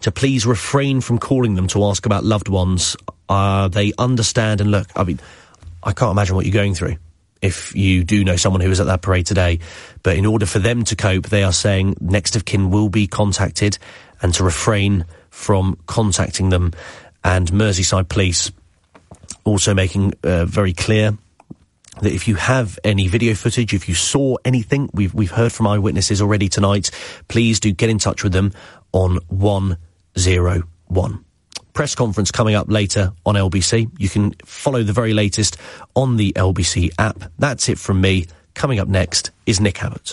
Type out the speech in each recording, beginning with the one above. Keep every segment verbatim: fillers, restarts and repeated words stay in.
to please refrain from calling them to ask about loved ones. Uh, they understand, and look, I mean, I can't imagine what you're going through if you do know someone who was at that parade today. But in order for them to cope, they are saying next of kin will be contacted and to refrain from contacting them. And Merseyside Police also making uh, very clear that if you have any video footage, if you saw anything, we've we've heard from eyewitnesses already tonight, please do get in touch with them on one oh one. Press conference coming up later on L B C. You can follow the very latest on the L B C app. That's it from me. Coming up next is Nick Abbott.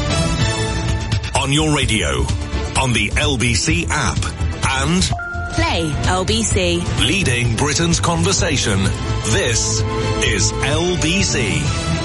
On your radio, on the L B C app, and Play L B C. Leading Britain's conversation. This is L B C.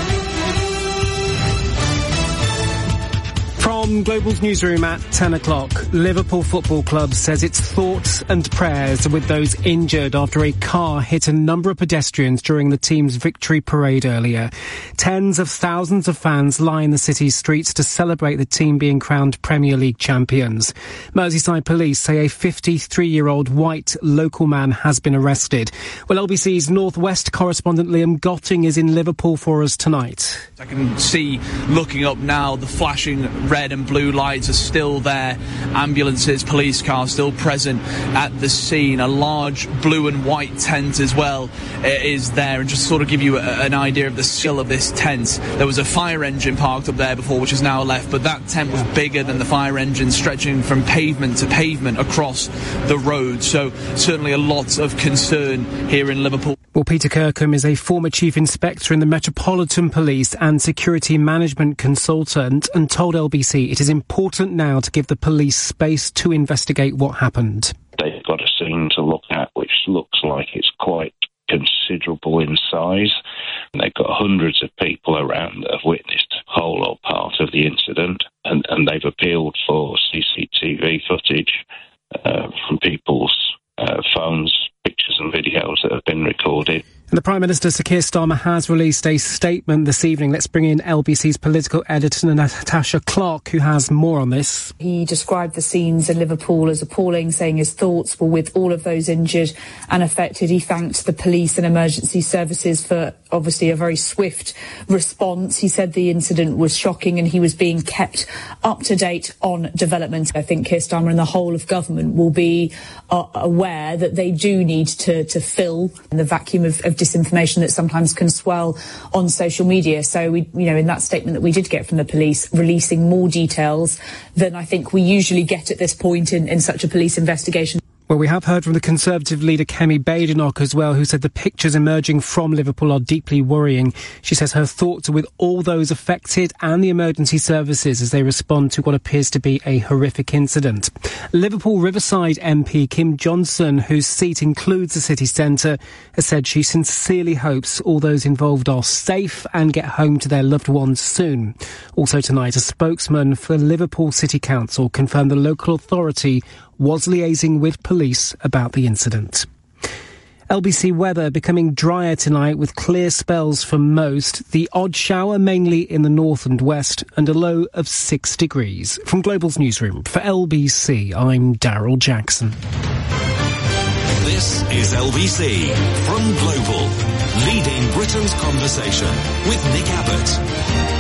From Global's newsroom at ten o'clock, Liverpool Football Club says its thoughts and prayers are with those injured after a car hit a number of pedestrians during the team's victory parade earlier. Tens of thousands of fans line the city's streets to celebrate the team being crowned Premier League champions. Merseyside police say a fifty-three-year-old white local man has been arrested. Well, L B C's North West correspondent Liam Gotting is in Liverpool for us tonight. I can see, looking up now, the flashing red and blue lights are still there. Ambulances, police cars still present at the scene. A large blue and white tent as well is there. And just to sort of give you a, an idea of the scale of this tent, there was a fire engine parked up there before, which is now left, but that tent was bigger than the fire engine, stretching from pavement to pavement across the road. So certainly a lot of concern here in Liverpool. Well, Peter Kirkham is a former chief inspector in the Metropolitan Police and security management consultant, and told L B C it is important now to give the police space to investigate what happened. They've got a scene to look at which looks like it's quite considerable in size. And they've got hundreds of people around that have witnessed whole or part of the incident, and, and they've appealed for C C T V footage uh, from people's uh, phones, pictures and videos that have been recorded. And the Prime Minister, Sir Keir Starmer, has released a statement this evening. Let's bring in L B C's political editor, Natasha Clark, who has more on this. He described the scenes in Liverpool as appalling, saying his thoughts were with all of those injured and affected. He thanked the police and emergency services for obviously a very swift response. He said the incident was shocking and he was being kept up to date on developments. I think Keir Starmer and the whole of government will be uh, aware that they do need to, to fill the vacuum of, of disinformation that sometimes can swell on social media. So we, you know, in that statement that we did get from the police, releasing more details than I think we usually get at this point in, in such a police investigation. Well, we have heard from the Conservative leader Kemi Badenoch as well, who said the pictures emerging from Liverpool are deeply worrying. She says her thoughts are with all those affected and the emergency services as they respond to what appears to be a horrific incident. Liverpool Riverside M P Kim Johnson, whose seat includes the city centre, has said she sincerely hopes all those involved are safe and get home to their loved ones soon. Also tonight, a spokesman for Liverpool City Council confirmed the local authority was liaising with police about the incident. L B C weather becoming drier tonight with clear spells for most. The odd shower mainly in the north and west and a low of six degrees. From Global's newsroom for L B C, I'm Daryl Jackson. This is L B C from Global, leading Britain's conversation with Nick Abbott.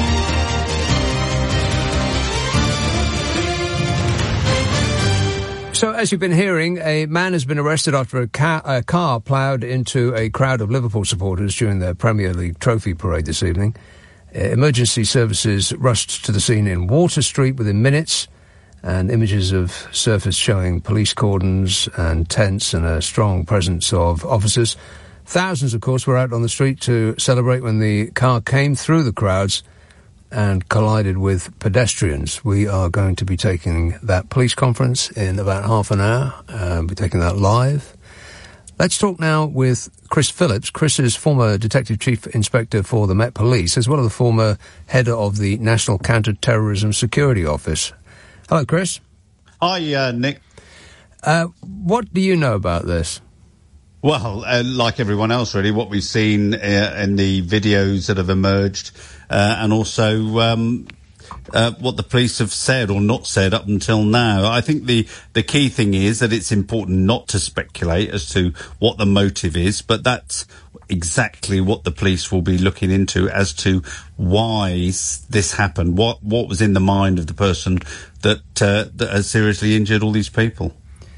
So, as you've been hearing, a man has been arrested after a, ca- a car ploughed into a crowd of Liverpool supporters during their Premier League trophy parade this evening. Uh, emergency services rushed to the scene in Water Street within minutes, and images of surfaced showing police cordons and tents and a strong presence of officers. Thousands, of course, were out on the street to celebrate when the car came through the crowds and collided with pedestrians. We are going to be taking that police conference in about half an hour. Uh, we'll be taking that live. Let's talk now with Chris Phillips. Chris is former Detective Chief Inspector for the Met Police, as well as the former head of the National Counter-Terrorism Security Office. Hello, Chris. Hi, uh, Nick. Uh, what do you know about this? Well, uh, like everyone else, really, what we've seen uh, in the videos that have emerged, uh, and also um, uh, what the police have said or not said up until now. I think the, the key thing is that it's important not to speculate as to what the motive is, but that's exactly what the police will be looking into as to why this happened. What what was in the mind of the person that uh, that has seriously injured all these people?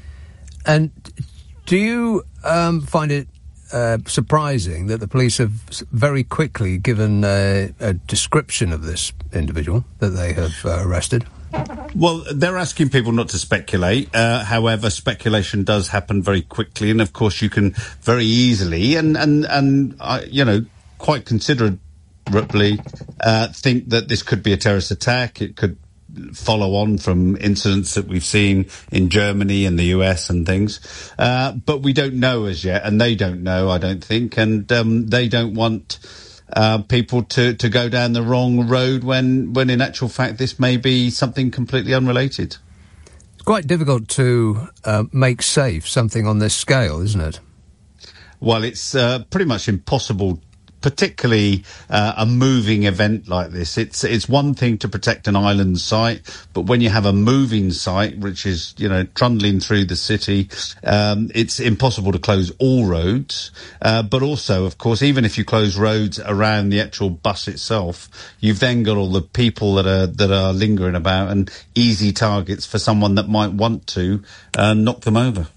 And do you um, find it uh, surprising that the police have very quickly given uh, a description of this individual that they have uh, arrested? Well, they're asking people not to speculate. Uh, however, speculation does happen very quickly, and of course, you can very easily and and and uh, you know, quite considerably uh, think that this could be a terrorist attack. It could follow on from incidents that we've seen in Germany and the U S and things, uh, but we don't know as yet, and they don't know, I don't think, and um, they don't want Uh, people to, to go down the wrong road when, when in actual fact this may be something completely unrelated. It's quite difficult to uh, make safe something on this scale, isn't it? Well, it's uh, pretty much impossible, particularly uh, a moving event like this. It's it's one thing to protect an island site, but when you have a moving site, which is, you know, trundling through the city, um, it's impossible to close all roads. Uh, but also, of course, even if you close roads around the actual bus itself, you've then got all the people that are that are lingering about and easy targets for someone that might want to uh, knock them over.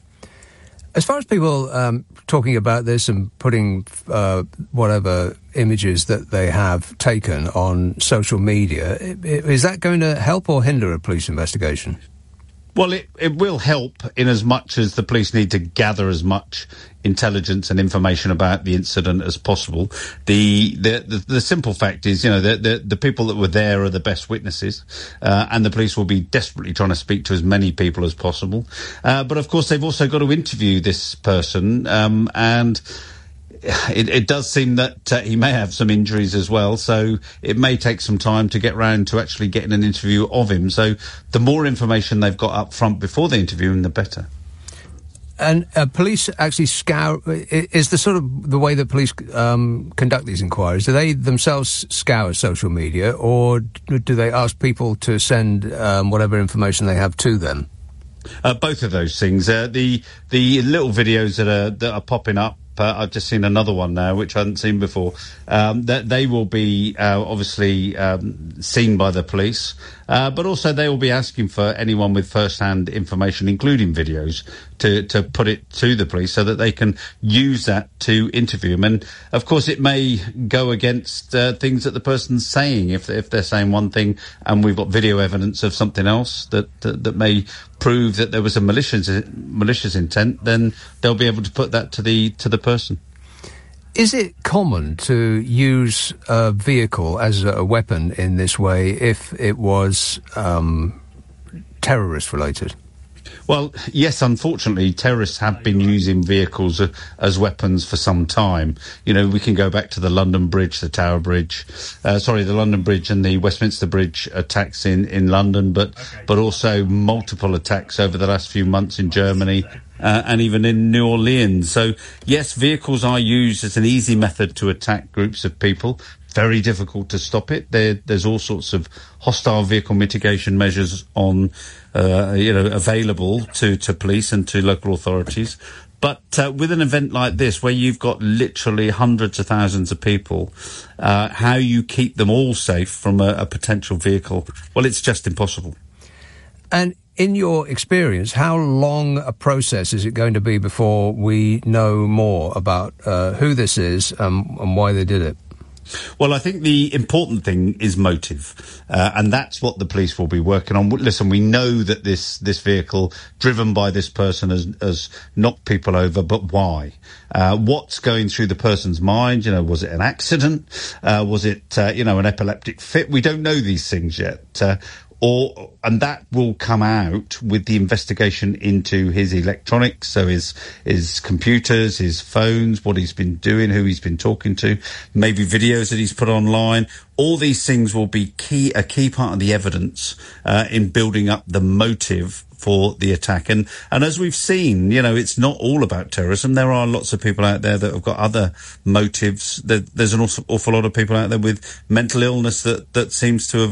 As far as people um, talking about this and putting uh, whatever images that they have taken on social media, is that going to help or hinder a police investigation? Well, it, it will help in as much as the police need to gather as much intelligence and information about the incident as possible. The the, the, the simple fact is, you know, the, the, the people that were there are the best witnesses, uh, and the police will be desperately trying to speak to as many people as possible. Uh, but, of course, they've also got to interview this person, um, and It, it does seem that uh, he may have some injuries as well, so it may take some time to get round to actually getting an interview of him. So the more information they've got up front before they interview him, the better. And uh, police actually scour, is the sort of the way that police um, conduct these inquiries, do they themselves scour social media, or do they ask people to send um, whatever information they have to them? Uh, both of those things. Uh, the the little videos that are that are popping up, uh, I've just seen another one now, which I hadn't seen before. Um, that they will be uh, obviously um, seen by the police, uh, but also they will be asking for anyone with first-hand information, including videos, to to put it to the police so that they can use that to interview them. And of course, it may go against uh, things that the person's saying. If if they're saying one thing and we've got video evidence of something else that that, that may prove that there was a malicious malicious intent, then they'll be able to put that to the to the person. Is it common to use a vehicle as a weapon in this way if it was um, terrorist related? Well, yes, unfortunately, terrorists have been using vehicles uh, as weapons for some time. You know, we can go back to the London Bridge, the Tower Bridge, uh, sorry, the London Bridge and the Westminster Bridge attacks in, in London, but okay. but also multiple attacks over the last few months in Germany uh, and even in New Orleans. So, yes, vehicles are used as an easy method to attack groups of people. Very difficult to stop it. There, there's all sorts of hostile vehicle mitigation measures on, uh, you know, available to, to police and to local authorities. But uh, with an event like this, where you've got literally hundreds of thousands of people, uh, how you keep them all safe from a, a potential vehicle, well, it's just impossible. And in your experience, how long a process is it going to be before we know more about uh, who this is um, and why they did it? Well, I think the important thing is motive, uh, and that's what the police will be working on. Listen, we know that this, this vehicle, driven by this person, has, has knocked people over, but why? Uh, what's going through the person's mind? You know, was it an accident? Uh, was it, uh, you know, an epileptic fit? We don't know these things yet. Uh, Or, and that will come out with the investigation into his electronics, so his, his computers, his phones, what he's been doing, who he's been talking to, maybe videos that he's put online. All these things will be key, a key part of the evidence, uh, in building up the motive for the attack. And, and as we've seen, you know, it's not all about terrorism. There are lots of people out there that have got other motives. There, there's an awful, awful lot of people out there with mental illness that, that seems to have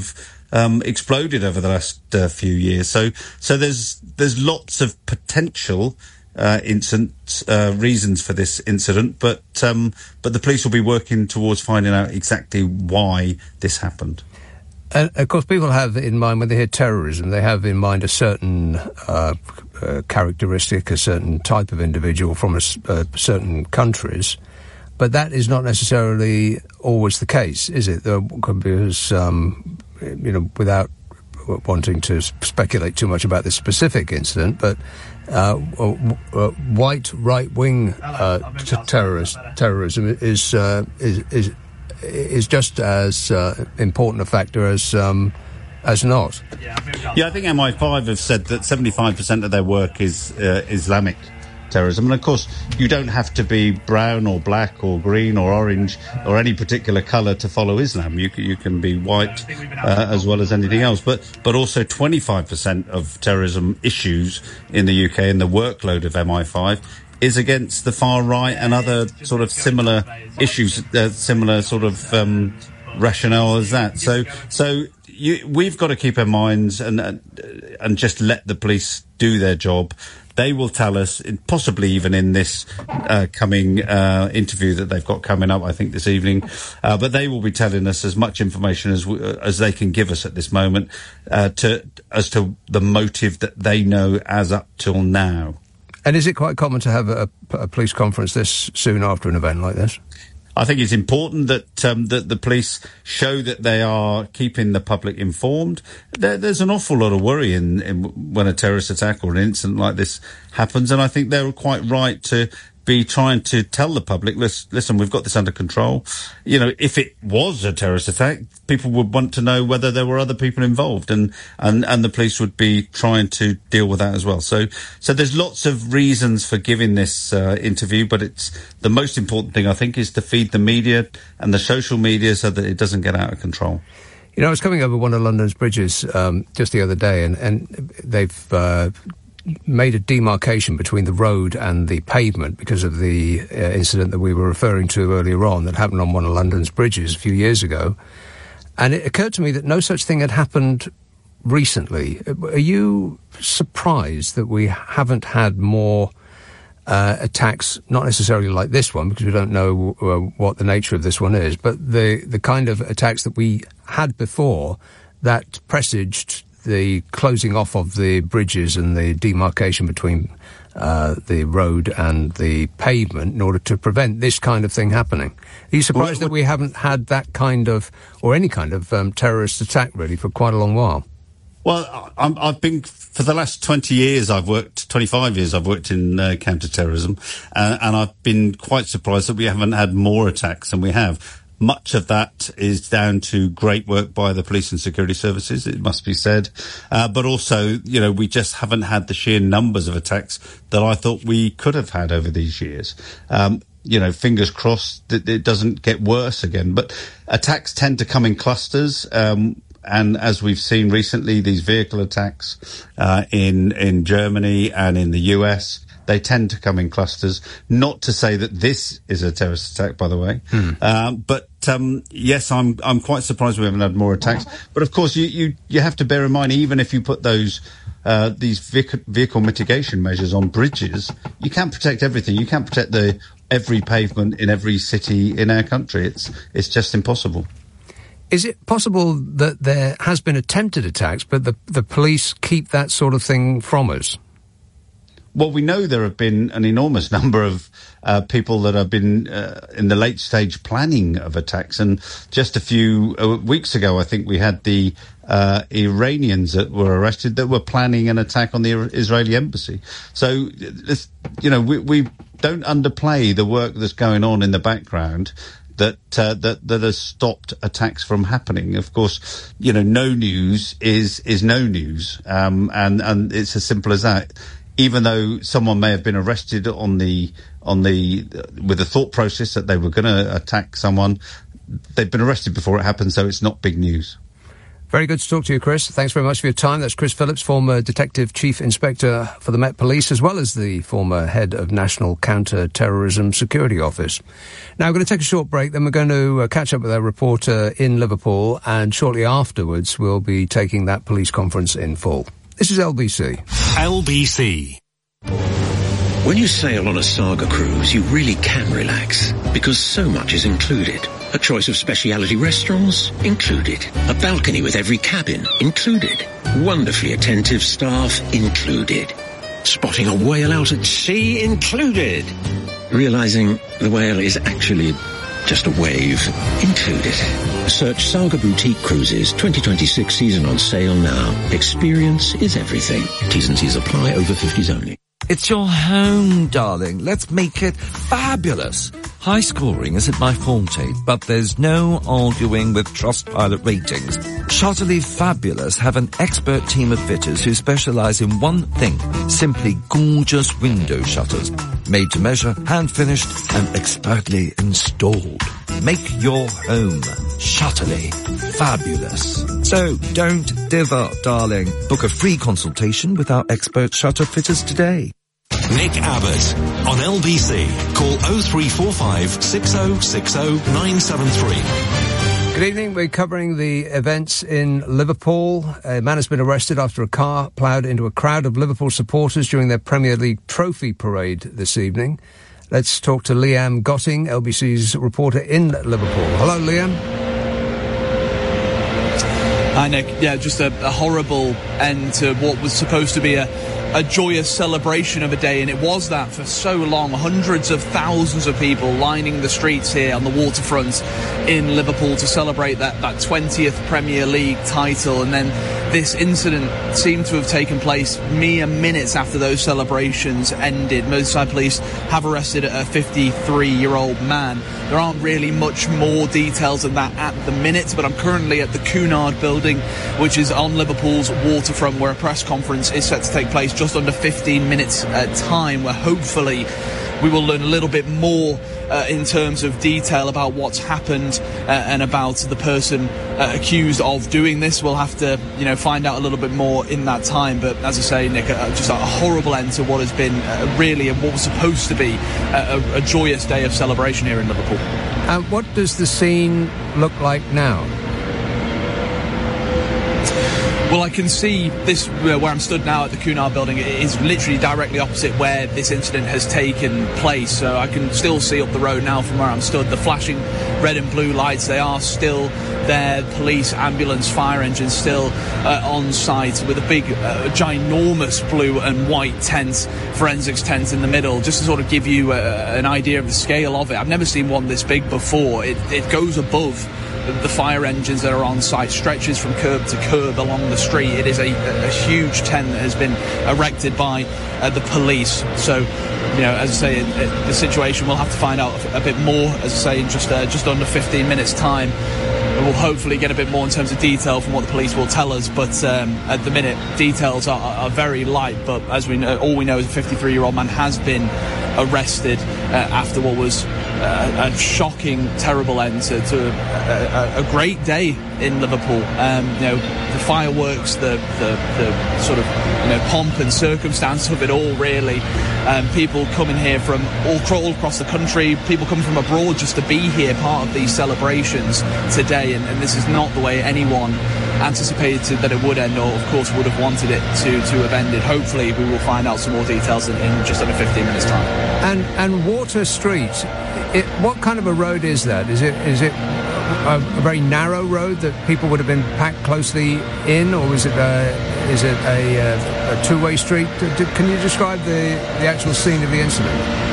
um, exploded over the last uh, few years. So, so there's there's lots of potential uh, incident uh, reasons for this incident, but um, but the police will be working towards finding out exactly why this happened. And of course, people have in mind, when they hear terrorism, they have in mind a certain uh, uh, characteristic, a certain type of individual from a, uh, certain countries. But that is not necessarily always the case, is it? Because, um, you know, without wanting to speculate too much about this specific incident, but uh, uh, white right-wing uh, t- terrorist terrorism is uh, is is. is just as uh, important a factor as um, as not. Yeah, I think M I five have said that seventy-five percent of their work is uh, Islamic terrorism. And of course, you don't have to be brown or black or green or orange or any particular colour to follow Islam. You can, you can be white uh, as well as anything else. But but also twenty-five percent of terrorism issues in the U K and the workload of M I five is against the far right and other sort of similar issues, uh, similar sort of um, rationale as that. So, so you, we've got to keep our minds and uh, and just let the police do their job. They will tell us, possibly even in this uh, coming uh, interview that they've got coming up, I think this evening, uh, but they will be telling us as much information as w- as they can give us at this moment uh, to as to the motive that they know as up till now. And is it quite common to have a, a police conference this soon after an event like this? I think it's important that um, that the police show that they are keeping the public informed. There, there's an awful lot of worry in, in when a terrorist attack or an incident like this happens, and I think they're quite right to be trying to tell the public, listen, we've got this under control. You know, if it was a terrorist attack, people would want to know whether there were other people involved, and, and, and the police would be trying to deal with that as well. So, so there's lots of reasons for giving this uh, interview, but it's the most important thing, I think, is to feed the media and the social media so that it doesn't get out of control. You know, I was coming over one of London's bridges um, just the other day, and, and they've uh, made a demarcation between the road and the pavement because of the uh, incident that we were referring to earlier on that happened on one of London's bridges a few years ago. And it occurred to me that no such thing had happened recently. Are you surprised that we haven't had more uh, attacks, not necessarily like this one, because we don't know uh, what the nature of this one is, but the, the kind of attacks that we had before that presaged the closing off of the bridges and the demarcation between uh, the road and the pavement in order to prevent this kind of thing happening? Are you surprised well, that we haven't had that kind of, or any kind of um, terrorist attack really for quite a long while? Well, I'm, I've been, for the last twenty years, I've worked, twenty-five years, I've worked in uh, counter-terrorism, uh, and I've been quite surprised that we haven't had more attacks than we have. Much of that is down to great work by the police and security services, it must be said. Uh, but also, you know, we just haven't had the sheer numbers of attacks that I thought we could have had over these years. Um, you know, fingers crossed that it doesn't get worse again. But attacks tend to come in clusters. Um, and as we've seen recently, these vehicle attacks uh, in, in Germany and in the U S, they tend to come in clusters. Not to say that this is a terrorist attack, by the way. Hmm. Um, but um, yes, I'm I'm quite surprised we haven't had more attacks. But of course, you you, you have to bear in mind, even if you put those uh, these vehicle, vehicle mitigation measures on bridges, you can't protect everything. You can't protect the every pavement in every city in our country. It's it's just impossible. Is it possible that there has been attempted attacks, but the the police keep that sort of thing from us? Well, we know there have been an enormous number of uh, people that have been uh, in the late stage planning of attacks. And just a few uh, weeks ago, I think we had the uh, Iranians that were arrested that were planning an attack on the Israeli embassy. So, this, you know, we, we don't underplay the work that's going on in the background that uh, that that has stopped attacks from happening. Of course, you know, no news is is no news, um, and and it's as simple as that. Even though someone may have been arrested on the on the with the thought process that they were going to attack someone, they've been arrested before it happened, so it's not big news. Very good to talk to you, Chris. Thanks very much for your time. That's Chris Phillips, former Detective Chief Inspector for the Met Police, as well as the former Head of National Counter-Terrorism Security Office. Now, we're going to take a short break, then we're going to uh, catch up with our reporter in Liverpool, and shortly afterwards we'll be taking that police conference in full. This is L B C. L B C. When you sail on a Saga cruise, you really can relax, because so much is included. A choice of specialty restaurants? Included. A balcony with every cabin? Included. Wonderfully attentive staff? Included. Spotting a whale out at sea? Included. Realizing the whale is actually just a wave? Included. Search Saga Boutique Cruises twenty twenty-six season on sale now. Experience is everything. T's and C's apply. Over fifties only. It's your home, darling. Let's make it fabulous. High scoring isn't my forte, but there's no arguing with Trustpilot ratings. Shutterly Fabulous have an expert team of fitters who specialise in one thing, simply gorgeous window shutters. Made to measure, hand-finished, and expertly installed. Make your home Shutterly Fabulous. So don't dither, darling. Book a free consultation with our expert shutter fitters today. Nick Abbott on L B C. Call oh three four five, six oh six oh, nine seven three. Good evening. We're covering the events in Liverpool. A man has been arrested after a car ploughed into a crowd of Liverpool supporters during their Premier League trophy parade this evening. Let's talk to Liam Gotting, L B C's reporter in Liverpool. Hello, Liam. Hi, Nick. Yeah, just a, a horrible end to what was supposed to be a, a joyous celebration of a day, and it was that for so long. Hundreds of thousands of people lining the streets here on the waterfront in Liverpool to celebrate that, that twentieth Premier League title, and then this incident seemed to have taken place mere minutes after those celebrations ended. Merseyside police have arrested a fifty-three-year-old man. There aren't really much more details than that at the minute, but I'm currently at the Cunard building, which is on Liverpool's waterfront, where a press conference is set to take place just under fifteen minutes uh, time, where hopefully we will learn a little bit more uh, in terms of detail about what's happened uh, and about the person uh, accused of doing this. We'll have to, you know, find out a little bit more in that time. But as I say, Nick, uh, just a horrible end to what has been uh, really what was supposed to be a, a, a joyous day of celebration here in Liverpool. And uh, what does the scene look like now? Well, I can see this, uh, where I'm stood now at the Cunard building, it is literally directly opposite where this incident has taken place. So I can still see up the road now from where I'm stood. The flashing red and blue lights, they are still there. Police, ambulance, fire engines still uh, on site with a big, uh, ginormous blue and white tent, forensics tent in the middle, just to sort of give you uh, an idea of the scale of it. I've never seen one this big before. It, it goes above the fire engines that are on site, stretches from curb to curb along the street. It is a, a huge tent that has been erected by uh, the police. So, you know, as I say, it, it, the situation, we'll have to find out a, a bit more, as I say, in just uh, just under fifteen minutes' time. We'll hopefully get a bit more in terms of detail from what the police will tell us, but um, at the minute, details are, are very light. But as we know, all we know is a fifty-three-year-old man has been arrested uh, after what was uh, a shocking, terrible end to, to a, a, a great day in Liverpool. Um, you know, the fireworks, the, the the sort of, you know, pomp and circumstance of it all, really. Um, people coming here from all, all across the country, people coming from abroad just to be here, part of these celebrations today. And, and this is not the way anyone anticipated that it would end, or of course would have wanted it to, to have ended. Hopefully we will find out some more details in, in just under fifteen minutes time. And and Water Street, it, what kind of a road is that? Is it is it a, a very narrow road that people would have been packed closely in, or is it a, is it a, a, a two-way street? Can you describe the, the actual scene of the incident?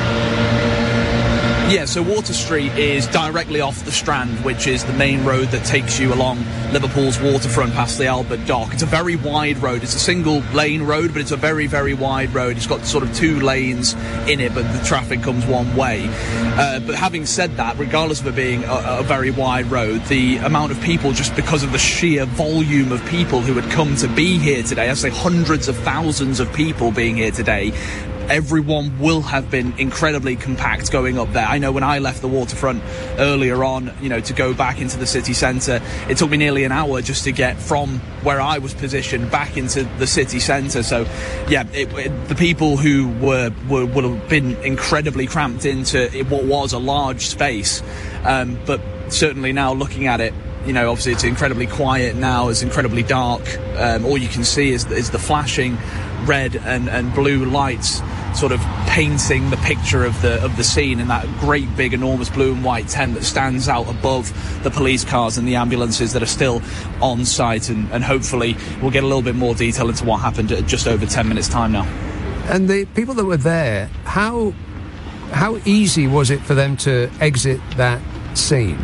Yeah, so Water Street is directly off the Strand, which is the main road that takes you along Liverpool's waterfront past the Albert Dock. It's a very wide road. It's a single lane road, but it's a very, very wide road. It's got sort of two lanes in it, but the traffic comes one way. Uh, but having said that, regardless of it being a, a very wide road, the amount of people, just because of the sheer volume of people who had come to be here today, I say hundreds of thousands of people being here today, everyone will have been incredibly compact going up there. I know when I left the waterfront earlier on, you know, to go back into the city centre, it took me nearly an hour just to get from where I was positioned back into the city centre. So, yeah, it, it, the people who were, were would have been incredibly cramped into what was a large space. Um, but certainly now looking at it, you know, obviously it's incredibly quiet now, it's incredibly dark. Um, all you can see is, is the flashing red and, and blue lights sort of painting the picture of the of the scene in that great big enormous blue and white tent that stands out above the police cars and the ambulances that are still on site, and, and hopefully we'll get a little bit more detail into what happened at just over ten minutes time now. And the people that were there, how how easy was it for them to exit that scene?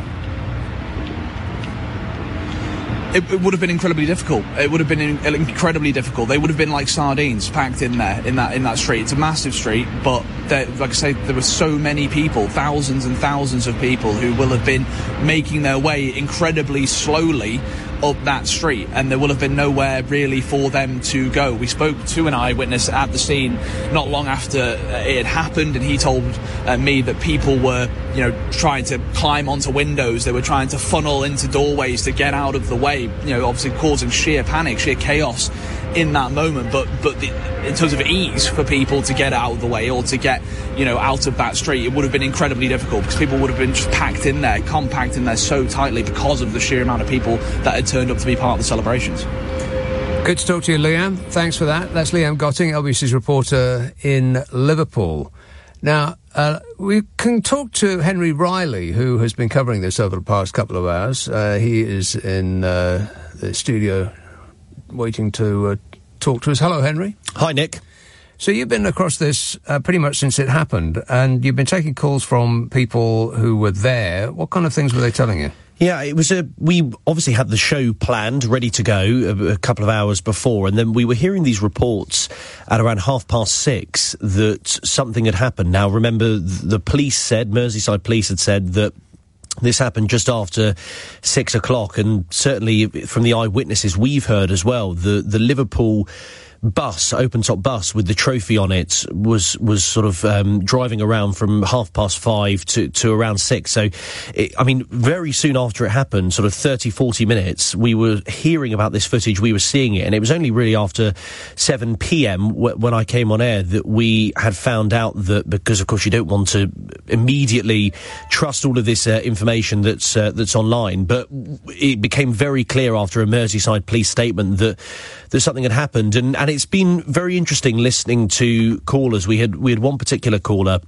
It, it would have been incredibly difficult. It would have been in, incredibly difficult. They would have been like sardines packed in there, in that in that street. It's a massive street, but there, like I say, there were so many people, thousands and thousands of people who will have been making their way incredibly slowly up that street, and there will have been nowhere really for them to go. We spoke to an eyewitness at the scene not long after it had happened, and he told uh, me that people were, you know, trying to climb onto windows. They were trying to funnel into doorways to get out of the way, you know, obviously causing sheer panic, sheer chaos in that moment. But but the, in terms of ease for people to get out of the way or to get, you know, out of that street, it would have been incredibly difficult because people would have been just packed in there, compact in there so tightly because of the sheer amount of people that had turned up to be part of the celebrations. Good to talk to you, Liam. Thanks for that. That's Liam Gotting, L B C's reporter in Liverpool. Now, uh, we can talk to Henry Riley, who has been covering this over the past couple of hours. Uh, he is in uh, the studio waiting to uh, talk to us. Hello, Henry. Hi, Nick. So you've been across this uh, pretty much since it happened, and you've been taking calls from people who were there. What kind of things were they telling you? Yeah, it was a. We obviously had the show planned, ready to go a, a couple of hours before, and then we were hearing these reports at around half past six that something had happened. Now, remember, the police said, Merseyside Police had said that this happened just after six o'clock, and certainly from the eyewitnesses we've heard as well, the the Liverpool bus, open-top bus with the trophy on it, was was sort of um, driving around from half past five to, to around six. So, it, I mean, very soon after it happened, sort of thirty, forty minutes, we were hearing about this footage, we were seeing it, and it was only really after seven p.m. w- when I came on air that we had found out that, because of course you don't want to immediately trust all of this uh, information that's uh, that's online, but it became very clear after a Merseyside police statement that that something had happened, and, and it's been very interesting listening to callers. We had we had one particular caller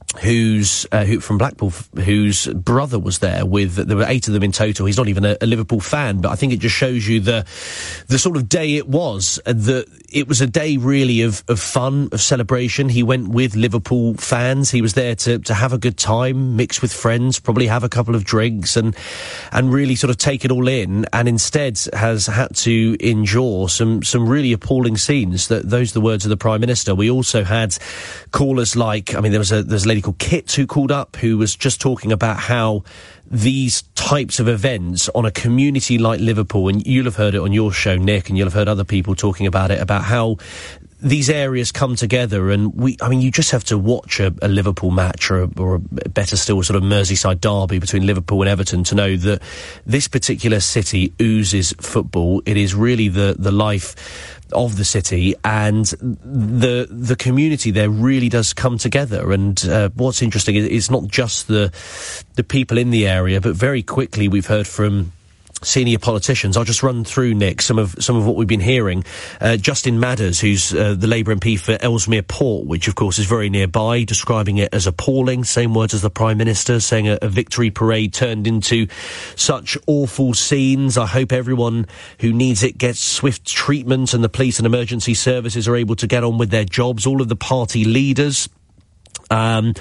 who's uh, who from Blackpool, whose brother was there with. There were eight of them in total. He's not even a, a Liverpool fan, but I think it just shows you the the sort of day it was. Uh, that it was a day really of, of fun, of celebration. He went with Liverpool fans. He was there to to have a good time, mix with friends, probably have a couple of drinks, and and really sort of take it all in. And instead has had to endure some some really appalling scenes. That those are the words of the Prime Minister. We also had callers like, I mean, there was a there's a lady called Kit who called up, who was just talking about how these types of events on a community like Liverpool, and you'll have heard it on your show, Nick, and you'll have heard other people talking about it, about how these areas come together, and we, I mean, you just have to watch a, a Liverpool match, or a, or a better still, a sort of Merseyside derby between Liverpool and Everton, to know that this particular city oozes football. It is really the, the life of the city, and the the community there really does come together. And uh, what's interesting is it's not just the the people in the area, but very quickly we've heard from senior politicians. I'll just run through, Nick, some of some of what we've been hearing. Uh, Justin Madders, who's uh, the Labour M P for Ellesmere Port, which of course is very nearby, describing it as appalling. Same words as the Prime Minister, saying a, a victory parade turned into such awful scenes. I hope everyone who needs it gets swift treatment, and the police and emergency services are able to get on with their jobs. All of the party leaders. Um...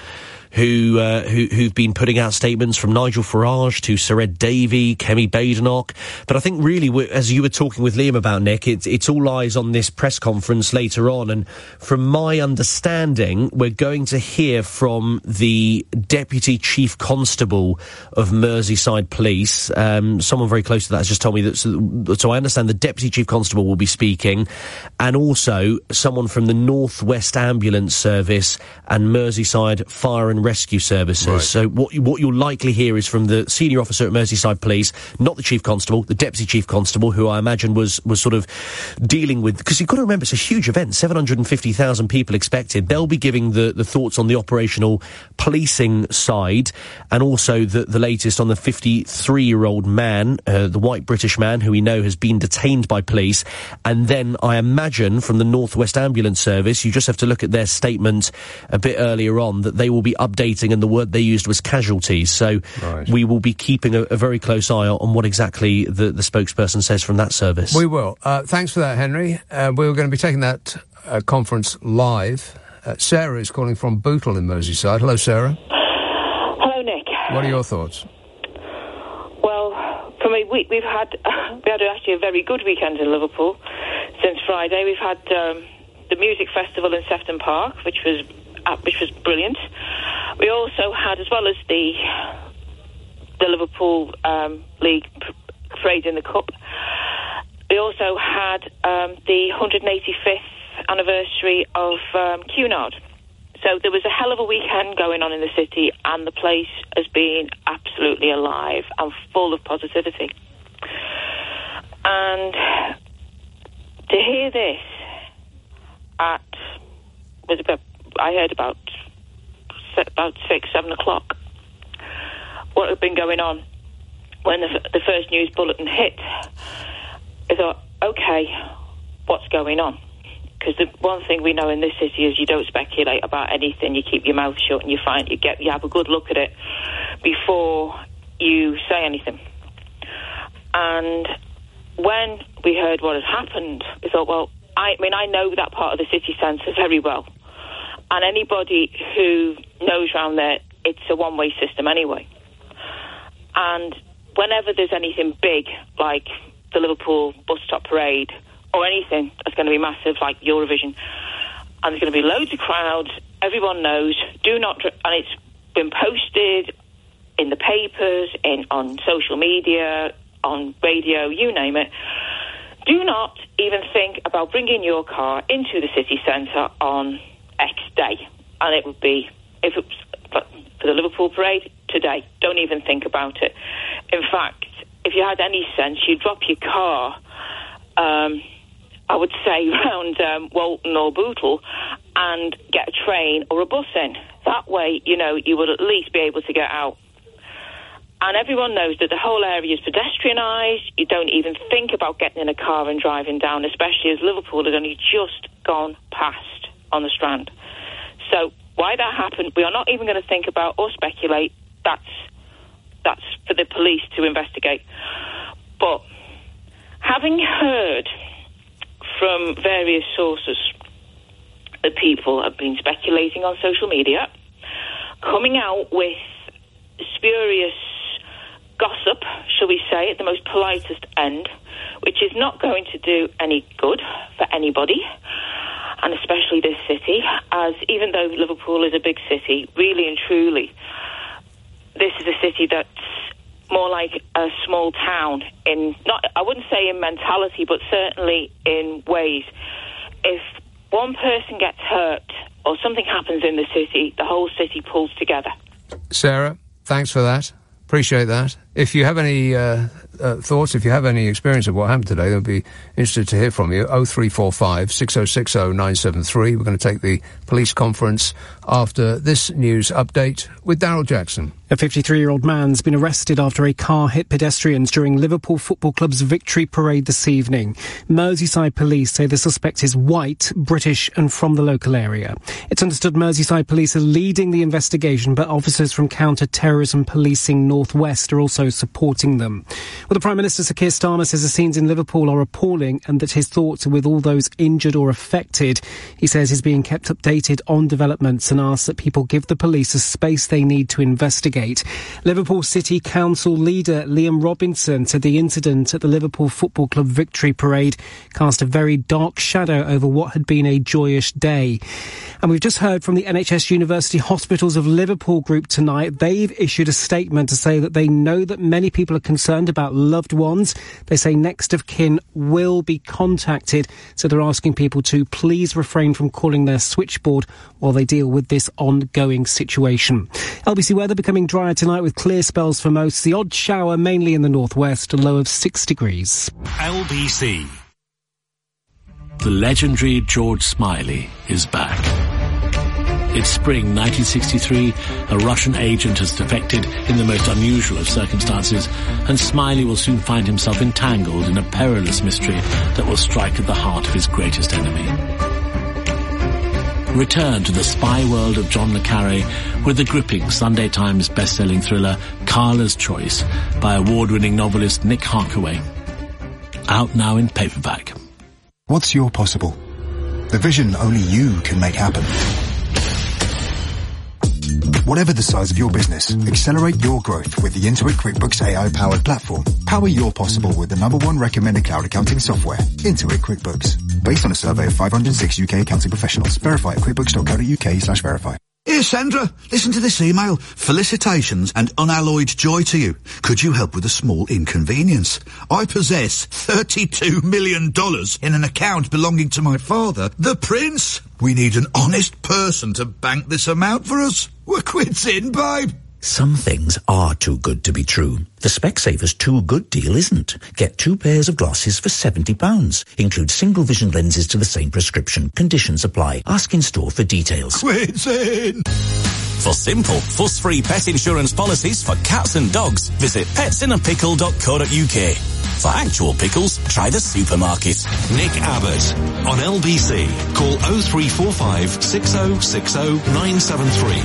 who, uh, who, who've been putting out statements, from Nigel Farage to Sir Ed Davey, Kemi Badenoch. But I think really, we're, as you were talking with Liam about, Nick, it's, it's all eyes on this press conference later on. And from my understanding, we're going to hear from the Deputy Chief Constable of Merseyside Police. Um, someone very close to that has just told me that, so, so I understand the Deputy Chief Constable will be speaking, and also someone from the North West Ambulance Service and Merseyside Fire and Rescue Services. Right. So what, you, what you'll likely hear is from the senior officer at Merseyside Police, not the Chief Constable, the Deputy Chief Constable, who I imagine was, was sort of dealing with, because you've got to remember, it's a huge event, seven hundred fifty thousand people expected. They'll be giving the, the thoughts on the operational policing side, and also the, the latest on the fifty-three-year-old man, uh, the white British man who we know has been detained by police. And then I imagine from the North West Ambulance Service, you just have to look at their statement a bit earlier on, that they will be updating, and the word they used was casualties. So right. we will be keeping a, a very close eye on what exactly the, the spokesperson says from that service. We will. Uh, thanks for that, Henry. Uh, we were going to be taking that uh, conference live. Uh, Sarah is calling from Bootle in Merseyside. Hello, Sarah. Hello, Nick. What are your thoughts? Well, for me, we, we've had we had actually a very good weekend in Liverpool since Friday. We've had um, the music festival in Sefton Park, which was uh, which was brilliant. We also had, as well as the the Liverpool um, League parade in the Cup, we also had um, the one hundred eighty-fifth anniversary of um, Cunard. So there was a hell of a weekend going on in the city, and the place has been absolutely alive and full of positivity. And to hear this at was about I heard about about six, seven o'clock. What had been going on when the, the first news bulletin hit? I thought, okay, what's going on? Because the one thing we know in this city is you don't speculate about anything. You keep your mouth shut, and you find you get you have a good look at it before you say anything. And when we heard what had happened, we thought, well, I, I mean, I know that part of the city centre very well, and anybody who knows round there, it's a one-way system anyway. And whenever there's anything big like the Liverpool bus stop parade, or anything that's going to be massive like Eurovision, and there's going to be loads of crowds, everyone knows, do not, and it's been posted in the papers, in on social media, on radio, you name it, do not even think about bringing your car into the city centre on X day. And it would be, if it was for the Liverpool parade, today. Don't even think about it. In fact, if you had any sense, you'd drop your car, um, I would say, round um, Walton or Bootle, and get a train or a bus in. That way, you know, you would at least be able to get out. And everyone knows that the whole area is pedestrianised. You don't even think about getting in a car and driving down, especially as Liverpool has only just gone past on the Strand. So why that happened, we are not even going to think about or speculate. That's that's for the police to investigate. But having heard from various sources that people have been speculating on social media, coming out with spurious gossip, shall we say, at the most politest end, which is not going to do any good for anybody, and especially this city, as even though Liverpool is a big city, really and truly, this is a city that's more like a small town in, not, I wouldn't say in mentality, but certainly in ways. If one person gets hurt or something happens in the city, the whole city pulls together. Sarah, thanks for that. Appreciate that. If you have any uh, uh, thoughts, if you have any experience of what happened today, I'd be interested to hear from you. oh three four five, six oh six oh, nine seven three. We're going to take the police conference after this news update with Daryl Jackson. A fifty-three-year-old man's been arrested after a car hit pedestrians during Liverpool Football Club's victory parade this evening. Merseyside police say the suspect is white, British and from the local area. It's understood Merseyside police are leading the investigation, but officers from Counter-Terrorism Policing North West are also those supporting them. Well, the Prime Minister, Sir Keir Starmer, says the scenes in Liverpool are appalling and that his thoughts are with all those injured or affected. He says he's being kept updated on developments and asks that people give the police the space they need to investigate. Liverpool City Council leader Liam Robinson said the incident at the Liverpool Football Club Victory Parade cast a very dark shadow over what had been a joyous day. And we've just heard from the N H S University Hospitals of Liverpool group tonight. They've issued a statement to say that they know that many people are concerned about loved ones. They say next of kin will be contacted, so they're asking people to please refrain from calling their switchboard while they deal with this ongoing situation. L B C weather becoming drier tonight with clear spells for most. The odd shower mainly in the northwest, a low of six degrees. L B C. The legendary George Smiley is back. It's spring nineteen sixty-three, a Russian agent has defected in the most unusual of circumstances, and Smiley will soon find himself entangled in a perilous mystery that will strike at the heart of his greatest enemy. Return to the spy world of John le Carré with the gripping Sunday Times best-selling thriller Carla's Choice by award-winning novelist Nick Harkaway. Out now in paperback. What's your possible? The vision only you can make happen. Whatever the size of your business, accelerate your growth with the Intuit QuickBooks A I-powered platform. Power your possible with the number one recommended cloud accounting software, Intuit QuickBooks. Based on a survey of five hundred six U K accounting professionals. Verify at quickbooks.co.uk slash verify. Here, Sandra, listen to this email. Felicitations and unalloyed joy to you. Could you help with a small inconvenience? I possess thirty-two million dollars in an account belonging to my father, the Prince. We need an honest person to bank this amount for us. We're quits in, babe. Some things are too good to be true. The Specsavers Too Good deal isn't. Get two pairs of glasses for seventy pounds. Include single vision lenses to the same prescription. Conditions apply. Ask in store for details. Quits in. For simple, fuss-free pet insurance policies for cats and dogs, visit pets in a pickle dot co dot uk. For actual pickles, try the supermarket. Nick Abbott on L B C. Call oh three four five, six oh six oh, nine seven three.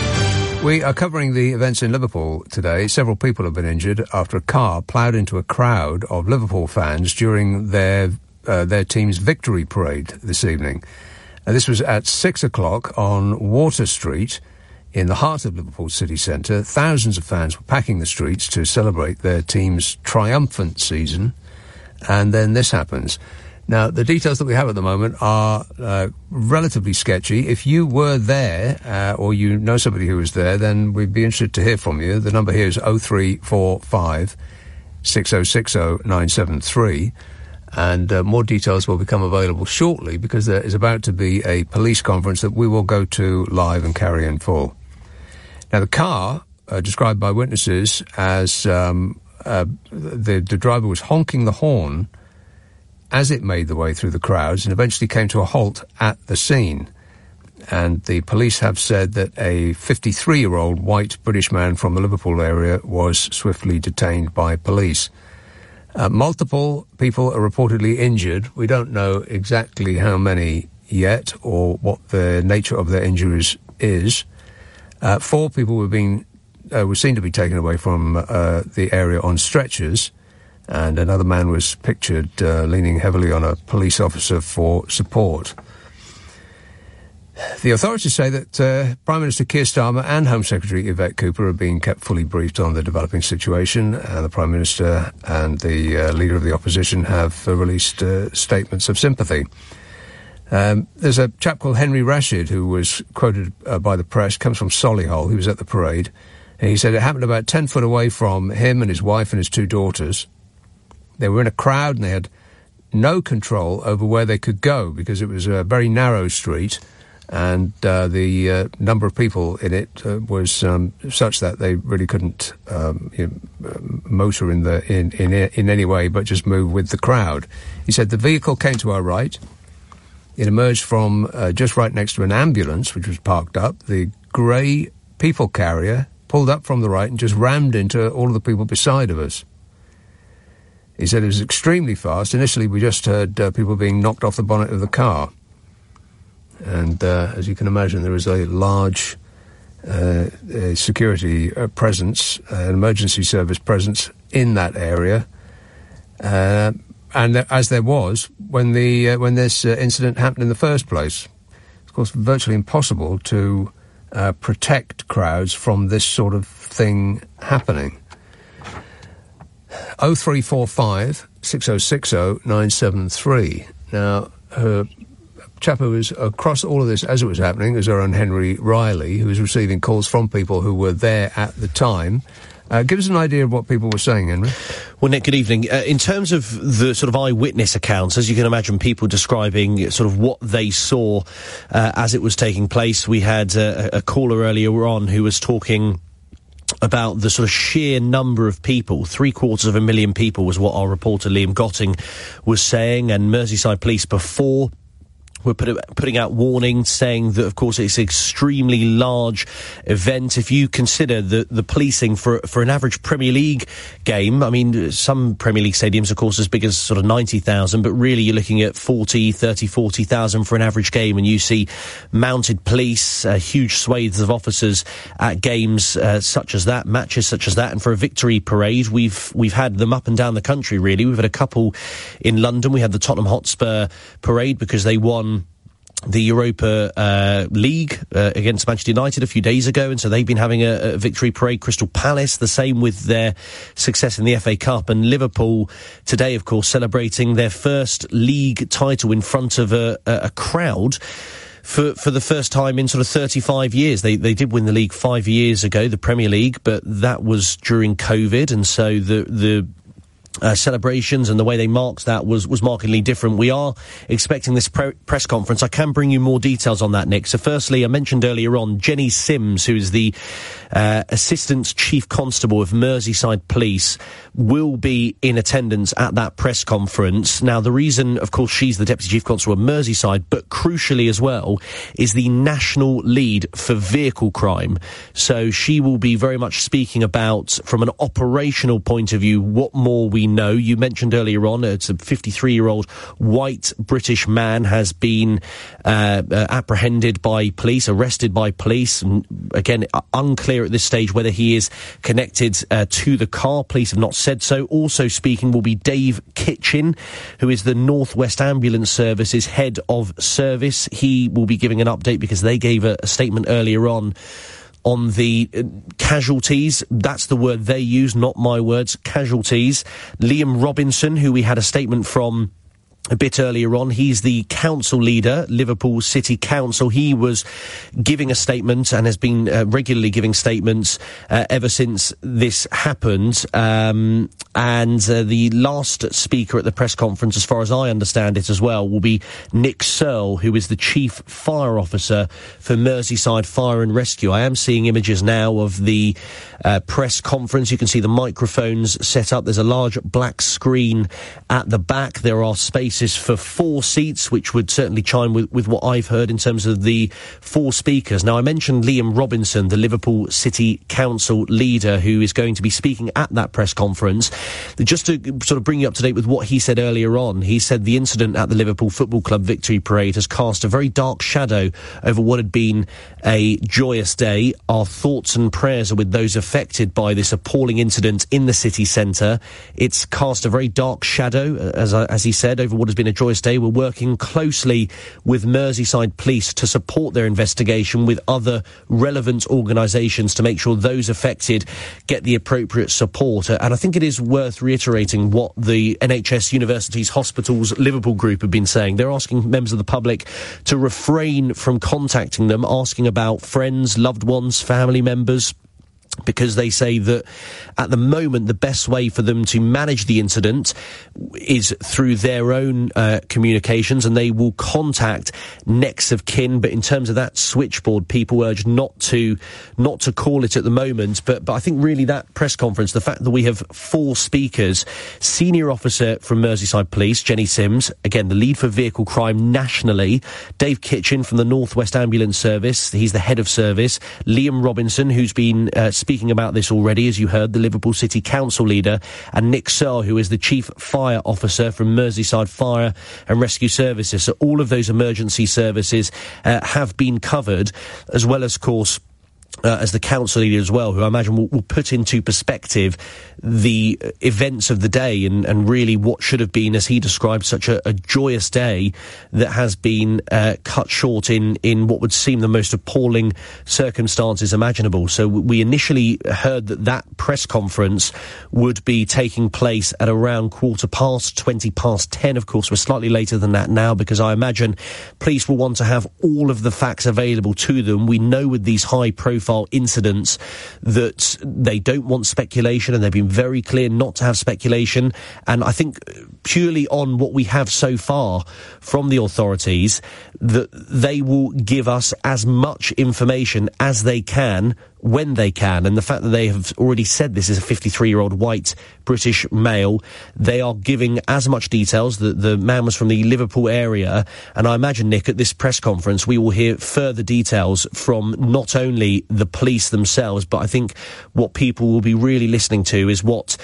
We are covering the events in Liverpool today. Several people have been injured after a car ploughed into a crowd of Liverpool fans during their uh, their team's victory parade this evening. Uh, this was at six o'clock on Water Street in the heart of Liverpool city centre. Thousands of fans were packing the streets to celebrate their team's triumphant season, and then this happens. Now, the details that we have at the moment are uh, relatively sketchy. If you were there, uh, or you know somebody who was there, then we'd be interested to hear from you. The number here is oh three four five, six oh six oh, nine seven three, and uh, more details will become available shortly because there is about to be a police conference that we will go to live and carry in full. Now, the car, uh, described by witnesses as um, uh, the, the driver was honking the horn as it made the way through the crowds and eventually came to a halt at the scene. And the police have said that a fifty-three-year-old white British man from the Liverpool area was swiftly detained by police. Uh, multiple people are reportedly injured. We don't know exactly how many yet or what the nature of their injuries is. Uh, four people were being uh, were seen to be taken away from uh, the area on stretchers, and another man was pictured uh, leaning heavily on a police officer for support. The authorities say that uh, Prime Minister Keir Starmer and Home Secretary Yvette Cooper are being kept fully briefed on the developing situation, and the Prime Minister and the uh, Leader of the Opposition have uh, released uh, statements of sympathy. Um, there's a chap called Henry Rashid who was quoted uh, by the press, comes from Solihull. He was at the parade, and he said it happened about ten foot away from him and his wife and his two daughters. They were in a crowd and they had no control over where they could go because it was a very narrow street, and uh, the uh, number of people in it uh, was um, such that they really couldn't um, you know, motor in the in, in in any way but just move with the crowd. He said the vehicle came to our right. It emerged from uh, just right next to an ambulance which was parked up. The grey people carrier pulled up from the right and just rammed into all of the people beside of us. He said it was extremely fast. Initially we just heard uh, people being knocked off the bonnet of the car. And uh, as you can imagine, there was a large uh, a security uh, presence, uh, an emergency service presence in that area, uh, and th- as there was when the uh, when this uh, incident happened in the first place. It's, of course, virtually impossible to uh, protect crowds from this sort of thing happening. oh three four five, six oh six oh, nine seven three. Now, her chap who was across all of this as it was happening is our own Henry Riley, who was receiving calls from people who were there at the time. Uh, give us an idea of what people were saying, Henry. Well, Nick, good evening. Uh, in terms of the sort of eyewitness accounts, as you can imagine, people describing sort of what they saw uh, as it was taking place. We had uh, a caller earlier on who was talking about the sort of sheer number of people. Three quarters of a million people was what our reporter Liam Gotting was saying, and Merseyside Police before were put, putting out warnings saying that, of course, it's an extremely large event. If you consider the, the policing for for an average Premier League game, I mean, some Premier League stadiums, of course, as big as sort of ninety thousand, but really you're looking at forty, thirty, forty thousand for an average game, and you see mounted police, uh, huge swathes of officers at games uh, such as that, matches such as that, and for a victory parade, we've we've had them up and down the country, really. We've had a couple in London. We had the Tottenham Hotspur parade because they won the Europa uh, League uh, against Manchester United a few days ago, and so they've been having a, a victory parade. Crystal Palace, the same with their success in the F A Cup, and Liverpool today, of course, celebrating their first league title in front of a, a, a crowd for for the first time in sort of thirty-five years. They they did win the league five years ago, the Premier League, but that was during COVID, and so the the Uh, celebrations and the way they marked that was, was markedly different. We are expecting this pre- press conference. I can bring you more details on that, Nick. So firstly, I mentioned earlier on Jenny Sims, who is the uh, Assistant Chief Constable of Merseyside Police, will be in attendance at that press conference. Now, the reason, of course, she's the Deputy Chief Constable of Merseyside, but crucially as well, is the national lead for vehicle crime. So she will be very much speaking about, from an operational point of view, what more we know. You mentioned earlier on, it's a fifty-three-year-old white British man has been uh, uh, apprehended by police, arrested by police, and again, uh, unclear at this stage whether he is connected uh, to the car. Police have not said so. Also speaking will be Dave Kitchen, who is the North West Ambulance Service's head of service. He will be giving an update because they gave a, a statement earlier on on the uh, casualties. That's the word they use, not my words, casualties. Liam Robinson, who we had a statement from a bit earlier on, he's the council leader, Liverpool City Council. He was giving a statement and has been uh, regularly giving statements uh, ever since this happened. Um, and uh, the last speaker at the press conference, as far as I understand it as well, will be Nick Searle, who is the Chief Fire Officer for Merseyside Fire and Rescue. I am seeing images now of the uh, press conference. You can see the microphones set up. There's a large black screen at the back. There are spaces for four seats, which would certainly chime with, with what I've heard in terms of the four speakers. Now, I mentioned Liam Robinson, the Liverpool City Council leader, who is going to be speaking at that press conference. Just to sort of bring you up to date with what he said earlier on, he said the incident at the Liverpool Football Club Victory Parade has cast a very dark shadow over what had been a joyous day. Our thoughts and prayers are with those affected by this appalling incident in the city centre. It's cast a very dark shadow, as, as he said, over what has been a joyous day. We're working closely with Merseyside Police to support their investigation with other relevant organisations to make sure those affected get the appropriate support. And I think it is worth reiterating what the N H S Universities Hospitals Liverpool group have been saying. They're asking members of the public to refrain from contacting them, asking about friends, loved ones, family members, because they say that at the moment the best way for them to manage the incident is through their own uh, communications, and they will contact next of kin. But in terms of that switchboard, people urge not to not to call it at the moment. But but I think really that press conference, the fact that we have four speakers, senior officer from Merseyside Police, Jenny Sims, again the lead for vehicle crime nationally, Dave Kitchen from the North West Ambulance Service, he's the head of service, Liam Robinson, who's been uh, speaking about this already, as you heard, the Liverpool City Council leader, and Nick Searle, who is the Chief Fire Officer from Merseyside Fire and Rescue Services. So all of those emergency services uh, have been covered, as well as, of course, Uh, as the council leader as well, who I imagine will, will put into perspective the events of the day and, and really what should have been, as he described, such a, a joyous day that has been uh, cut short in, in what would seem the most appalling circumstances imaginable. So we initially heard that that press conference would be taking place at around quarter past, twenty past ten. Of course, we're slightly later than that now because I imagine police will want to have all of the facts available to them. We know with these high-profile incidents that they don't want speculation, and they've been very clear not to have speculation. And I think purely on what we have so far from the authorities, that they will give us as much information as they can when they can. And the fact that they have already said this is a fifty-three-year-old white British male, they are giving as much details. The, the man was from the Liverpool area, and I imagine, Nick, at this press conference we will hear further details from not only the police themselves, but I think what people will be really listening to is what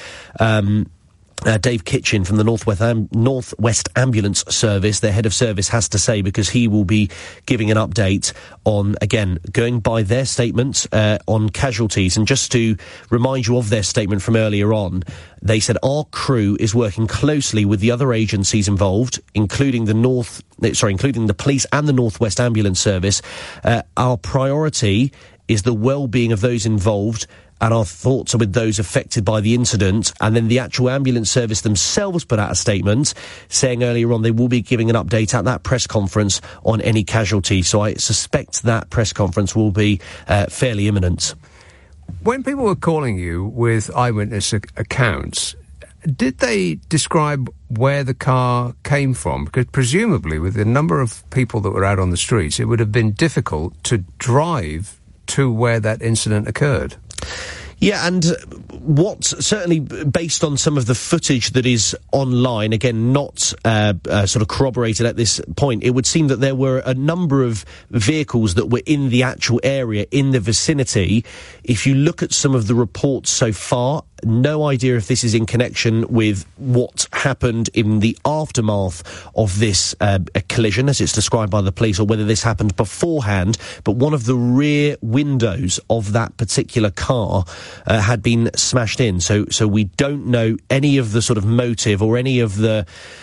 um Uh, Dave Kitchen from the Northwest, Am- Northwest Ambulance Service, their head of service, has to say, because he will be giving an update on, again, going by their statement uh, on casualties. And just to remind you of their statement from earlier on, they said, our crew is working closely with the other agencies involved, including the North, sorry, including the police and the Northwest Ambulance Service. Uh, our priority is the well-being of those involved, and our thoughts are with those affected by the incident. And then the actual ambulance service themselves put out a statement saying earlier on they will be giving an update at that press conference on any casualty. So I suspect that press conference will be uh, fairly imminent. When people were calling you with eyewitness ac- accounts, did they describe where the car came from? Because presumably with the number of people that were out on the streets, it would have been difficult to drive to where that incident occurred. Yeah, and what, certainly based on some of the footage that is online, again, not uh, uh, sort of corroborated at this point, it would seem that there were a number of vehicles that were in the actual area, in the vicinity. If you look at some of the reports so far, no idea if this is in connection with what happened in the aftermath of this uh, collision, as it's described by the police, or whether this happened beforehand. But one of the rear windows of that particular car uh, had been smashed in. So, so we don't know any of the sort of motive or any of the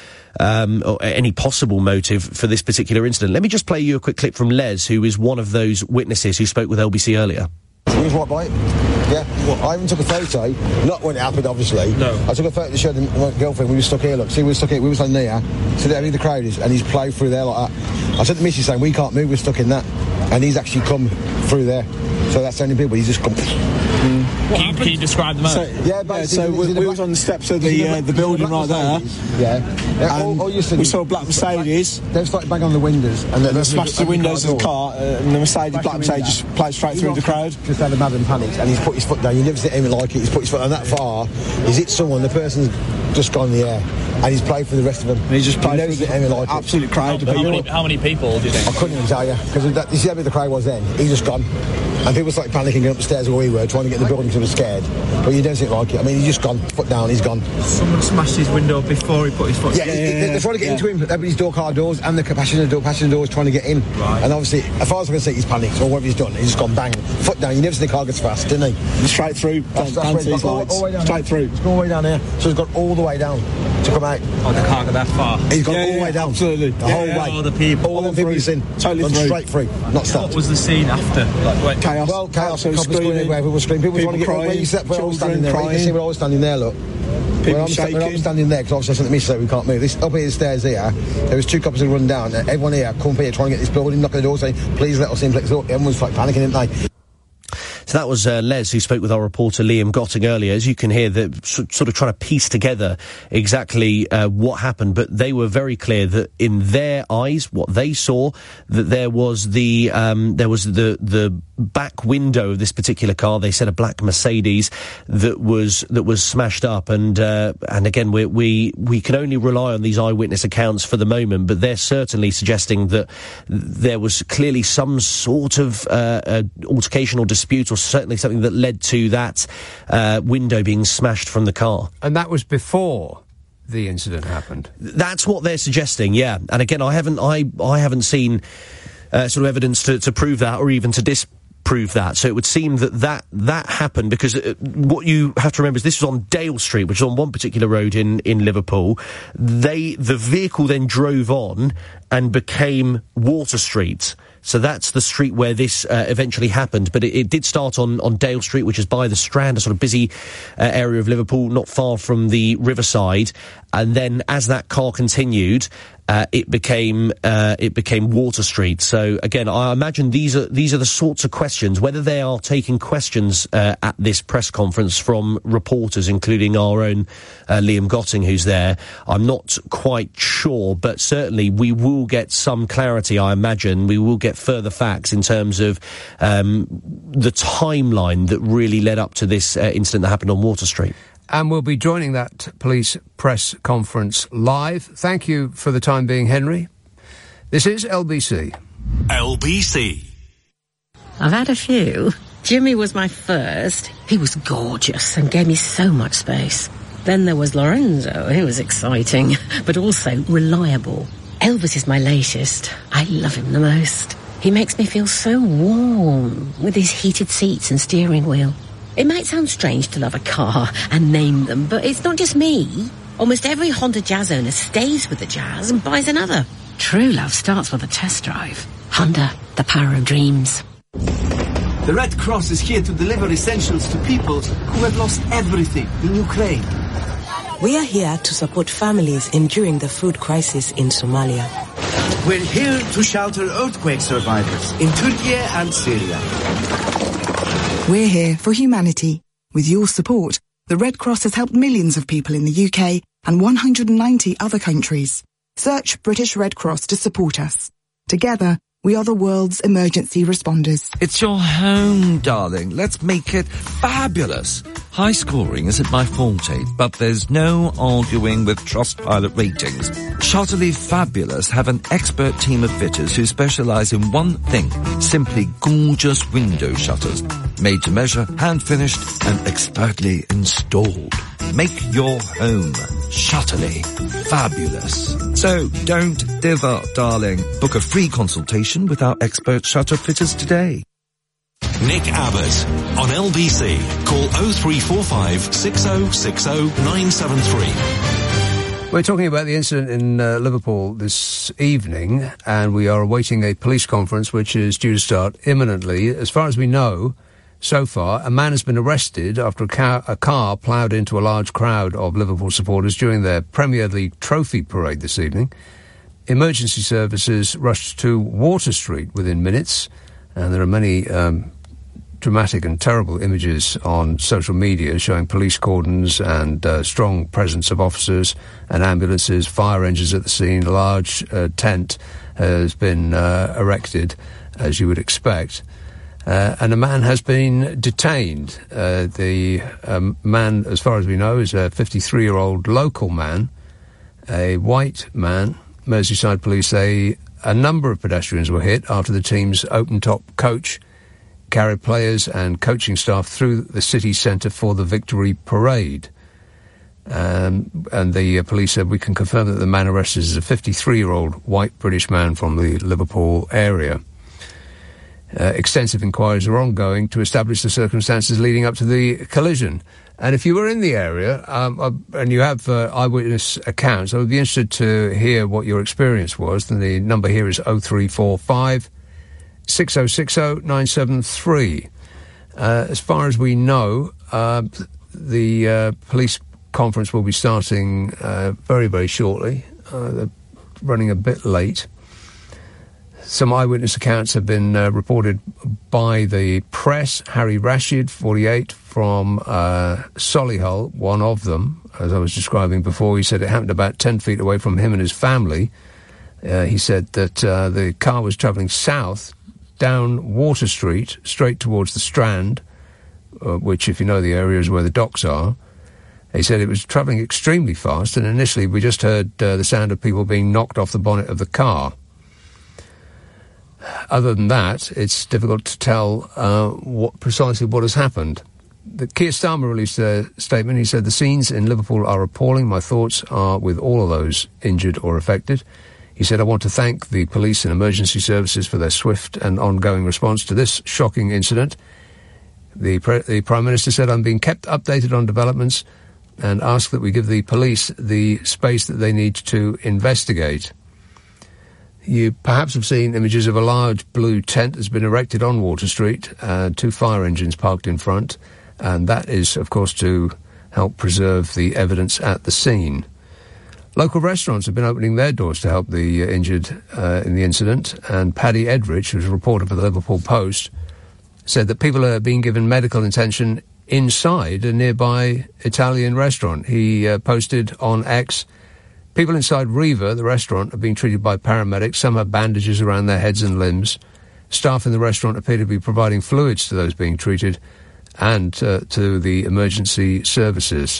Um, or any possible motive for this particular incident. Let me just play you a quick clip from Les, who is one of those witnesses who spoke with L B C earlier. He was right by it. Yeah. What? I even took a photo, not when it happened, obviously. No. I took a photo to show them, my girlfriend, we were stuck here, look. See, we were stuck here, we were standing there, so there the crowd is, and he's ploughed through there like that. I said to the missus saying, we can't move, we're stuck in that. And he's actually come through there. So that's the only people, he's just come... Mm. Can, you, can you describe them out? So, yeah, yeah, so we, we was on the steps of the uh, the building right there. Yeah. yeah all, all we saw a black Mercedes. They've started banging on the windows. And, and they smashed the windows of the car, uh, and the Mercedes, black Mercedes just played straight through the crowd. Just had a mad and panicked, and he's put his foot down. You never see anything like it. He's put his foot down that far. He's hit someone, the person's just gone in the air. And he's played for the rest of them. And he's just played for the like absolute crowd of how, people. How many, how many people do you think? I couldn't even tell you, because you see how big the crowd was then. He's just gone. And people started panicking up the stairs where we were, trying to get in the building because they were scared. But you don't see it like it. I mean, he's just gone, foot down, he's gone. Someone smashed his window before he put his foot yeah, down. Yeah, yeah, they're trying to get yeah. into him. Everybody's door, car doors, and the passenger door, passenger doors trying to get in. Right. And obviously, as far as I can see, he's panicked, or whatever he's done, he's just gone bang, foot down. You never see the car gets fast, didn't he? Straight through, that's, that's down to his lights. All, all Straight through. He's gone all the way down here. So he's gone all the way down to come out. Oh, the car got that far? He's gone yeah, all the yeah, way down. Absolutely. The yeah, whole yeah, way. All the people. All, all the people he's in. Totally through. Straight through. Not stopped. What was the scene after? Like, when chaos. Well, chaos. People screaming. Everywhere. People screaming. People, people trying to get crying, where you sit, where I was standing crying. there. You can see where I was standing there, look. People I'm, shaking. I'm standing there, because obviously I sent the missus so we can't move. This, up here, the stairs here, there was two couples who run down. Everyone here, come up here, trying to get this building, knocking the door, saying, please let us in, please. Everyone was like panicking, didn't they? So that was uh, Les, who spoke with our reporter Liam Gotting earlier. As you can hear, they're sort of trying to piece together exactly uh, what happened, but they were very clear that in their eyes, what they saw, that there was the um, there was the the back window of this particular car. They said a black Mercedes that was that was smashed up, and uh, and again we we we can only rely on these eyewitness accounts for the moment, but they're certainly suggesting that there was clearly some sort of uh, uh, altercation or dispute, or certainly something that led to that uh, window being smashed from the car. And that was before the incident happened? That's what they're suggesting, yeah. And again, I haven't, I, I haven't seen uh, sort of evidence to, to prove that, or even to dis prove that. So it would seem that that, that happened because uh, what you have to remember is this was on Dale Street, which is on one particular road in, in Liverpool. They, the vehicle then drove on and became Water Street. So that's the street where this uh, eventually happened. But it, it did start on, on Dale Street, which is by the Strand, a sort of busy uh, area of Liverpool, not far from the riverside. And then as that car continued, uh, it became uh, it became Water Street. So again, I imagine these are these are the sorts of questions, whether they are taking questions uh, at this press conference from reporters, including our own uh, Liam Gotting, who's there. I'm not quite sure, but certainly we will get some clarity, I imagine. We will get further facts in terms of um, the timeline that really led up to this uh, incident that happened on Water Street. And we'll be joining that police press conference live. Thank you for the time being, Henry. This is L B C. L B C. I've had a few. Jimmy was my first. He was gorgeous and gave me so much space. Then there was Lorenzo. He was exciting, but also reliable. Elvis is my latest. I love him the most. He makes me feel so warm with his heated seats and steering wheel. It might sound strange to love a car and name them, but it's not just me. Almost every Honda Jazz owner stays with the Jazz and buys another. True love starts with a test drive. Honda, the power of dreams. The Red Cross is here to deliver essentials to people who have lost everything in Ukraine. We are here to support families enduring the food crisis in Somalia. We're here to shelter earthquake survivors in Turkey and Syria. We're here for humanity. With your support, the Red Cross has helped millions of people in the U K and one hundred ninety other countries. Search British Red Cross to support us. Together, we are the world's emergency responders. It's your home, darling. Let's make it fabulous. High scoring isn't my forte, but there's no arguing with Trustpilot ratings. Shutterly Fabulous have an expert team of fitters who specialise in one thing, simply gorgeous window shutters. Made to measure, hand-finished, and expertly installed. Make your home Shutterly Fabulous. So don't divert, darling. Book a free consultation with our expert shutter fitters today. Nick Abbott on L B C. Call oh three four five, six oh six oh, nine seven three. We're talking about the incident in uh, Liverpool this evening, and we are awaiting a police conference which is due to start imminently. As far as we know, so far, a man has been arrested after a car, a car ploughed into a large crowd of Liverpool supporters during their Premier League trophy parade this evening. Emergency services rushed to Water Street within minutes, and there are many um, dramatic and terrible images on social media showing police cordons and uh, strong presence of officers and ambulances, fire engines at the scene. A large uh, tent has been uh, erected, as you would expect. Uh, and a man has been detained. Uh, the um, man, as far as we know, is a fifty-three-year-old local man, a white man. Merseyside police say a number of pedestrians were hit after the team's open-top coach carried players and coaching staff through the city centre for the victory parade. Um, and the uh, police said, we can confirm that the man arrested is a fifty-three-year-old white British man from the Liverpool area. Uh, extensive inquiries are ongoing to establish the circumstances leading up to the collision. And if you were in the area um, uh, and you have uh, eyewitness accounts, I would be interested to hear what your experience was. And the number here is oh three four five, six oh six oh, nine seven three. Uh, as far as we know, uh, the uh, police conference will be starting uh, very, very shortly. Uh, they're running a bit late. Some eyewitness accounts have been uh, reported by the press. Harry Rashid, forty-eight, from uh, Solihull, one of them, as I was describing before. He said it happened about ten feet away from him and his family. Uh, he said that uh, the car was travelling south down Water Street, straight towards the Strand, uh, which, if you know the area, is where the docks are. He said it was travelling extremely fast, and initially we just heard uh, the sound of people being knocked off the bonnet of the car. Other than that, it's difficult to tell uh, what precisely what has happened. The Keir Starmer released a statement. He said, the scenes in Liverpool are appalling. My thoughts are with all of those injured or affected. He said, I want to thank the police and emergency services for their swift and ongoing response to this shocking incident. The, pre- the Prime Minister said, I'm being kept updated on developments and asked that we give the police the space that they need to investigate. You perhaps have seen images of a large blue tent that's been erected on Water Street, uh, two fire engines parked in front, and that is, of course, to help preserve the evidence at the scene. Local restaurants have been opening their doors to help the uh, injured uh, in the incident, and Paddy Edridge, who's a reporter for the Liverpool Post, said that people are being given medical attention inside a nearby Italian restaurant. He uh, posted on X, people inside Riva, the restaurant, are being treated by paramedics. Some have bandages around their heads and limbs. Staff in the restaurant appear to be providing fluids to those being treated and uh, to the emergency services.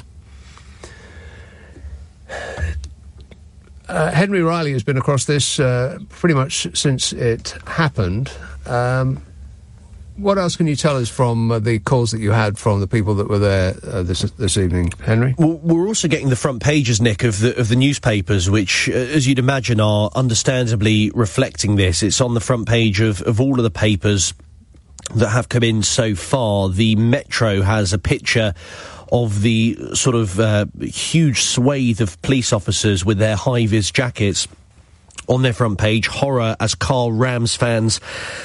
Uh, Henry Riley has been across this uh, pretty much since it happened. Um, what else can you tell us from uh, the calls that you had from the people that were there uh, this this evening, Henry? Well, we're also getting the front pages, Nick, of the of the newspapers, which, uh, as you'd imagine, are understandably reflecting this. It's on the front page of, of all of the papers that have come in so far. The Metro has a picture of the sort of uh, huge swathe of police officers with their high-vis jackets on their front page. Horror as Carl Rams fans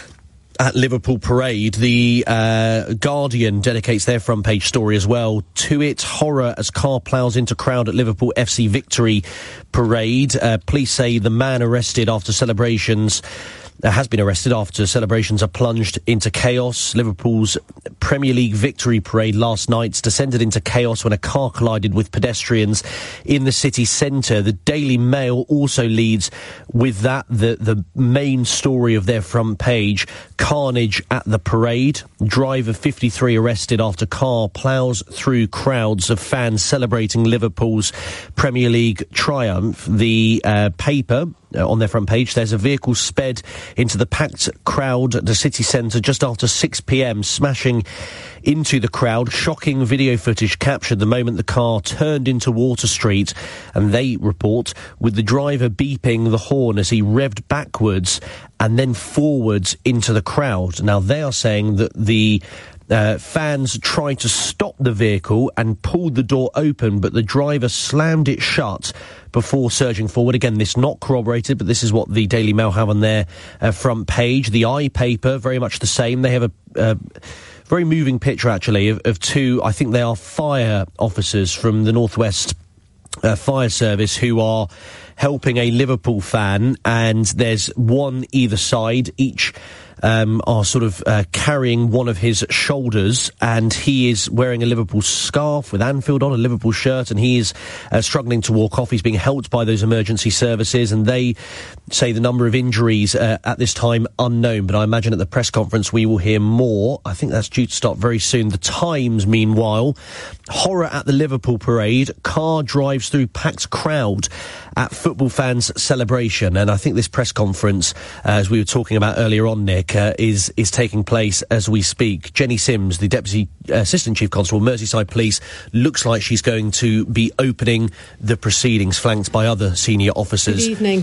at Liverpool Parade. The uh, Guardian dedicates their front page story as well to it. Horror as car ploughs into crowd at Liverpool F C Victory Parade. Uh, police say the man arrested after celebrations Uh, has been arrested after celebrations are plunged into chaos. Liverpool's Premier League victory parade last night descended into chaos when a car collided with pedestrians in the city centre. The Daily Mail also leads with that, the, the main story of their front page: carnage at the parade. Driver fifty-three arrested after car ploughs through crowds of fans celebrating Liverpool's Premier League triumph. The uh, paper, Uh, on their front page, there's a vehicle sped into the packed crowd at the city centre just after six p.m, smashing into the crowd. Shocking video footage captured the moment the car turned into Water Street, and they report with the driver beeping the horn as he revved backwards and then forwards into the crowd. Now, they are saying that the Uh, fans tried to stop the vehicle and pulled the door open, but the driver slammed it shut before surging forward. Again, this not corroborated, but this is what the Daily Mail have on their uh, front page. The I paper, very much the same. They have a uh, very moving picture, actually, of, of two, I think they are fire officers from the North West uh, Fire Service who are helping a Liverpool fan, and there's one either side, each Um, are sort of uh, carrying one of his shoulders, and he is wearing a Liverpool scarf with Anfield on, a Liverpool shirt, and he is uh, struggling to walk off. He's being helped by those emergency services, and they say the number of injuries uh, at this time unknown, but I imagine at the press conference we will hear more. I think that's due to start very soon. The Times, meanwhile: horror at the Liverpool Parade, car drives through packed crowd at football fans' celebration. And I think this press conference, uh, as we were talking about earlier on, Nick, Uh, is is taking place as we speak. Jenny Sims, the Deputy Assistant Chief Constable, Merseyside Police, looks like she's going to be opening the proceedings, flanked by other senior officers. Good evening.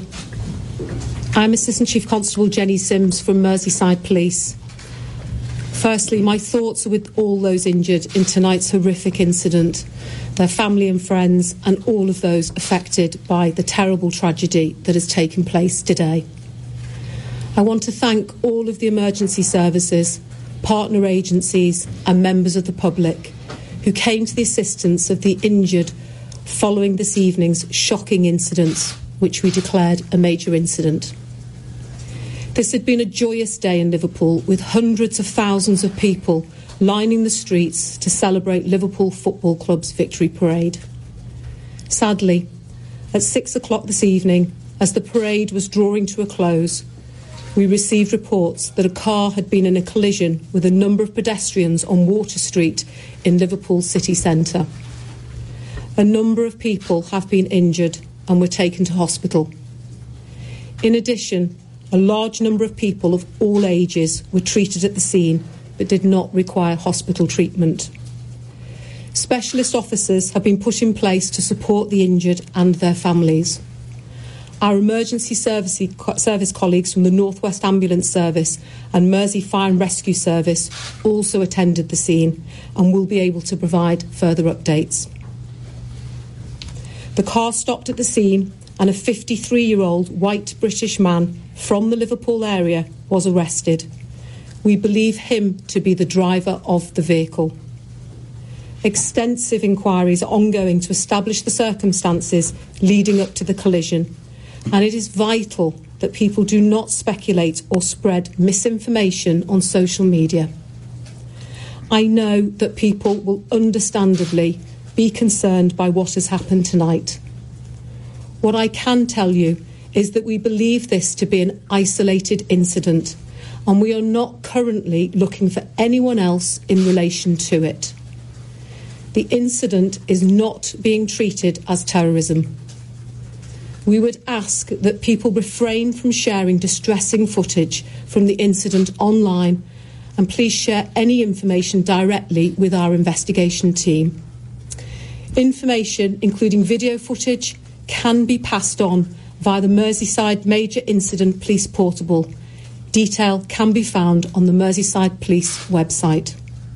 I'm Assistant Chief Constable Jenny Sims from Merseyside Police. Firstly, my thoughts are with all those injured in tonight's horrific incident, their family and friends, and all of those affected by the terrible tragedy that has taken place today. I want to thank all of the emergency services, partner agencies and members of the public who came to the assistance of the injured following this evening's shocking incidents, which we declared a major incident. This had been a joyous day in Liverpool, with hundreds of thousands of people lining the streets to celebrate Liverpool Football Club's victory parade. Sadly, at six o'clock this evening, as the parade was drawing to a close, we received reports that a car had been in a collision with a number of pedestrians on Water Street in Liverpool city centre. A number of people have been injured and were taken to hospital. In addition, a large number of people of all ages were treated at the scene but did not require hospital treatment. Specialist officers have been put in place to support the injured and their families. Our emergency service, service colleagues from the North West Ambulance Service and Mersey Fire and Rescue Service also attended the scene and will be able to provide further updates. The car stopped at the scene and a fifty-three-year-old white British man from the Liverpool area was arrested. We believe him to be the driver of the vehicle. Extensive inquiries are ongoing to establish the circumstances leading up to the collision, and it is vital that people do not speculate or spread misinformation on social media. I know that people will understandably be concerned by what has happened tonight. What I can tell you is that we believe this to be an isolated incident, and we are not currently looking for anyone else in relation to it. The incident is not being treated as terrorism. We would ask that people refrain from sharing distressing footage from the incident online, and please share any information directly with our investigation team. Information, including video footage, can be passed on via the Merseyside Major Incident Police Portable. Detail can be found on the Merseyside Police website.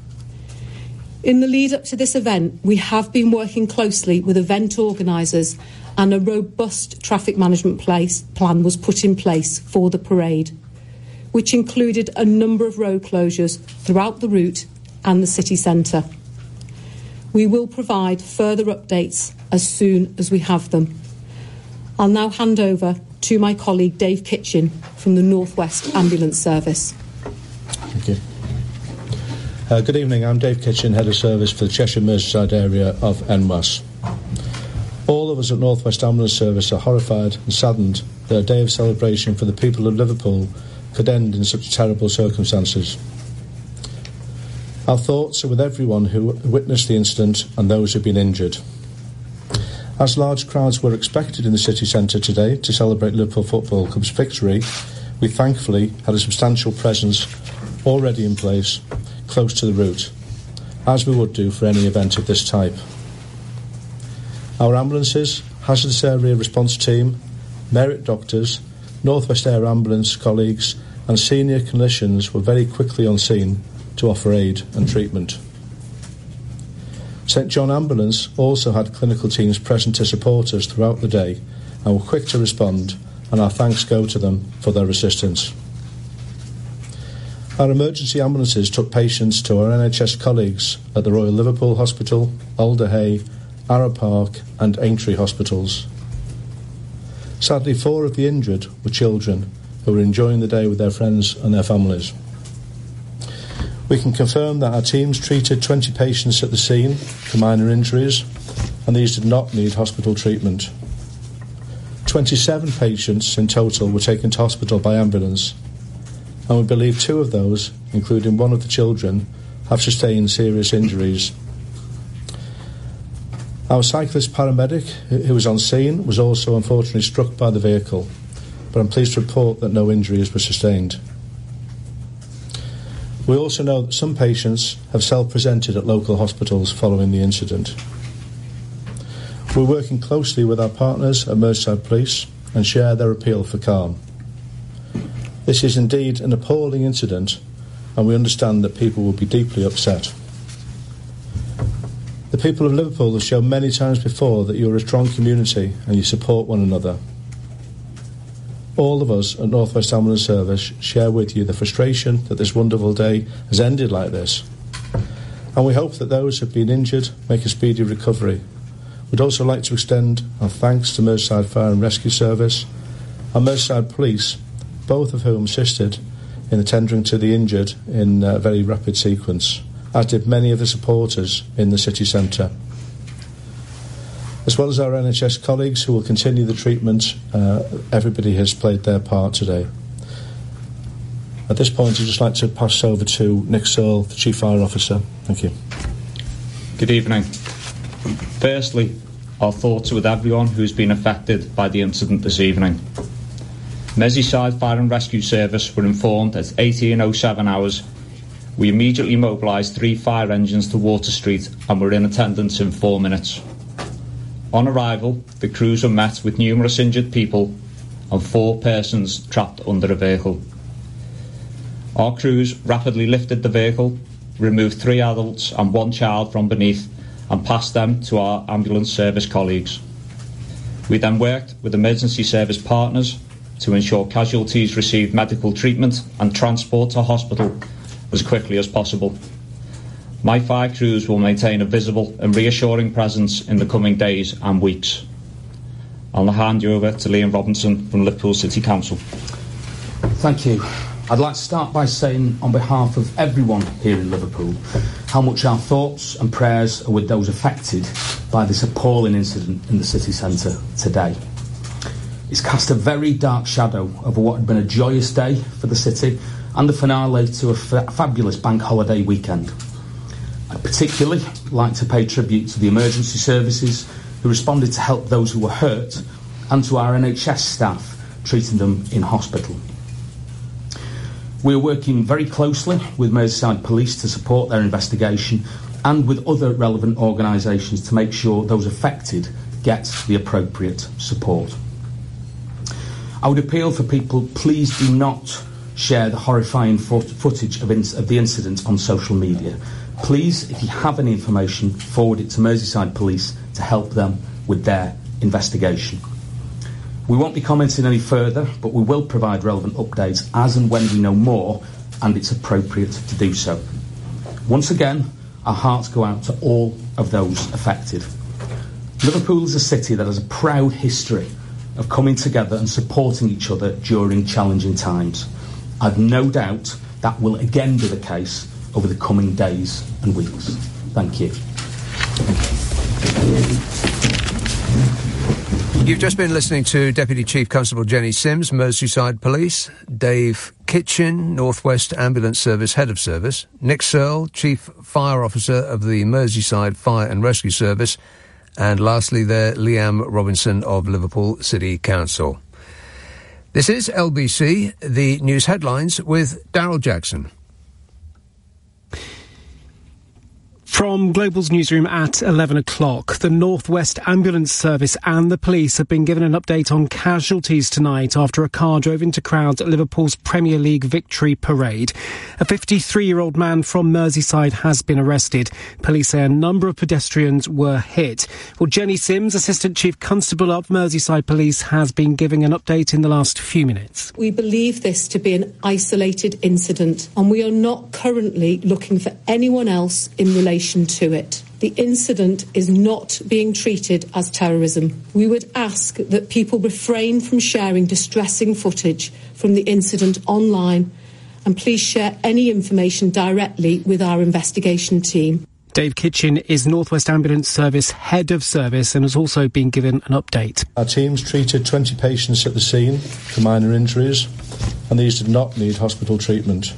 In the lead up to this event, we have been working closely with event organisers, and a robust traffic management place, plan was put in place for the parade, which included a number of road closures throughout the route and the city centre. We will provide further updates as soon as we have them. I'll now hand over to my colleague Dave Kitchen from the North West Ambulance Service. Thank you. Uh, good evening, I'm Dave Kitchen, Head of Service for the Cheshire Merseyside area of N W A S. All of us at North West Ambulance Service are horrified and saddened that a day of celebration for the people of Liverpool could end in such terrible circumstances. Our thoughts are with everyone who witnessed the incident and those who have been injured. As large crowds were expected in the city centre today to celebrate Liverpool Football Club's victory, we thankfully had a substantial presence already in place close to the route, as we would do for any event of this type. Our ambulances, hazardous area response team, merit doctors, North West Air Ambulance colleagues and senior clinicians were very quickly on scene to offer aid and treatment. St John Ambulance also had clinical teams present to support us throughout the day and were quick to respond, and our thanks go to them for their assistance. Our emergency ambulances took patients to our N H S colleagues at the Royal Liverpool Hospital, Alder Hey, Arrow Park and Aintree hospitals. Sadly, four of the injured were children who were enjoying the day with their friends and their families. We can confirm that our teams treated twenty patients at the scene for minor injuries, and these did not need hospital treatment. twenty-seven patients in total were taken to hospital by ambulance, and we believe two of those, including one of the children, have sustained serious injuries. Our cyclist paramedic, who was on scene, was also unfortunately struck by the vehicle, but I'm pleased to report that no injuries were sustained. We also know that some patients have self-presented at local hospitals following the incident. We're working closely with our partners at Merseyside Police and share their appeal for calm. This is indeed an appalling incident, and we understand that people will be deeply upset. The people of Liverpool have shown many times before that you're a strong community and you support one another. All of us at North West Ambulance Service share with you the frustration that this wonderful day has ended like this, and we hope that those who have been injured make a speedy recovery. We'd also like to extend our thanks to Merseyside Fire and Rescue Service and Merseyside Police, both of whom assisted in attending to the injured in a very rapid sequence, as did many of the supporters in the city centre. As well as our N H S colleagues who will continue the treatment, uh, everybody has played their part today. At this point, I'd just like to pass over to Nick Searle, the Chief Fire Officer. Thank you. Good evening. Firstly, our thoughts are with everyone who's been affected by the incident this evening. Merseyside Fire and Rescue Service were informed at eighteen oh seven hours. We immediately mobilised three fire engines to Water Street and were in attendance in four minutes. On arrival, the crews were met with numerous injured people and four persons trapped under a vehicle. Our crews rapidly lifted the vehicle, removed three adults and one child from beneath, and passed them to our ambulance service colleagues. We then worked with emergency service partners to ensure casualties received medical treatment and transport to hospital as quickly as possible. My fire crews will maintain a visible and reassuring presence in the coming days and weeks. I'll now hand you over to Liam Robinson from Liverpool City Council. Thank you. I'd like to start by saying, on behalf of everyone here in Liverpool, how much our thoughts and prayers are with those affected by this appalling incident in the city centre today. It's cast a very dark shadow over what had been a joyous day for the city and the finale to a fa- fabulous bank holiday weekend. I'd particularly like to pay tribute to the emergency services who responded to help those who were hurt, and to our N H S staff treating them in hospital. We are working very closely with Merseyside Police to support their investigation, and with other relevant organisations to make sure those affected get the appropriate support. I would appeal for people, please do not share the horrifying fo- footage of, in- of the incident on social media. Please, if you have any information, forward it to Merseyside Police to help them with their investigation. We won't be commenting any further, but we will provide relevant updates as and when we know more and it's appropriate to do so. Once again, our hearts go out to all of those affected. Liverpool is a city that has a proud history of coming together and supporting each other during challenging times. I've no doubt that will again be the case over the coming days and weeks. Thank you. You've just been listening to Deputy Chief Constable Jenny Sims, Merseyside Police, Dave Kitchen, North West Ambulance Service Head of Service, Nick Searle, Chief Fire Officer of the Merseyside Fire and Rescue Service, and lastly there, Liam Robinson of Liverpool City Council. This is L B C, the news headlines with Daryl Jackson. From Global's newsroom at eleven o'clock, the North West Ambulance Service and the police have been given an update on casualties tonight after a car drove into crowds at Liverpool's Premier League victory parade. A fifty-three-year-old man from Merseyside has been arrested. Police say a number of pedestrians were hit. Well, Jenny Sims, Assistant Chief Constable of Merseyside Police, has been giving an update in the last few minutes. We believe this to be an isolated incident, and we are not currently looking for anyone else in relation to it. The incident is not being treated as terrorism. We would ask that people refrain from sharing distressing footage from the incident online, and please share any information directly with our investigation team. Dave Kitchen is North West Ambulance Service Head of Service and has also been given an update. Our teams treated twenty patients at the scene for minor injuries, and these did not need hospital treatment.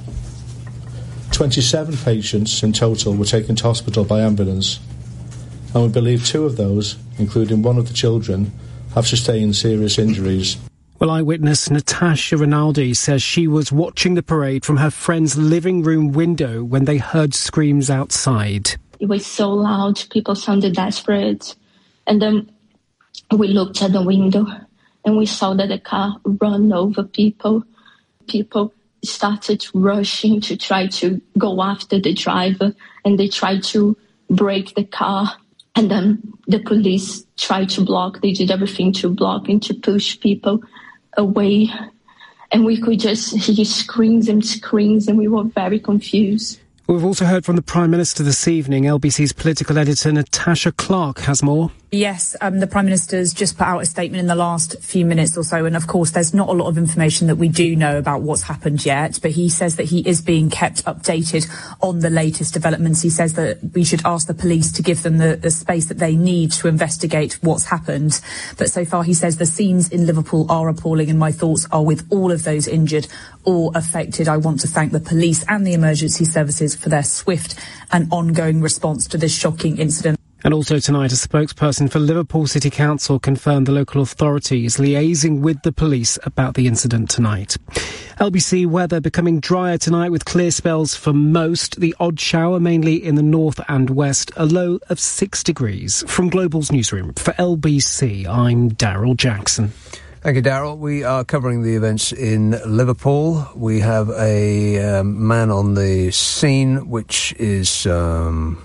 twenty-seven patients in total were taken to hospital by ambulance, and we believe two of those, including one of the children, have sustained serious injuries. Well, eyewitness Natasha Rinaldi says she was watching the parade from her friend's living room window when they heard screams outside. It was so loud, people sounded desperate, and then we looked at the window and we saw that the car ran over people. People started rushing to try to go after the driver, and they tried to break the car, and then the police tried to block. They did everything to block and to push people away, and we could just hear screams and screams, and we were very confused. We've also heard from the Prime Minister this evening. L B C's political editor Natasha Clark has more. Yes, um, the Prime Minister's just put out a statement in the last few minutes or so, and of course there's not a lot of information that we do know about what's happened yet, but he says that he is being kept updated on the latest developments. He says that we should ask the police to give them the, the space that they need to investigate what's happened. But so far he says the scenes in Liverpool are appalling, and my thoughts are with all of those injured or affected. I want to thank the police and the emergency services for their swift and ongoing response to this shocking incident. And also tonight, a spokesperson for Liverpool City Council confirmed the local authority is liaising with the police about the incident tonight. L B C weather becoming drier tonight with clear spells for most. The odd shower mainly in the north and west, a low of six degrees. From Global's newsroom, for L B C, I'm Daryl Jackson. Thank you, Daryl. We are covering the events in Liverpool. We have a um, man on the scene, which is um,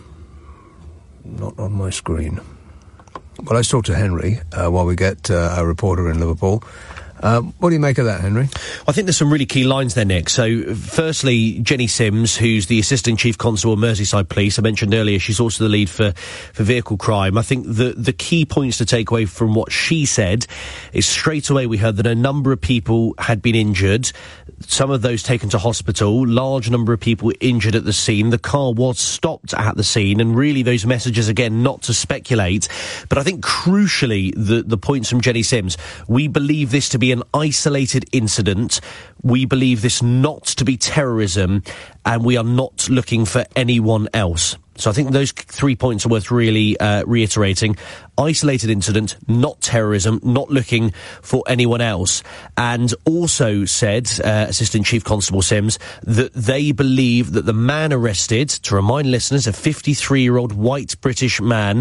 not on my screen. Well, let's talk to Henry uh, while we get uh, our reporter in Liverpool. Uh, what do you make of that, Henry? I think there's some really key lines there, Nick. So, firstly, Jenny Sims, who's the Assistant Chief Constable of Merseyside Police. I mentioned earlier she's also the lead for, for vehicle crime. I think the, the key points to take away from what she said is straight away we heard that a number of people had been injured, some of those taken to hospital, large number of people injured at the scene. The car was stopped at the scene, and really those messages, again, not to speculate. But I think crucially, the, the points from Jenny Sims, we believe this to be an isolated incident. We believe this not to be terrorism, and we are not looking for anyone else. So I think those three points are worth really uh, reiterating. Isolated incident, not terrorism, not looking for anyone else. And also said, uh, Assistant Chief Constable Sims, that they believe that the man arrested, to remind listeners, a fifty-three-year-old white British man,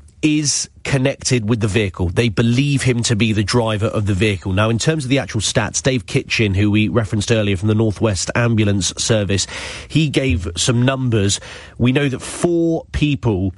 is connected with the vehicle. They believe him to be the driver of the vehicle. Now, in terms of the actual stats, Dave Kitchen, who we referenced earlier from the North West Ambulance Service, he gave some numbers. We know that four people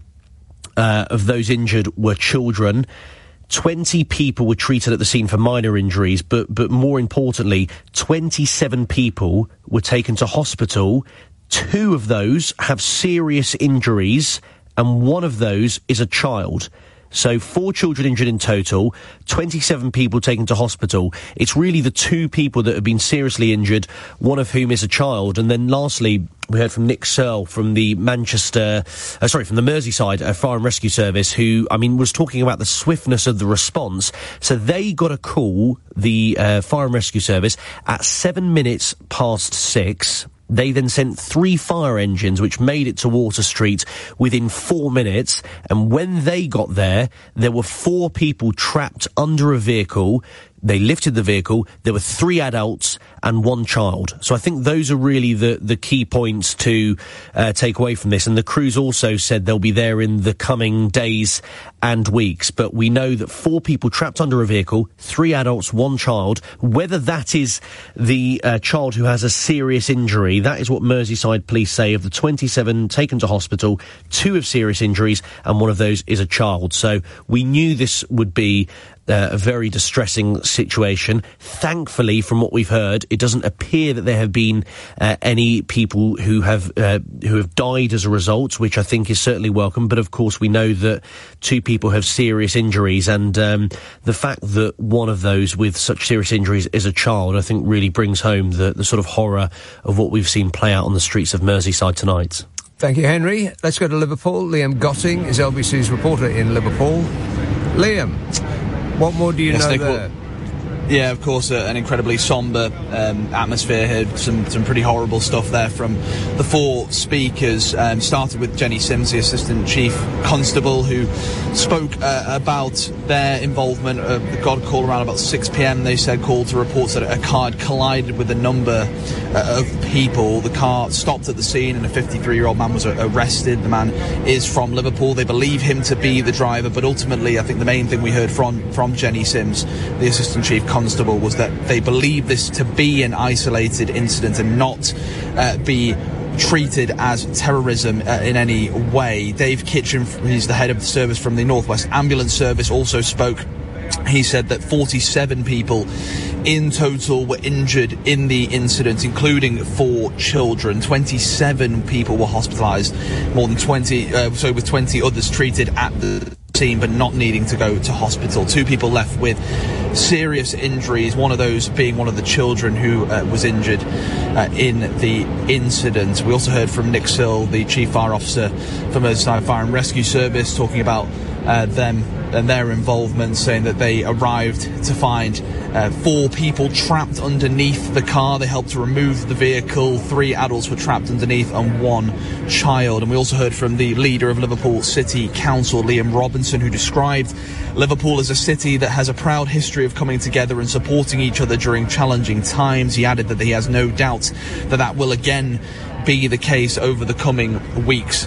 uh, of those injured were children. twenty people were treated at the scene for minor injuries, but, but more importantly, twenty-seven people were taken to hospital. Two of those have serious injuries, and one of those is a child. So four children injured in total, twenty-seven people taken to hospital. It's really the two people that have been seriously injured, one of whom is a child. And then lastly, we heard from Nick Searle from the Manchester, uh, sorry, from the Merseyside uh, Fire and Rescue Service, who, I mean, was talking about the swiftness of the response. So they got a call, the uh, Fire and Rescue Service, at seven minutes past six. They then sent three fire engines, which made it to Water Street within four minutes. And when they got there, there were four people trapped under a vehicle. They lifted the vehicle. There were three adults and one child. So I think those are really the, the key points to uh, take away from this. And the crews also said they'll be there in the coming days and weeks. But we know that four people trapped under a vehicle, three adults, one child. Whether that is the uh, child who has a serious injury, that is what Merseyside Police say. Of the twenty-seven taken to hospital, two have serious injuries, and one of those is a child. So we knew this would be Uh, a very distressing situation. Thankfully, from what we've heard, it doesn't appear that there have been uh, any people who have uh, who have died as a result, which I think is certainly welcome. But of course, we know that two people have serious injuries, and um, the fact that one of those with such serious injuries is a child, I think, really brings home the, the sort of horror of what we've seen play out on the streets of Merseyside tonight. Thank you, Henry. Let's go to Liverpool. Liam Gotting is L B C's reporter in Liverpool. Liam, what more do you yes, know Nick, there? Yeah, of course, uh, an incredibly sombre um, atmosphere here. Some some pretty horrible stuff there from the four speakers. Um, started with Jenny Sims, the Assistant Chief Constable, who spoke uh, about their involvement. Uh, got a call around about six p.m. They said called to reports that a car had collided with a number uh, of people. The car stopped at the scene, and a fifty-three-year-old man was uh, arrested. The man is from Liverpool. They believe him to be the driver, but ultimately, I think the main thing we heard from from Jenny Sims, the Assistant Chief Constable, was that they believe this to be an isolated incident and not uh, be treated as terrorism uh, in any way. Dave Kitchen, he's the head of the service from the North West Ambulance Service, also spoke. He said that forty-seven people in total were injured in the incident, including four children. twenty-seven people were hospitalised, more than twenty, uh, so with twenty others treated at the scene but not needing to go to hospital. Two people left with serious injuries, one of those being one of the children who uh, was injured uh, in the incident. We also heard from Nick Searle, the Chief Fire Officer for Merseyside Fire and Rescue Service, talking about uh, them and their involvement, saying that they arrived to find uh, four people trapped underneath the car. They helped to remove the vehicle. Three adults were trapped underneath and one child. And we also heard from the leader of Liverpool City Council, Liam Robinson, who described Liverpool as a city that has a proud history of coming together and supporting each other during challenging times. He added that he has no doubt that that will again be the case over the coming weeks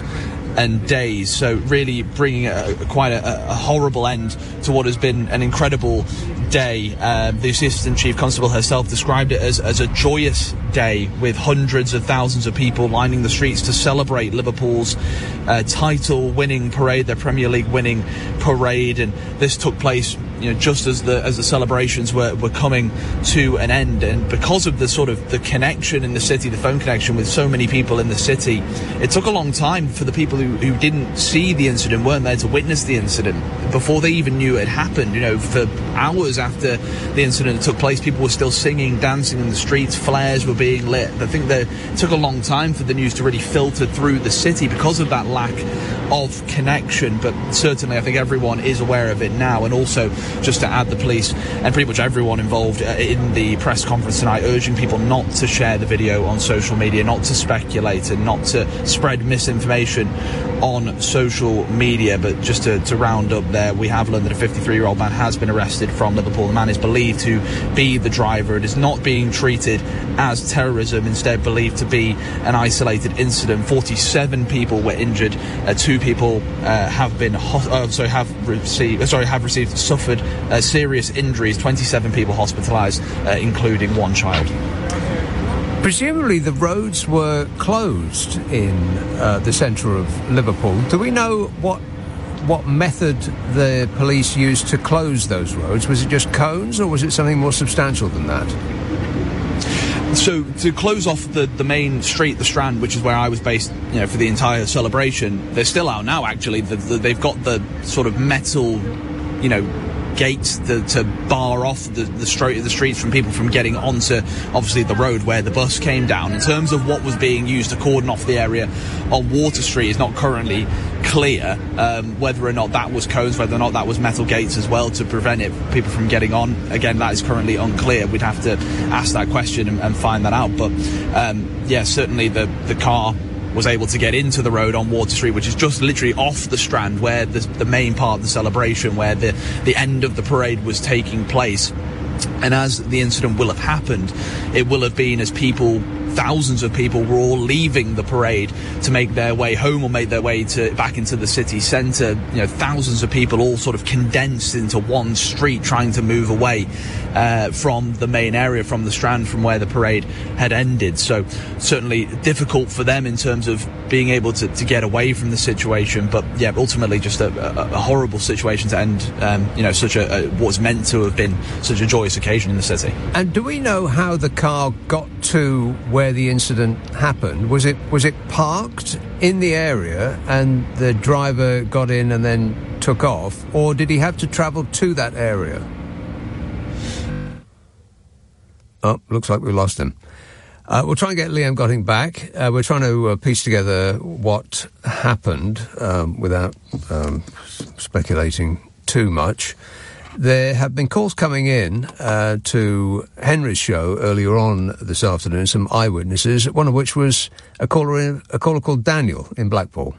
and days. So really bringing a, a, quite a, a horrible end to what has been an incredible day. Uh, the Assistant Chief Constable herself described it as, as a joyous day, with hundreds of thousands of people lining the streets to celebrate Liverpool's uh, title-winning parade, their Premier League winning parade. And this took place, you know, just as the as the celebrations were, were coming to an end. And because of the sort of the connection in the city, the phone connection with so many people in the city, it took a long time for the people who, who didn't see the incident, weren't there to witness the incident, before they even knew it had happened. You know, for hours after the incident took place, people were still singing, dancing in the streets, flares were being lit. I think that it took a long time for the news to really filter through the city because of that lack of connection. But certainly I think everyone is aware of it now. And also, just to add, the police and pretty much everyone involved in the press conference tonight urging people not to share the video on social media, not to speculate and not to spread misinformation on social media. But just to, to round up there, we have learned that a fifty-three-year-old man has been arrested from Liverpool. The man is believed to be the driver. It is not being treated as terrorism, instead believed to be an isolated incident. forty-seven people were injured. Uh, two people uh, have been ho- uh, sorry have received uh, sorry have received suffered uh, serious injuries. twenty-seven people hospitalised, uh, including one child. Presumably the roads were closed in uh, the centre of Liverpool. Do we know what what method the police used to close those roads? Was it just cones, or was it something more substantial than that? So to close off the, the main street, the Strand, which is where I was based, you know, for the entire celebration, they're still out now. Actually, the, the, they've got the sort of metal, you know, gates to, to bar off the the, stro- the streets from people from getting onto, obviously, the road where the bus came down. In terms of what was being used to cordon off the area on Water Street, is not currently clear. Um, whether or not that was cones, whether or not that was metal gates as well to prevent it, people from getting on, again, that is currently unclear. We'd have to ask that question and, and find that out. But um, yeah, certainly the the car was able to get into the road on Water Street, which is just literally off the Strand, where the, the main part of the celebration, where the, the end of the parade was taking place. And as the incident will have happened, it will have been as people, thousands of people, were all leaving the parade to make their way home or make their way to back into the city centre. You know, thousands of people all sort of condensed into one street, trying to move away uh, from the main area, from the Strand, from where the parade had ended. So certainly difficult for them in terms of being able to, to get away from the situation. But yeah, ultimately just a, a, a horrible situation to end, um, you know, such a, a what was meant to have been such a joyous occasion in the city. And do we know how the car got to where the incident happened? Was it was it parked in the area and the driver got in and then took off, or did he have to travel to that area? Oh, looks like we lost him. Uh, we'll try and get Liam Gotting back. Uh, we're trying to uh, piece together what happened um, without um, speculating too much. There have been calls coming in uh, to Henry's show earlier on this afternoon, some eyewitnesses, one of which was a caller, in, a caller called Daniel in Blackpool.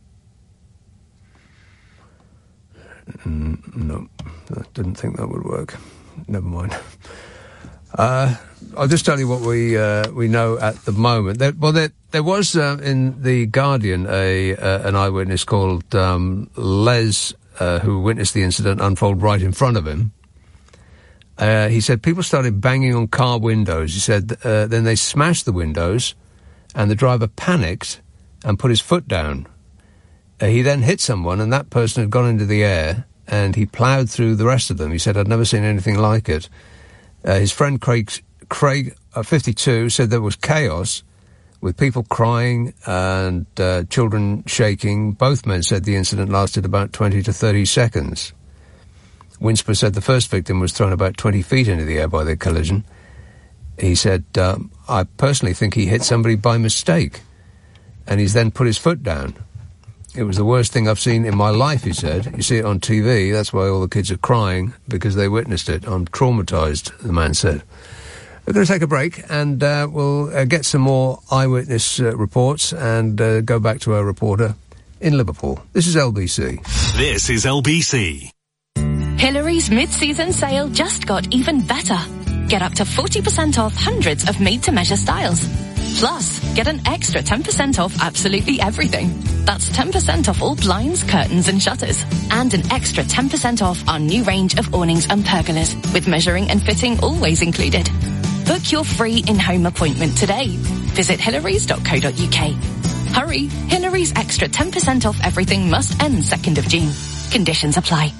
Mm, no, I didn't think that would work. Never mind. Uh, I'll just tell you what we uh, we know at the moment. There, well, there, there was uh, in The Guardian a uh, an eyewitness called um, Les, Uh, who witnessed the incident unfold right in front of him. Uh, he said people started banging on car windows. He said uh, then they smashed the windows and the driver panicked and put his foot down. Uh, he then hit someone and that person had gone into the air and he ploughed through the rest of them. He said, I'd never seen anything like it. Uh, his friend Craig, Craig uh, fifty-two, said there was chaos with people crying and uh, children shaking. Both men said the incident lasted about twenty to thirty seconds. Winsper said the first victim was thrown about twenty feet into the air by the collision. He said, um, I personally think he hit somebody by mistake, and he's then put his foot down. It was the worst thing I've seen in my life, he said. You see it on T V, that's why all the kids are crying, because they witnessed it. I'm traumatised, the man said. We're going to take a break and uh, we'll uh, get some more eyewitness uh, reports and uh, go back to our reporter in Liverpool. This is L B C. This is L B C. Hillary's mid-season sale just got even better. Get up to forty percent off hundreds of made-to-measure styles. Plus, get an extra ten percent off absolutely everything. That's ten percent off all blinds, curtains and shutters. And an extra ten percent off our new range of awnings and pergolas, with measuring and fitting always included. Book your free in-home appointment today. Visit hillarys dot co dot uk. Hurry, Hillary's extra ten percent off everything must end second of June. Conditions apply.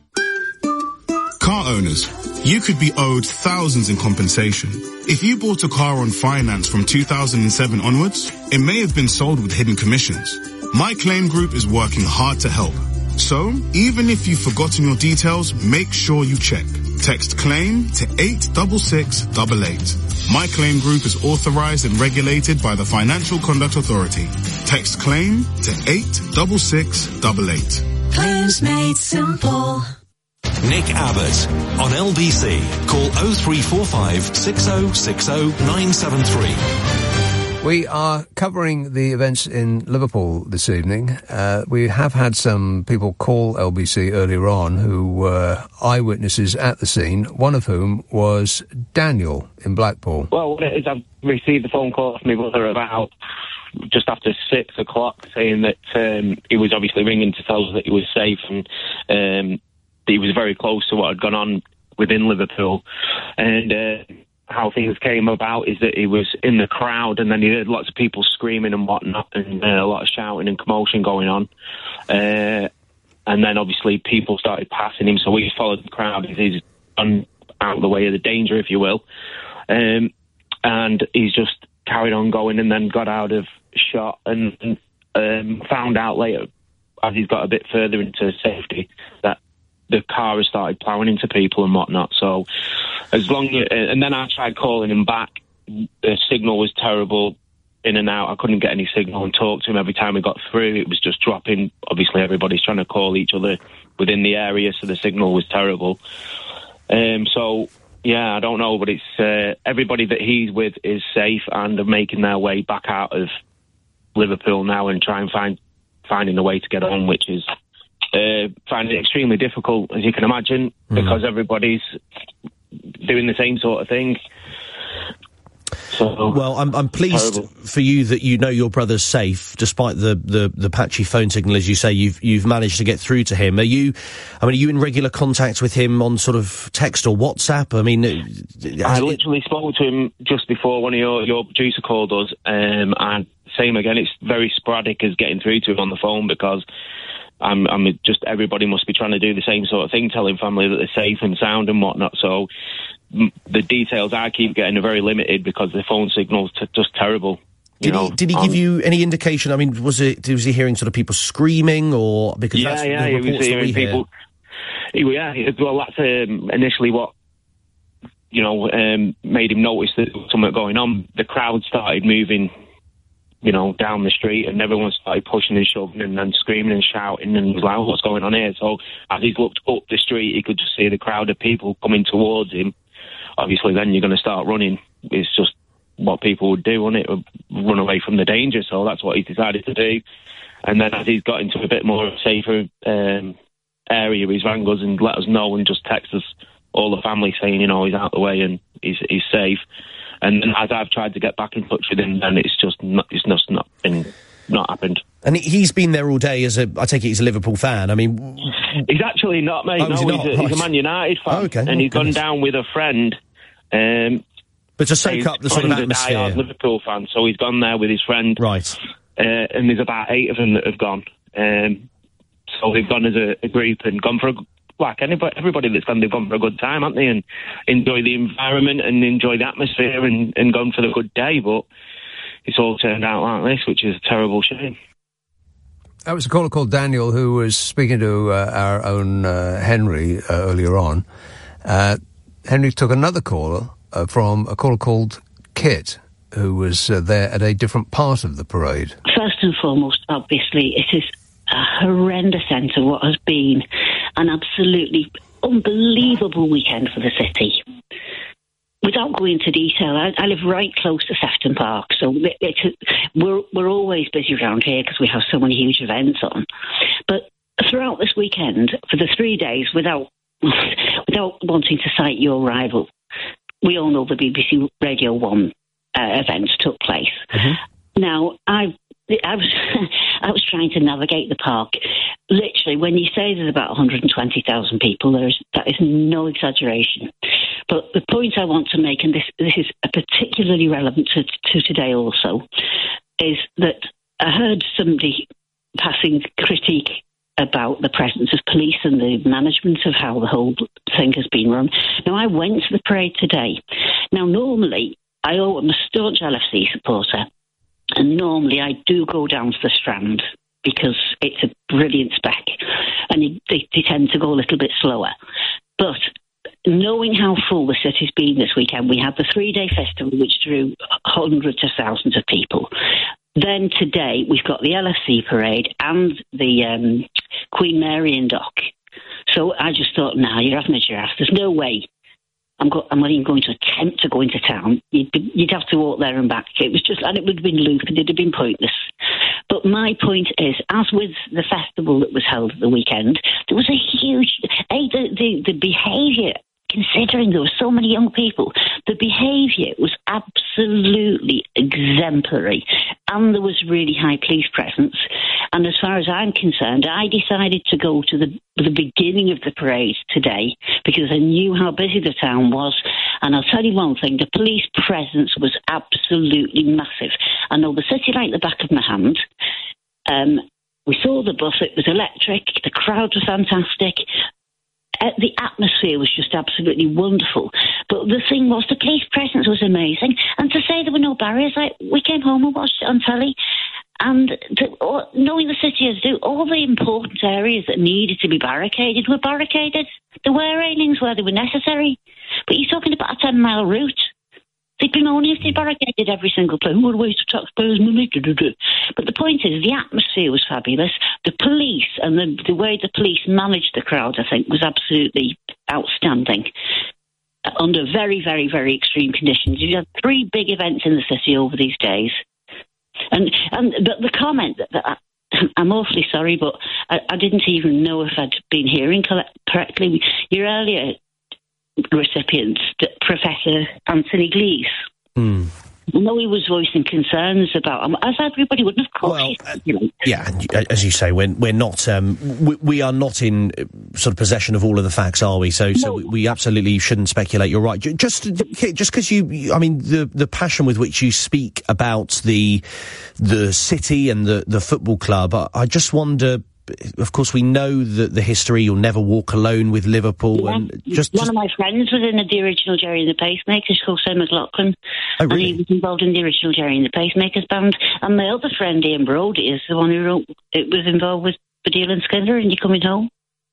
Car owners, you could be owed thousands in compensation. If you bought a car on finance from two thousand seven onwards, it may have been sold with hidden commissions. My Claim Group is working hard to help. So, even if you've forgotten your details, make sure you check. Text CLAIM to eight six six eight eight. My Claim Group is authorized and regulated by the Financial Conduct Authority. Text CLAIM to eight six six eight eight. Claims made simple. Nick Abbott on L B C. Call oh three four five six oh six oh nine seven three. We are covering the events in Liverpool this evening. Uh, we have had some people call L B C earlier on who were eyewitnesses at the scene, one of whom was Daniel in Blackpool. Well, what it is, I've received a phone call from my brother about just after six o'clock saying that um, he was obviously ringing to tell us that he was safe and um, that he was very close to what had gone on within Liverpool. And uh, how things came about is that he was in the crowd and then he heard lots of people screaming and whatnot and uh, a lot of shouting and commotion going on. Uh, and then obviously people started passing him, so he followed the crowd. He's gone out of the way of the danger, if you will. Um, and he's just carried on going and then got out of shot and, and um, found out later, as he's got a bit further into safety, that the car has started ploughing into people and whatnot. So as long as, and then I tried calling him back. The signal was terrible, in and out. I couldn't get any signal and talk to him. Every time we got through, it was just dropping. Obviously, everybody's trying to call each other within the area, so the signal was terrible. Um, so, yeah, I don't know, but it's uh, everybody that he's with is safe and are making their way back out of Liverpool now and trying find finding a way to get on, which is uh, finding it extremely difficult, as you can imagine, mm. because everybody's doing the same sort of thing. So, well, I'm, I'm pleased terrible. for you that you know your brother's safe, despite the, the, the patchy phone signal, as you say. You've you've managed to get through to him. Are you? I mean, are you in regular contact with him on sort of text or WhatsApp? I mean, I literally it... spoke to him just before one of your your producer called us, um, and same again. It's very sporadic as getting through to him on the phone because I'm I'm just everybody must be trying to do the same sort of thing, telling family that they're safe and sound and whatnot. So the details I keep getting are very limited because the phone signal's t- just terrible. Did know, he did he um, give you any indication? I mean, was it was he hearing sort of people screaming or because yeah, that's yeah, the he reports was that we hearing hear. people. He, yeah, he, well, that's um, initially what you know um, made him notice that there was something going on. The crowd started moving, you know, down the street, and everyone started pushing and shoving and then screaming and shouting, and was like, oh, what's going on here? So as he looked up the street, he could just see the crowd of people coming towards him. Obviously, then you're going to start running. It's just what people would do, wouldn't it? Run away from the danger. So that's what he decided to do. And then as he's got into a bit more safer um, area, he's rang us and let us know and just text us, all the family, saying, you know, he's out of the way and he's, he's safe. And as I've tried to get back in touch with him, then it's just not, it's just not been, not happened. And he's been there all day as a, I take it he's a Liverpool fan. I mean... He's actually not, mate. Oh, no, he not? he's, a, right. he's a Man United fan. Oh, okay. And oh, he's goodness. gone down with a friend. Um, but to soak up the sort of atmosphere. He's a diehard Liverpool fan, so he's gone there with his friend. Right. Uh, and there's about eight of them that have gone. Um, so they've gone as a, a group and gone for a... Like anybody, everybody that's gone, they've gone for a good time, haven't they? And enjoy the environment and enjoy the atmosphere and, and gone for the good day. But it's all turned out like this, which is a terrible shame. That was a caller called Daniel who was speaking to uh, our own uh, Henry uh, earlier on. Uh, Henry took another caller uh, from a caller called Kit, who was uh, there at a different part of the parade. First and foremost, obviously, it is a horrendous end to what has been an absolutely unbelievable weekend for the city. Without going into detail, I, I live right close to Sefton Park, so it, it's, we're we're always busy around here because we have so many huge events on. But throughout this weekend, for the three days, without without wanting to cite your rival, we all know the B B C Radio One uh, event took place. Mm-hmm. Now, I've I was I was trying to navigate the park. Literally, when you say there's about one hundred twenty thousand people, there is that is no exaggeration. But the point I want to make, and this this is particularly relevant to, to today also, is that I heard somebody passing critique about the presence of police and the management of how the whole thing has been run. Now, I went to the parade today. Now, normally, I am a staunch L F C supporter, and normally I do go down to the Strand because it's a brilliant spec, and you, they, they tend to go a little bit slower. But knowing how full the city's been this weekend, we had the three-day festival which drew hundreds of thousands of people. Then today we've got the L F C parade and the um, Queen Mary in Dock. So I just thought, nah, you're having a giraffe. There's no way I'm, go- I'm not even going to attempt to go into town. You'd, be- you'd have to walk there and back. It was just, and it would have been looped. It'd have been pointless. But my point is, as with the festival that was held at the weekend, there was a huge, a, the, the, the behaviour, considering there were so many young people, the behaviour was absolutely exemplary, and there was really high police presence. And as far as I'm concerned, I decided to go to the, the beginning of the parade today because I knew how busy the town was. And I'll tell you one thing, the police presence was absolutely massive. I know the city like the back of my hand. Um, we saw the bus, it was electric, the crowd was fantastic. Uh, the atmosphere was just absolutely wonderful. But the thing was, the police presence was amazing. And to say there were no barriers, like, we came home and watched it on telly. And to, or, knowing the city as do, all the important areas that needed to be barricaded were barricaded. There were railings where they were necessary. But you're talking about a ten-mile route. They'd been only if they barricaded every single place. What a waste of taxpayers' money. But the point is, the atmosphere was fabulous. The police and the, the way the police managed the crowd, I think, was absolutely outstanding. Under very, very, very extreme conditions. You had three big events in the city over these days. And and but the comment that, that I, I'm awfully sorry, but I, I didn't even know if I'd been hearing correctly. Your earlier recipient, Professor Anthony Glees. Mm. I know he was voicing concerns about, um, as everybody would, of course. Well, uh, yeah, and as you say, we're, we're not, um, we, we are not in uh, sort of possession of all of the facts, are we? So, no. so we, we absolutely shouldn't speculate. You're right. Just, just because you, you, I mean, the the passion with which you speak about the the city and the the football club, I, I just wonder. Of course, we know that the history, you'll never walk alone with Liverpool. Yeah. And just, One just... of my friends was in the original Jerry and the Pacemakers, called Sam McLaughlin. Oh, really? And he was involved in the original Jerry and the Pacemakers band. And my other friend, Ian Brody, is the one who wrote, it was involved with Badil and Skinner and You Coming Home.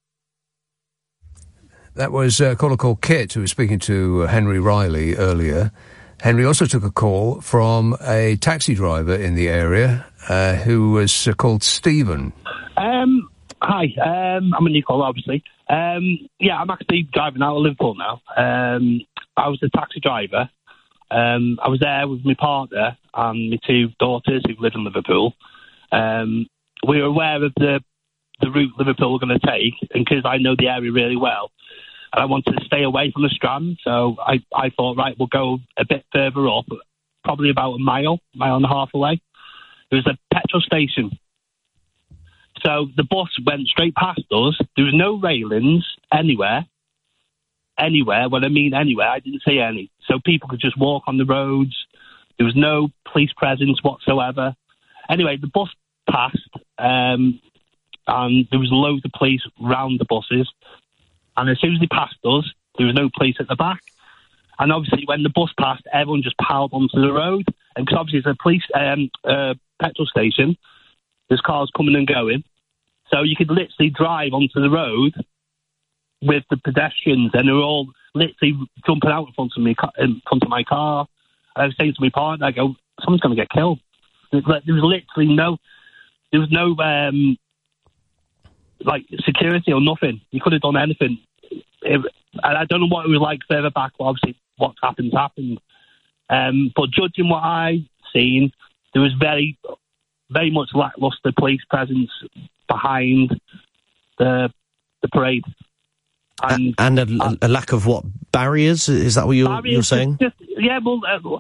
That was a caller called Kit, who was speaking to Henry Riley earlier. Henry also took a call from a taxi driver in the area uh, who was uh, called Stephen. Um, hi, um, I'm a new caller, obviously. Um, yeah, I'm actually driving out of Liverpool now. Um, I was a taxi driver. Um, I was there with my partner and my two daughters who live in Liverpool. Um, we were aware of the, the route Liverpool were going to take, and because I know the area really well, and I wanted to stay away from the Strand, so I, I thought, right, we'll go a bit further up, probably about a mile, mile and a half away. There was a petrol station. So the bus went straight past us. There was no railings anywhere. Anywhere. When I mean anywhere, I didn't see any. So people could just walk on the roads. There was no police presence whatsoever. Anyway, the bus passed, um, and there was loads of police round the buses. And as soon as they passed us, there was no police at the back. And obviously, when the bus passed, everyone just piled onto the road. And because obviously it's a police um, uh, petrol station, there's cars coming and going. So you could literally drive onto the road with the pedestrians, and they were all literally jumping out in front of me, in front of my car. I was saying to my partner, I go, someone's going to get killed. There was literally no, there was no, um, like, security or nothing. You could have done anything. It, and I don't know what it was like further back, but obviously what's happened happened. Um, but judging what I've seen, there was very, very much lacklustre police presence behind the the parade. And, and a, a lack of what? Barriers? Is that what you're, barriers, you're saying? Just, yeah, well, uh,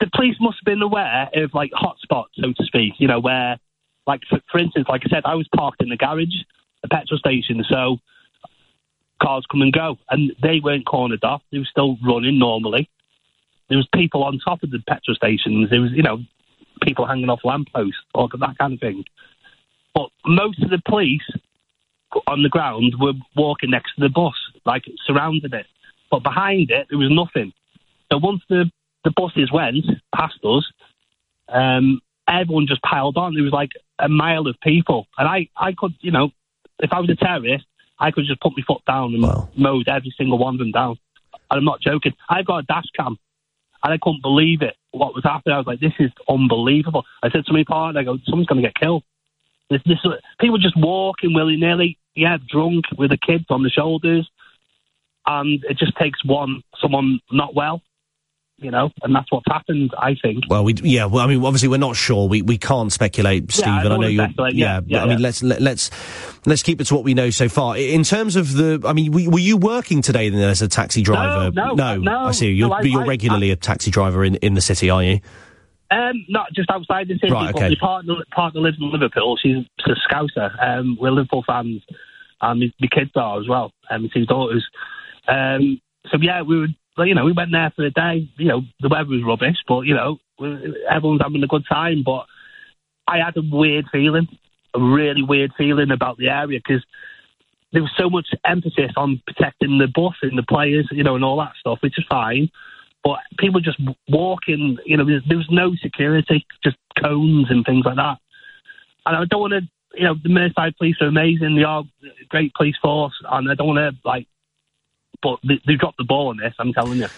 the police must have been aware of, like, hotspots, so to speak, you know, where, like, for, for instance, like I said, I was parked in the garage, the petrol station, so cars come and go, and they weren't cornered off. They were still running normally. There was people on top of the petrol stations. There was, you know, people hanging off lampposts, or that kind of thing. But most of the police on the ground were walking next to the bus, like surrounding it. But behind it, there was nothing. So once the, the buses went past us, um, everyone just piled on. There was like a mile of people. And I, I could, you know, if I was a terrorist, I could just put my foot down and wow. mowed every single one of them down. And I'm not joking. I got a dash cam, and I couldn't believe it, what was happening. I was like, this is unbelievable. I said to my partner, I go, someone's going to get killed. This, this, people just walking willy-nilly, yeah, drunk, with the kids on the shoulders, and it just takes one, someone not well, you know, and that's what's happened, I think. Well, we yeah, well, I mean, obviously we're not sure. We we can't speculate, Steve. Yeah, I, and I know you're. Speculate. Yeah, yeah, but, yeah, I mean, yeah. let's let, let's let's keep it to what we know so far. In terms of the, I mean, were, were you working today then as a taxi driver? No, no, no. I see. You're, no, I, you're I, regularly I, a taxi driver in, in the city, are you? Um, not just outside the city, right, but okay. my partner, partner lives in Liverpool. She's a Scouser. Um, we're Liverpool fans, and my, my kids are as well, and my two daughters. Um, so, yeah, we were, you know, we went there for the day. You know, the weather was rubbish, but, you know, everyone's having a good time. But I had a weird feeling, a really weird feeling about the area, because there was so much emphasis on protecting the bus and the players, you know, and all that stuff, which is fine. But people just walking, you know, there was no security, just cones and things like that. And I don't want to, you know, the Merseyside police are amazing. They are a great police force. And I don't want to, like, but they, they dropped the ball on this, I'm telling you.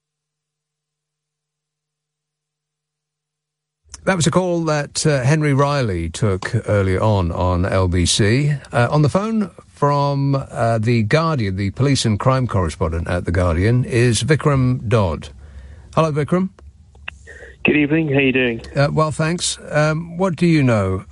That was a call that uh, Henry Riley took earlier on on L B C. Uh, on the phone from uh, The Guardian, the police and crime correspondent at The Guardian, is Vikram Dodd. Hello, Vikram. Good evening. How are you doing? Uh, well, thanks. Um, what do you know?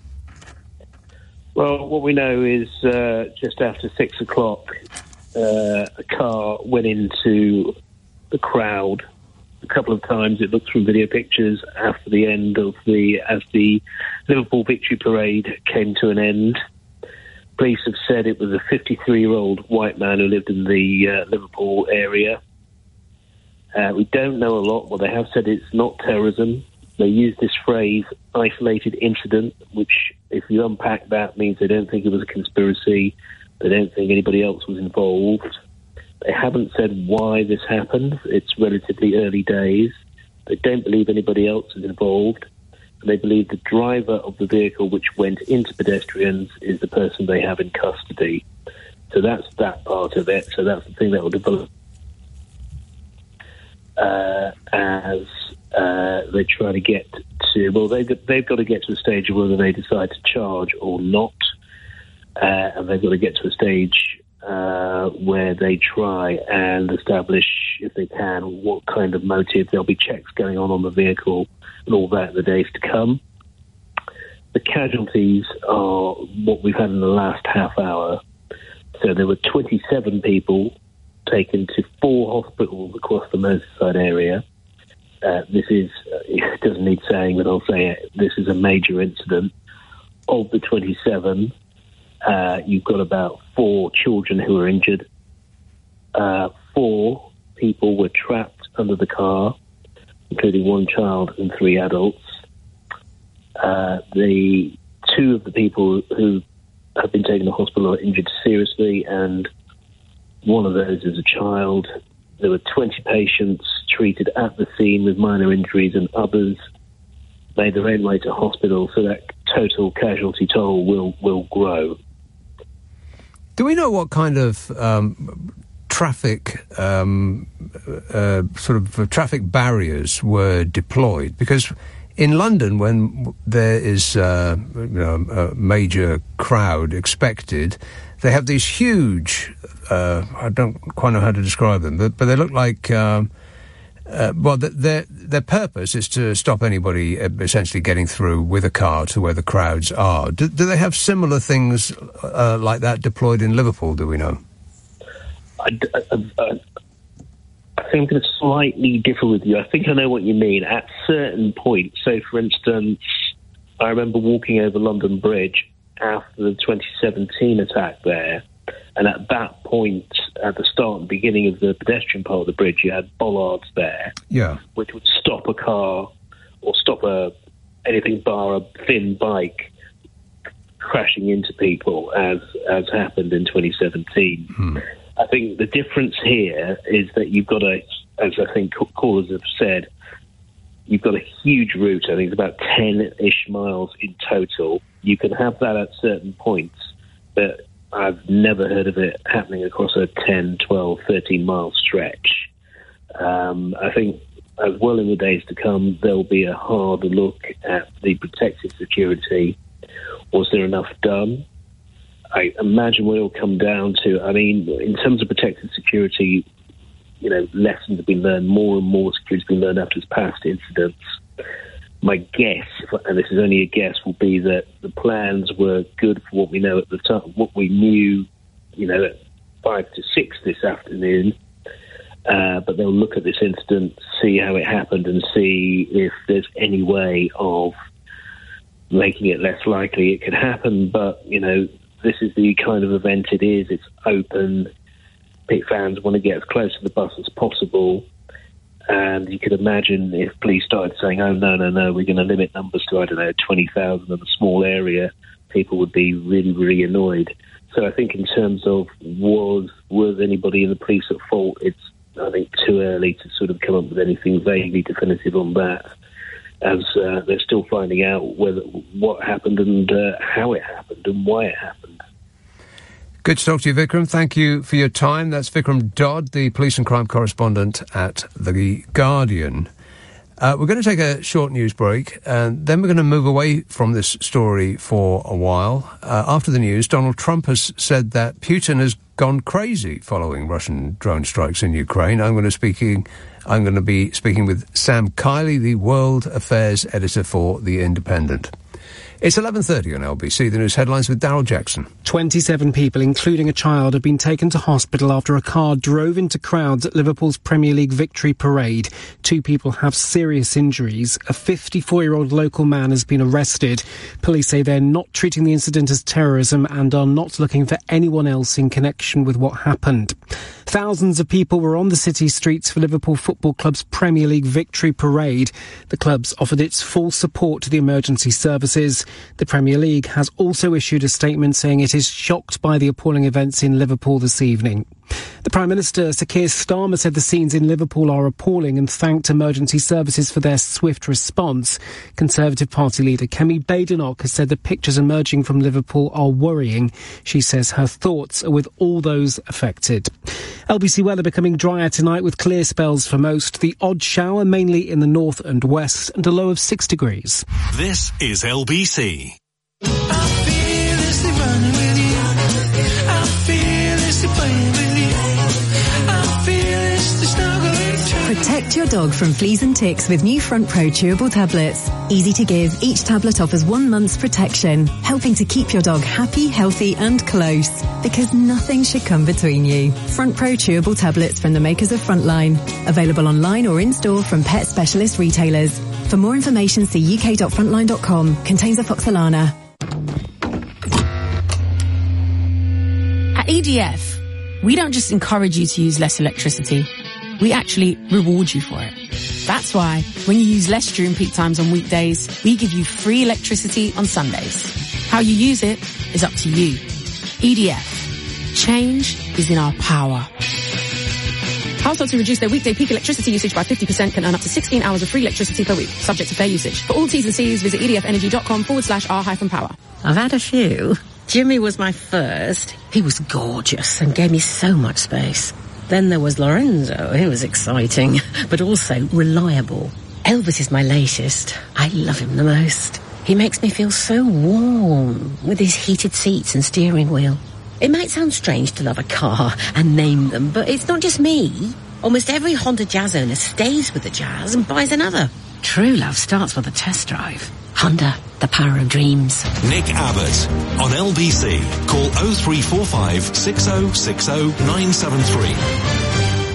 Well, what we know is uh, just after six o'clock, uh, a car went into the crowd a couple of times. It looked from video pictures after the end of the, as the Liverpool victory parade came to an end. Police have said it was a fifty-three-year-old white man who lived in the uh, Liverpool area. Uh, we don't know a lot. Well, they have said it's not terrorism. They use this phrase, isolated incident, which, if you unpack that, means they don't think it was a conspiracy. They don't think anybody else was involved. They haven't said why this happened. It's relatively early days. They don't believe anybody else is involved. And they believe the driver of the vehicle which went into pedestrians is the person they have in custody. So that's that part of it. So that's the thing that will develop uh, as uh, they try to get to... Well, they've got, they've got to get to a stage of whether they decide to charge or not. Uh, and they've got to get to a stage uh, where they try and establish, if they can, what kind of motive. There'll be checks going on on the vehicle and all that in the days to come. The casualties are what we've had in the last half hour. So there were twenty-seven people taken to four hospitals across the Merseyside area. Uh, this is, uh, it doesn't need saying, but I'll say it, this is a major incident. Of the twenty-seven, uh, you've got about four children who are injured. Uh, four people were trapped under the car, including one child and three adults. Uh, the two of the people who have been taken to hospital are injured seriously, and one of those is a child. There were twenty patients treated at the scene with minor injuries, and others made their own way to hospital, so that total casualty toll will, will grow. Do we know what kind of um, traffic, um, uh, sort of uh, traffic barriers were deployed? Because in London, when there is uh, you know, a major crowd expected, they have these huge, uh, I don't quite know how to describe them, but, but they look like, um, uh, well, th- their their purpose is to stop anybody essentially getting through with a car to where the crowds are. Do, do they have similar things uh, like that deployed in Liverpool, do we know? I, I, I, think I'm going to slightly differ with you. I think I know what you mean. At certain points, so for instance, I remember walking over London Bridge after the twenty seventeen attack there, and at that point, at the start and beginning of the pedestrian part of the bridge, you had bollards there, yeah, which would stop a car or stop a anything bar a thin bike crashing into people, as as happened in twenty seventeen. Hmm. I think the difference here is that you've got a, as I think callers have said, you've got a huge route. I think it's about ten-ish miles in total. You can have that at certain points, but I've never heard of it happening across a ten, twelve, thirteen-mile stretch. Um, I think as well in the days to come, there'll be a hard look at the protective security. Was there enough done? I imagine what it'll come down to, I mean, in terms of protective security, you know, lessons have been learned, more and more security has been learned after past incidents. My guess, and this is only a guess, will be that the plans were good for what we know at the time, what we knew, you know, at five to six this afternoon. Uh, but they'll look at this incident, see how it happened, and see if there's any way of making it less likely it could happen. But, you know, this is the kind of event it is. It's open. Pit fans want to get as close to the bus as possible. And you could imagine if police started saying, oh, no, no, no, we're going to limit numbers to, I don't know, twenty thousand in a small area, people would be really, really annoyed. So I think in terms of was was anybody in the police at fault, it's, I think, too early to sort of come up with anything vaguely definitive on that, as uh, they're still finding out whether what happened and uh, how it happened and why it happened. Good to talk to you, Vikram. Thank you for your time. That's Vikram Dodd, the police and crime correspondent at The Guardian. Uh, we're going to take a short news break, and then we're going to move away from this story for a while. Uh, after the news, Donald Trump has said that Putin has gone crazy following Russian drone strikes in Ukraine. I'm going to speaking. I'm going to be speaking with Sam Kiley, the World Affairs editor for The Independent. It's eleven thirty on L B C, the news headlines with Daryl Jackson. twenty-seven people, including a child, have been taken to hospital after a car drove into crowds at Liverpool's Premier League victory parade. Two people have serious injuries. A fifty-four-year-old local man has been arrested. Police say they're not treating the incident as terrorism and are not looking for anyone else in connection with what happened. Thousands of people were on the city streets for Liverpool Football Club's Premier League victory parade. The club's offered its full support to the emergency services. The Premier League has also issued a statement saying it is shocked by the appalling events in Liverpool this evening. The Prime Minister, Sir Keir Starmer, said the scenes in Liverpool are appalling and thanked emergency services for their swift response. Conservative Party leader Kemi Badenoch has said the pictures emerging from Liverpool are worrying. She says her thoughts are with all those affected. L B C weather becoming drier tonight with clear spells for most. The odd shower mainly in the north and west and a low of six degrees. This is L B C. Protect your dog from fleas and ticks with new Front Pro chewable tablets. Easy to give, each tablet offers one month's protection, helping to keep your dog happy, healthy and close. Because nothing should come between you. Front Pro chewable tablets from the makers of Frontline. Available online or in-store from pet specialist retailers. For more information, see u k dot frontline dot com. Contains afoxolana. At E D F, we don't just encourage you to use less electricity. We actually reward you for it. That's why, when you use less during peak times on weekdays, we give you free electricity on Sundays. How you use it is up to you. E D F. Change is in our power. Households who reduce their weekday peak electricity usage by fifty percent can earn up to sixteen hours of free electricity per week, subject to fair usage. For all T's and C's, visit edfenergy.com forward slash R hyphen power. I've had a few. Jimmy was my first. He was gorgeous and gave me so much space. Then there was Lorenzo. He was exciting, but also reliable. Elvis is my latest. I love him the most. He makes me feel so warm with his heated seats and steering wheel. It might sound strange to love a car and name them, but it's not just me. Almost every Honda Jazz owner stays with the Jazz and buys another. True love starts with a test drive. Honda, the power of dreams. Nick Abbott on L B C. Call oh three four five, six oh six oh, nine seven three.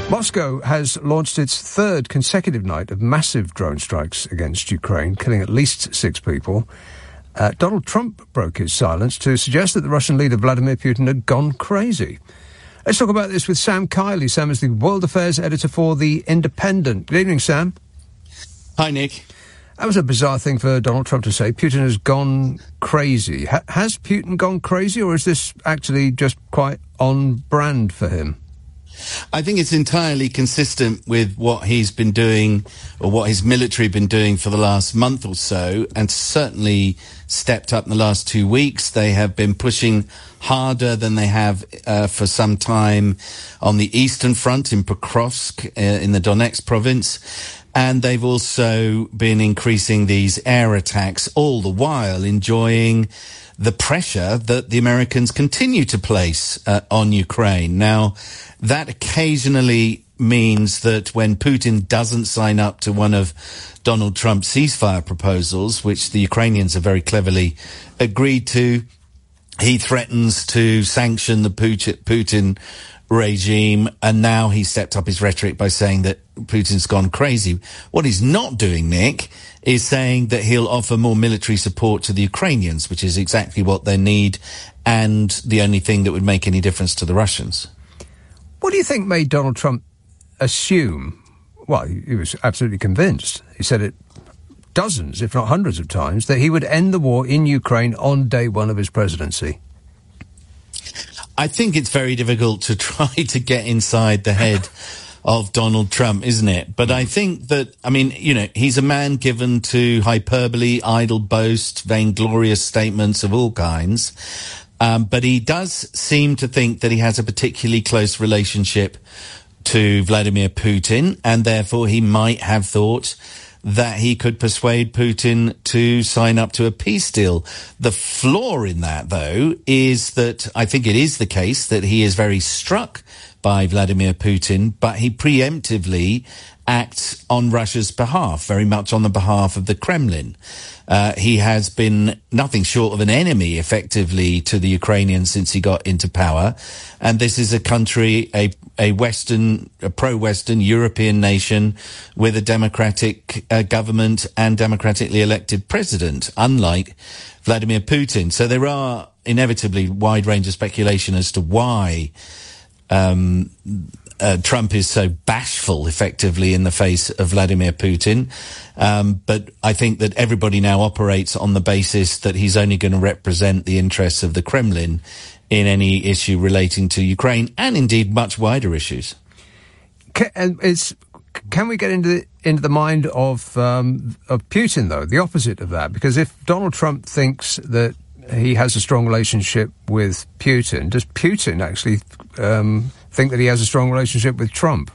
Moscow has launched its third consecutive night of massive drone strikes against Ukraine, killing at least six people. Uh, Donald Trump broke his silence to suggest that the Russian leader Vladimir Putin had gone crazy. Let's talk about this with Sam Kiley. Sam is the World Affairs editor for The Independent. Good evening, Sam. Hi, Nick. That was a bizarre thing for Donald Trump to say. Putin has gone crazy. Ha- has Putin gone crazy, or is this actually just quite on brand for him? I think it's entirely consistent with what he's been doing, or what his military been doing for the last month or so, and certainly stepped up in the last two weeks. They have been pushing harder than they have uh, for some time on the Eastern Front in Pokrovsk, uh, in the Donetsk province. And they've also been increasing these air attacks, all the while enjoying the pressure that the Americans continue to place uh, on Ukraine. Now, that occasionally means that when Putin doesn't sign up to one of Donald Trump's ceasefire proposals, which the Ukrainians have very cleverly agreed to, he threatens to sanction the Putin regime, and now he stepped up his rhetoric by saying that Putin's gone crazy. What he's not doing, Nick, is saying that he'll offer more military support to the Ukrainians, which is exactly what they need, and the only thing that would make any difference to the Russians. What do you think made Donald Trump assume, well, he was absolutely convinced, he said it dozens, if not hundreds of times, that he would end the war in Ukraine on day one of his presidency? I think it's very difficult to try to get inside the head of Donald Trump, isn't it? But I think that, I mean, you know, he's a man given to hyperbole, idle boast, vainglorious statements of all kinds. Um, but he does seem to think that he has a particularly close relationship to Vladimir Putin, and therefore he might have thought that he could persuade Putin to sign up to a peace deal. The flaw in that, though, is that I think it is the case that he is very struck by Vladimir Putin, but he preemptively acts on Russia's behalf, very much on the behalf of the Kremlin. Uh, he has been nothing short of an enemy, effectively, to the Ukrainians since he got into power. And this is a country, a, a Western, a pro-Western European nation with a democratic uh, government and democratically elected president, unlike Vladimir Putin. So there are inevitably wide range of speculation as to why um Uh, Trump is so bashful, effectively, in the face of Vladimir Putin. Um, but I think that everybody now operates on the basis that he's only going to represent the interests of the Kremlin in any issue relating to Ukraine, and indeed much wider issues. Can, and it's, can we get into the, into the mind of um, of Putin, though, the opposite of that? Because if Donald Trump thinks that he has a strong relationship with Putin, does Putin actually um, think that he has a strong relationship with Trump?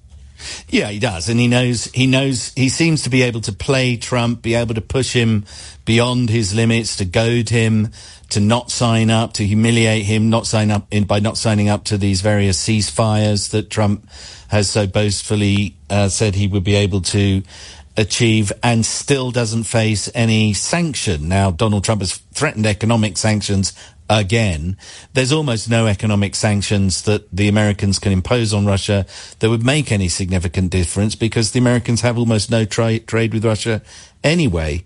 Yeah, he does, and he knows, he knows, he seems to be able to play Trump, be able to push him beyond his limits, to goad him, to not sign up, to humiliate him, not sign up in, by not signing up to these various ceasefires that Trump has so boastfully uh, said he would be able to achieve, and still doesn't face any sanction. Now, Donald Trump has threatened economic sanctions again. There's almost no economic sanctions that the Americans can impose on Russia that would make any significant difference, because the Americans have almost no tra- trade with Russia anyway.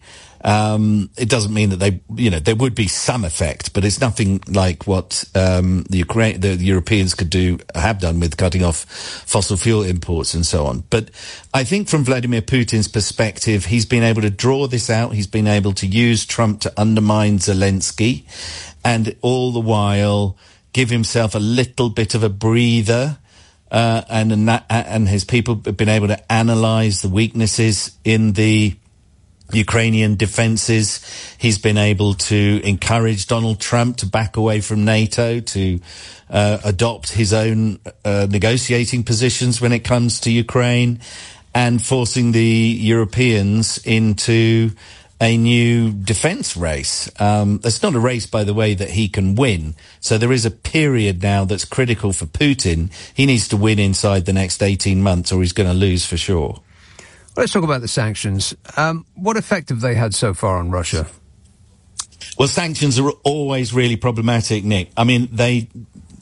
Um, it doesn't mean that they, you know, there would be some effect, but it's nothing like what um, the Ukraine, the Europeans could do, have done with cutting off fossil fuel imports and so on. But I think from Vladimir Putin's perspective, he's been able to draw this out. He's been able to use Trump to undermine Zelensky, and all the while give himself a little bit of a breather. Uh, and and his people have been able to analyse the weaknesses in the Ukrainian defences. He's been able to encourage Donald Trump to back away from NATO, to uh, adopt his own uh, negotiating positions when it comes to Ukraine, and forcing the Europeans into a new defence race. Um, it's not a race, by the way, that he can win. So there is a period now that's critical for Putin. He needs to win inside the next eighteen months, or he's going to lose for sure. Let's talk about the sanctions. Um, what effect have they had so far on Russia? Well, sanctions are always really problematic, Nick. I mean, they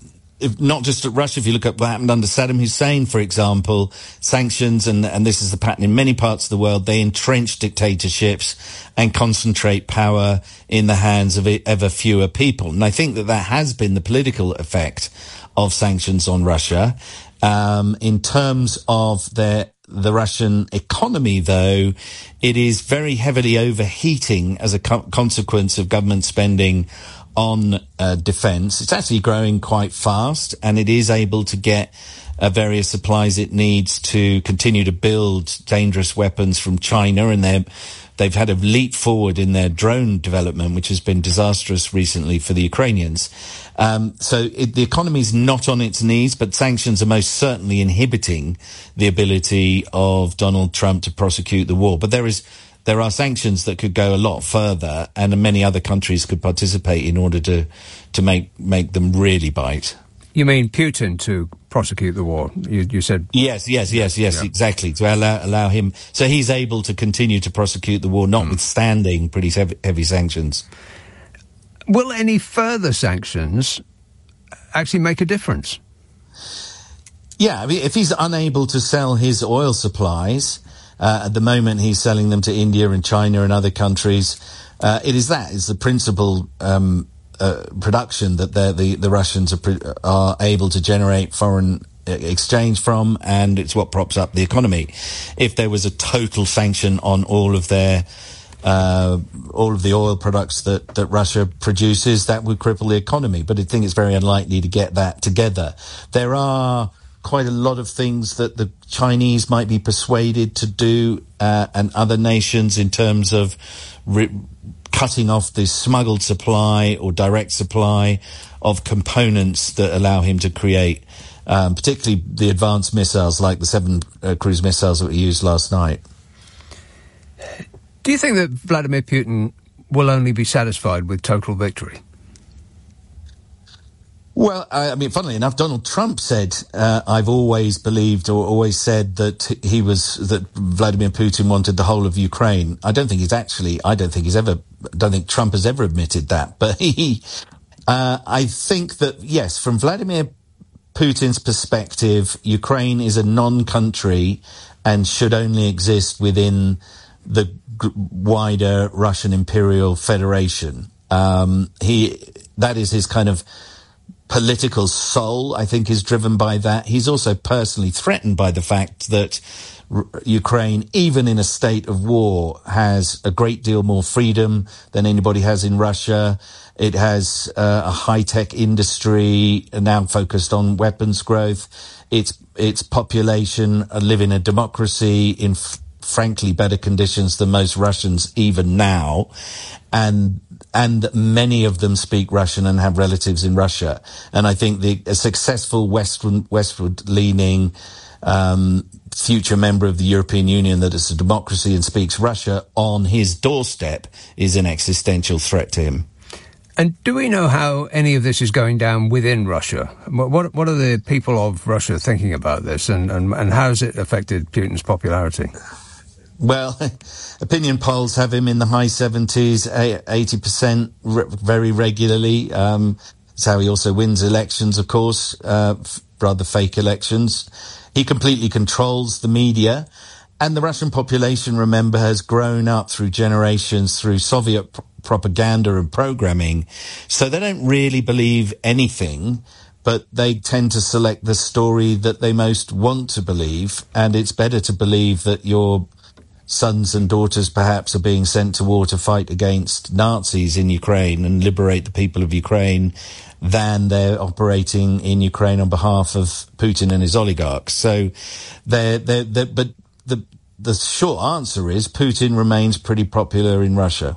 if not just at Russia, if you look at what happened under Saddam Hussein, for example, sanctions, and, and this is the pattern in many parts of the world, they entrench dictatorships and concentrate power in the hands of ever fewer people. And I think that that has been the political effect of sanctions on Russia. Um, in terms of their, the Russian economy, though, it is very heavily overheating as a co- consequence of government spending on uh, defence. It's actually growing quite fast, and it is able to get uh, various supplies it needs to continue to build dangerous weapons from China, and they're They've had a leap forward in their drone development, which has been disastrous recently for the Ukrainians. Um, so it, the economy is not on its knees, but sanctions are most certainly inhibiting the ability of Donald Trump to prosecute the war. But there is, there are sanctions that could go a lot further, and many other countries could participate in order to, to make, make them really bite. You mean Putin to prosecute the war? You, you said... Yes, yes, yes, yes, yeah. Exactly. To allow, allow him... So he's able to continue to prosecute the war, notwithstanding mm. pretty heavy, heavy sanctions. Will any further sanctions actually make a difference? Yeah, I mean, if he's unable to sell his oil supplies, uh, at the moment he's selling them to India and China and other countries, uh, it is that, is the principal... Um, Uh, production that the the Russians are, pre- are able to generate foreign exchange from, and it's what props up the economy. If there was a total sanction on all of their uh, all of the oil products that that Russia produces, that would cripple the economy. But I think it's very unlikely to get that together. There are quite a lot of things that the Chinese might be persuaded to do, uh, and other nations in terms of Re- cutting off the smuggled supply or direct supply of components that allow him to create, um, particularly the advanced missiles like the seven uh, cruise missiles that we used last night. Do you think that Vladimir Putin will only be satisfied with total victory? Well, I mean, funnily enough, Donald Trump said, uh, I've always believed or always said that he was, that Vladimir Putin wanted the whole of Ukraine. I don't think he's actually, I don't think he's ever, don't think Trump has ever admitted that. But he, uh, I think that, yes, from Vladimir Putin's perspective, Ukraine is a non-country and should only exist within the g- wider Russian Imperial Federation. Um, he, that is his kind of political soul, I think, is driven by that. He's also personally threatened by the fact that R- Ukraine, even in a state of war, has a great deal more freedom than anybody has in Russia. It has uh, a high-tech industry now focused on weapons growth. Its its population live in a democracy in f- frankly better conditions than most Russians even now. And and many of them speak Russian and have relatives in Russia. And I think the a successful westward, westward-leaning um, future member of the European Union that is a democracy and speaks Russia on his doorstep is an existential threat to him. And do we know how any of this is going down within Russia? What what are the people of Russia thinking about this, and, and, and how has it affected Putin's popularity? Well, opinion polls have him in the high seventies, eighty percent re- very regularly. Um, that's how he also wins elections, of course, uh, f- rather fake elections. He completely controls the media. And the Russian population, remember, has grown up through generations through Soviet pr- propaganda and programming. So they don't really believe anything, but they tend to select the story that they most want to believe. And it's better to believe that your sons and daughters perhaps are being sent to war to fight against Nazis in Ukraine and liberate the people of Ukraine than they're operating in Ukraine on behalf of Putin and his oligarchs. So they're, they're, they're, but the, the short answer is Putin remains pretty popular in Russia.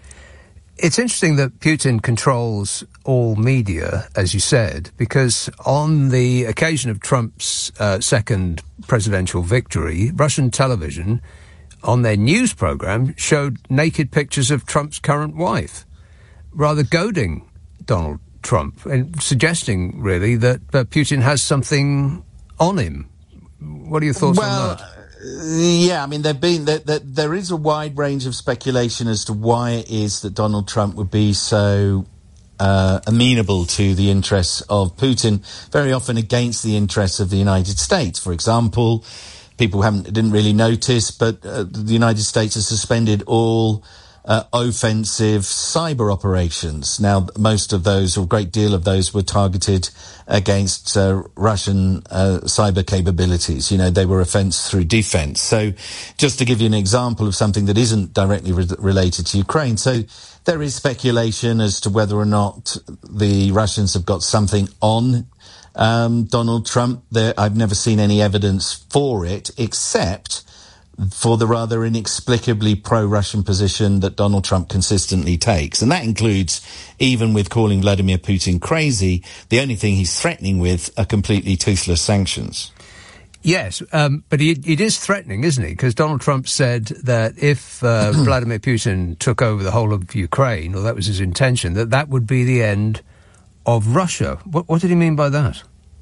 It's interesting that Putin controls all media, as you said, because on the occasion of Trump's uh, second presidential victory, Russian television on their news program showed naked pictures of Trump's current wife, rather goading Donald Trump and suggesting, really, that uh, Putin has something on him. What are your thoughts well, on that? Yeah, I mean, there've been there, there, there is a wide range of speculation as to why it is that Donald Trump would be so uh, amenable to the interests of Putin, very often against the interests of the United States. For example, people haven't didn't really notice, but uh, the United States has suspended all uh, offensive cyber operations. Now, most of those, or a great deal of those, were targeted against uh, Russian uh, cyber capabilities. You know, they were offense through defense. So, just to give you an example of something that isn't directly re- related to Ukraine. So, there is speculation as to whether or not the Russians have got something on um, Donald Trump. There, I've never seen any evidence for it, except for the rather inexplicably pro-Russian position that Donald Trump consistently takes. And that includes, even with calling Vladimir Putin crazy, the only thing he's threatening with are completely toothless sanctions. Yes, um, but he, it is threatening, isn't he? Because Donald Trump said that if uh, Vladimir Putin took over the whole of Ukraine, or that was his intention, that that would be the end of Russia. What, what did he mean by that?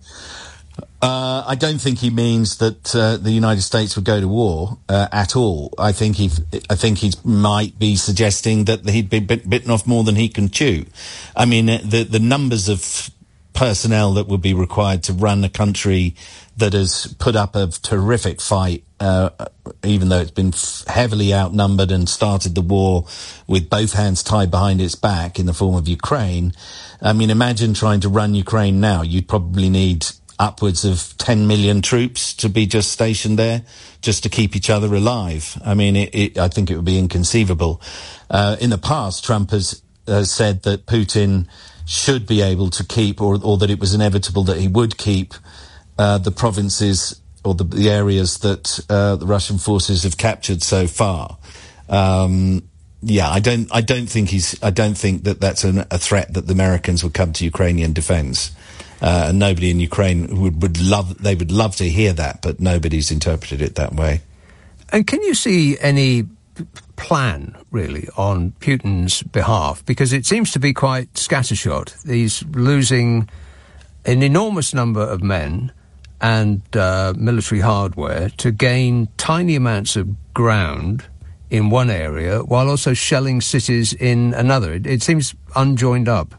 Uh, I don't think he means that uh, the United States would go to war uh, at all. I think he, I think he might be suggesting that he'd be bit, bitten off more than he can chew. I mean, the the numbers of personnel that would be required to run a country that has put up a terrific fight, uh, even though it's been f- heavily outnumbered and started the war with both hands tied behind its back in the form of Ukraine. I mean, imagine trying to run Ukraine now. You'd probably need upwards of ten million troops to be just stationed there just to keep each other alive. I mean, it, it, I think it would be inconceivable. Uh, in the past, Trump has uh, said that Putin should be able to keep, or, or that it was inevitable that he would keep uh, the provinces or the, the areas that uh, the Russian forces have captured so far. Um, yeah, I don't, I don't think he's, I don't think that that's an, a threat that the Americans would come to Ukrainian defence. Uh, and nobody in Ukraine would, would love, they would love to hear that, but nobody's interpreted it that way. And can you see any p- plan, really, on Putin's behalf? Because it seems to be quite scattershot. He's losing an enormous number of men and uh, military hardware to gain tiny amounts of ground in one area while also shelling cities in another. It, it seems unjoined up.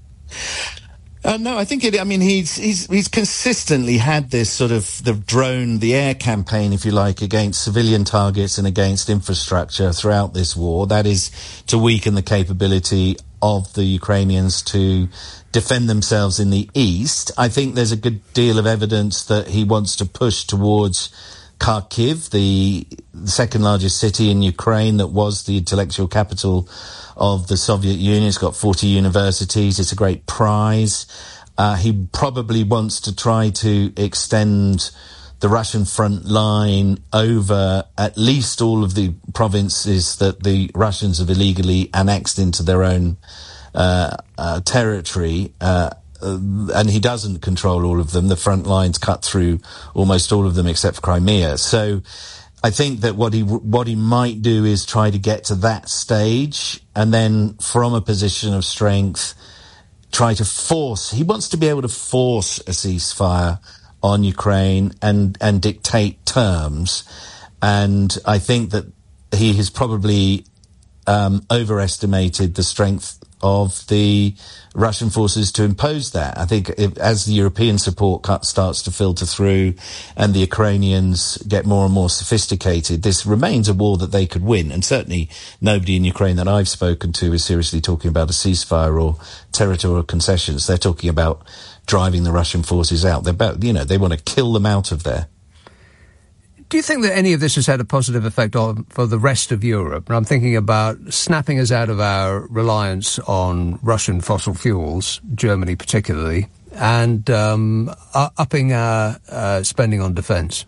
Uh, no, I think it, I mean, he's, he's, he's consistently had this sort of the drone, the air campaign, if you like, against civilian targets and against infrastructure throughout this war. That is to weaken the capability of the Ukrainians to defend themselves in the east. I think there's a good deal of evidence that he wants to push towards Kharkiv, the second largest city in Ukraine that was the intellectual capital of the Soviet Union. It's got forty universities. It's a great prize. Uh, he probably wants to try to extend the Russian front line over at least all of the provinces that the Russians have illegally annexed into their own uh, uh, territory. Uh, and he doesn't control all of them. The front lines cut through almost all of them except for Crimea. So I think that what he what he might do is try to get to that stage, and then from a position of strength, try to force. He wants to be able to force a ceasefire on Ukraine and and dictate terms. And I think that he has probably um, overestimated the strength of the Russian forces to impose that. I think if, as the European support cut starts to filter through and the Ukrainians get more and more sophisticated, this remains a war that they could win. And certainly nobody in Ukraine that I've spoken to is seriously talking about a ceasefire or territorial concessions. They're talking about driving the Russian forces out. They're about, you know, they want to kill them out of there. Do you think that any of this has had a positive effect on for the rest of Europe? And I'm thinking about snapping us out of our reliance on Russian fossil fuels, Germany particularly, and um, upping our uh, spending on defence.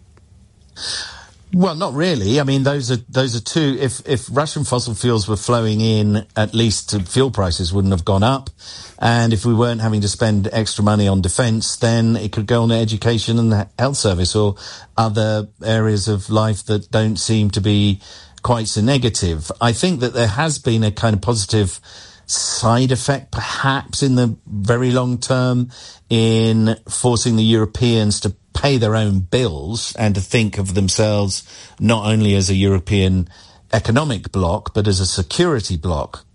Well, not really. I mean, those are those are two. If if Russian fossil fuels were flowing in, at least fuel prices wouldn't have gone up. And if we weren't having to spend extra money on defence, then it could go on education and the health service or other areas of life that don't seem to be quite so negative. I think that there has been a kind of positive side effect, perhaps in the very long term, in forcing the Europeans to pay their own bills and to think of themselves not only as a European economic bloc, but as a security bloc.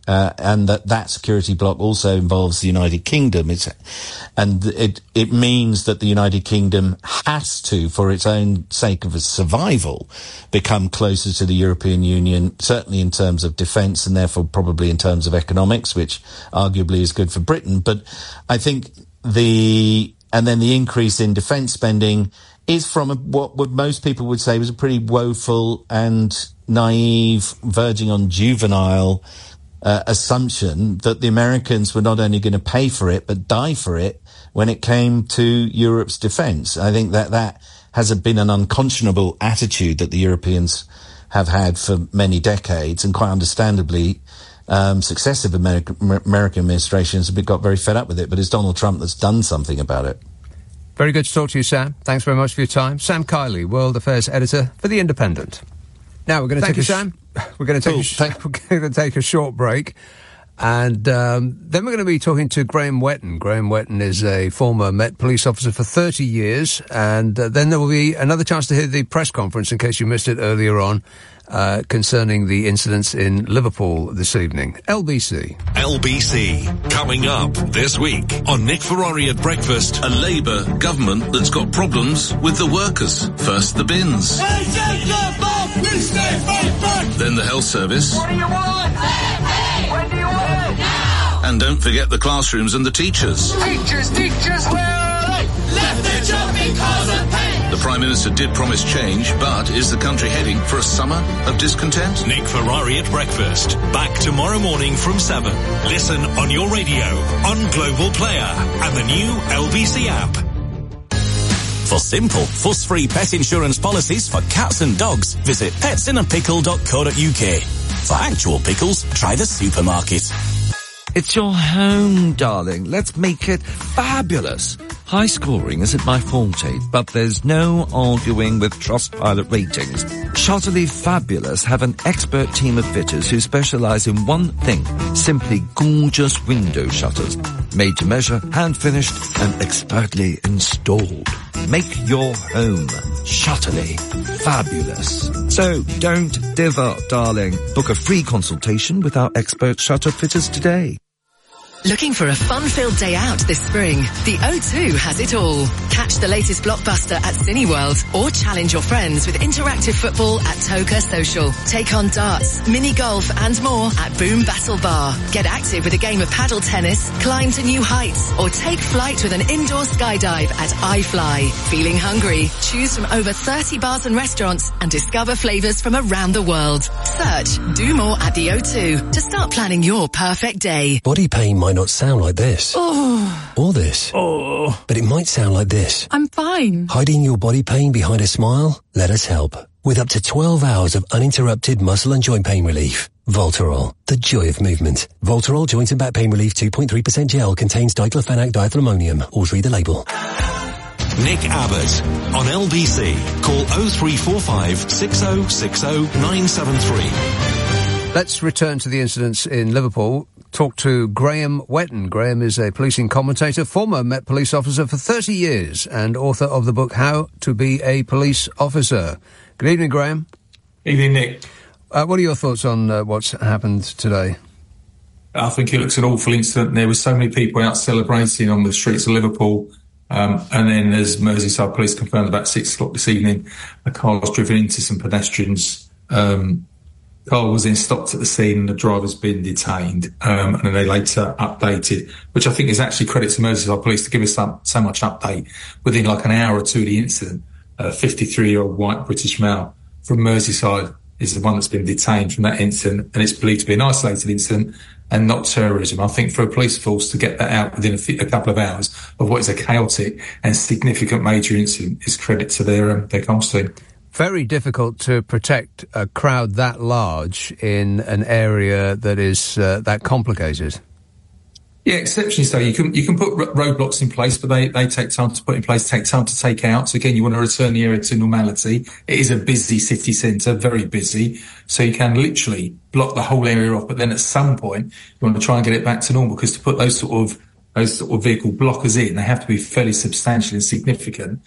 Uh, and that that security bloc also involves the United Kingdom. It's, and it it means that the United Kingdom has to, for its own sake of its survival, become closer to the European Union, certainly in terms of defence and therefore probably in terms of economics, which arguably is good for Britain. But I think the, and then the increase in defence spending is from a, what would most people would say was a pretty woeful and naive, verging on juvenile Uh, assumption that the Americans were not only going to pay for it but die for it when it came to Europe's defence. I think that that has been an unconscionable attitude that the Europeans have had for many decades, and quite understandably um, successive American, American administrations have got very fed up with it, but it's Donald Trump that's done something about it. Very good to talk to you, Sam. Thanks very much for your time. Sam Kiley, World Affairs Editor for The Independent. Now we're going to Thank take you, a Sam. We're going to take Cool. a sh- we're going to take a short break, and um, then we're going to be talking to Graham Whetton. Graham Whetton is a former Met police officer for thirty years, and uh, then there will be another chance to hear the press conference, in case you missed it earlier on, uh, concerning the incidents in Liverpool this evening. L B C. L B C. Coming up this week on Nick Ferrari at Breakfast. A Labour government that's got problems with the workers. First the bins. Then the health service. What do you want? Hey, hey! When do you want it? Now! And don't forget the classrooms and the teachers. Teachers, teachers, where are they? Left their job because of pay! The Prime Minister did promise change, but is the country heading for a summer of discontent? Nick Ferrari at Breakfast. Back tomorrow morning from seven. Listen on your radio, on Global Player, and the new L B C app. For simple, fuss-free pet insurance policies for cats and dogs, visit pets in a pickle dot co dot uk. For actual pickles, try the supermarket. It's your home, darling. Let's make it fabulous. High scoring isn't my forte, but there's no arguing with Trustpilot ratings. Shutterly Fabulous have an expert team of fitters who specialize in one thing, simply gorgeous window shutters. Made to measure, hand-finished, and expertly installed. Make your home Shutterly Fabulous. So don't dither, darling. Book a free consultation with our expert shutter fitters today. Looking for a fun-filled day out this spring? The O two has it all. Catch the latest blockbuster at Cineworld or challenge your friends with interactive football at Toka Social. Take on darts, mini golf and more at Boom Battle Bar. Get active with a game of paddle tennis, climb to new heights or take flight with an indoor skydive at iFly. Feeling hungry? Choose from over thirty bars and restaurants and discover flavours from around the world. Search Do More at the O two to start planning your perfect day. Body pain might not sound like this. Oh. Or this. Oh. But it might sound like this. I'm fine. Hiding your body pain behind a smile? Let us help. With up to twelve hours of uninterrupted muscle and joint pain relief. Voltarol, the joy of movement. Voltarol Joint and Back Pain Relief two point three percent gel contains diclofenac diethylmonium. Always read the label. Nick Abbott on L B C. Call oh three four five, six oh six oh, nine seven three. Let's return to the incidents in Liverpool. Talk to Graham Whetton. Graham is a policing commentator, former Met police officer for thirty years, and author of the book How to Be a Police Officer. Good evening, Graham. Evening, Nick. Uh, what are your thoughts on uh, what's happened today? I think it looks an awful incident. There were so many people out celebrating on the streets of Liverpool. Um, and then, as Merseyside Police confirmed, about six o'clock this evening, a car was driven into some pedestrians. Um, car was then stopped at the scene and the driver's been detained. Um, and then they later updated, which I think is actually credit to Merseyside Police to give us so, so much update. Within like an hour or two of the incident, a fifty-three-year-old white British male from Merseyside is the one that's been detained from that incident. And it's believed to be an isolated incident and not terrorism. I think for a police force to get that out within a, f- a couple of hours of what is a chaotic and significant major incident is credit to their, um, their comms team. Very difficult to protect a crowd that large in an area that is uh, that complicated. Yeah, exceptionally so. You can you can put r- roadblocks in place, but they, they take time to put in place, take time to take out. So again, you want to return the area to normality. It is a busy city centre, very busy. So you can literally block the whole area off, but then at some point you want to try and get it back to normal, because to put those sort of those sort of vehicle blockers in, they have to be fairly substantial and significant.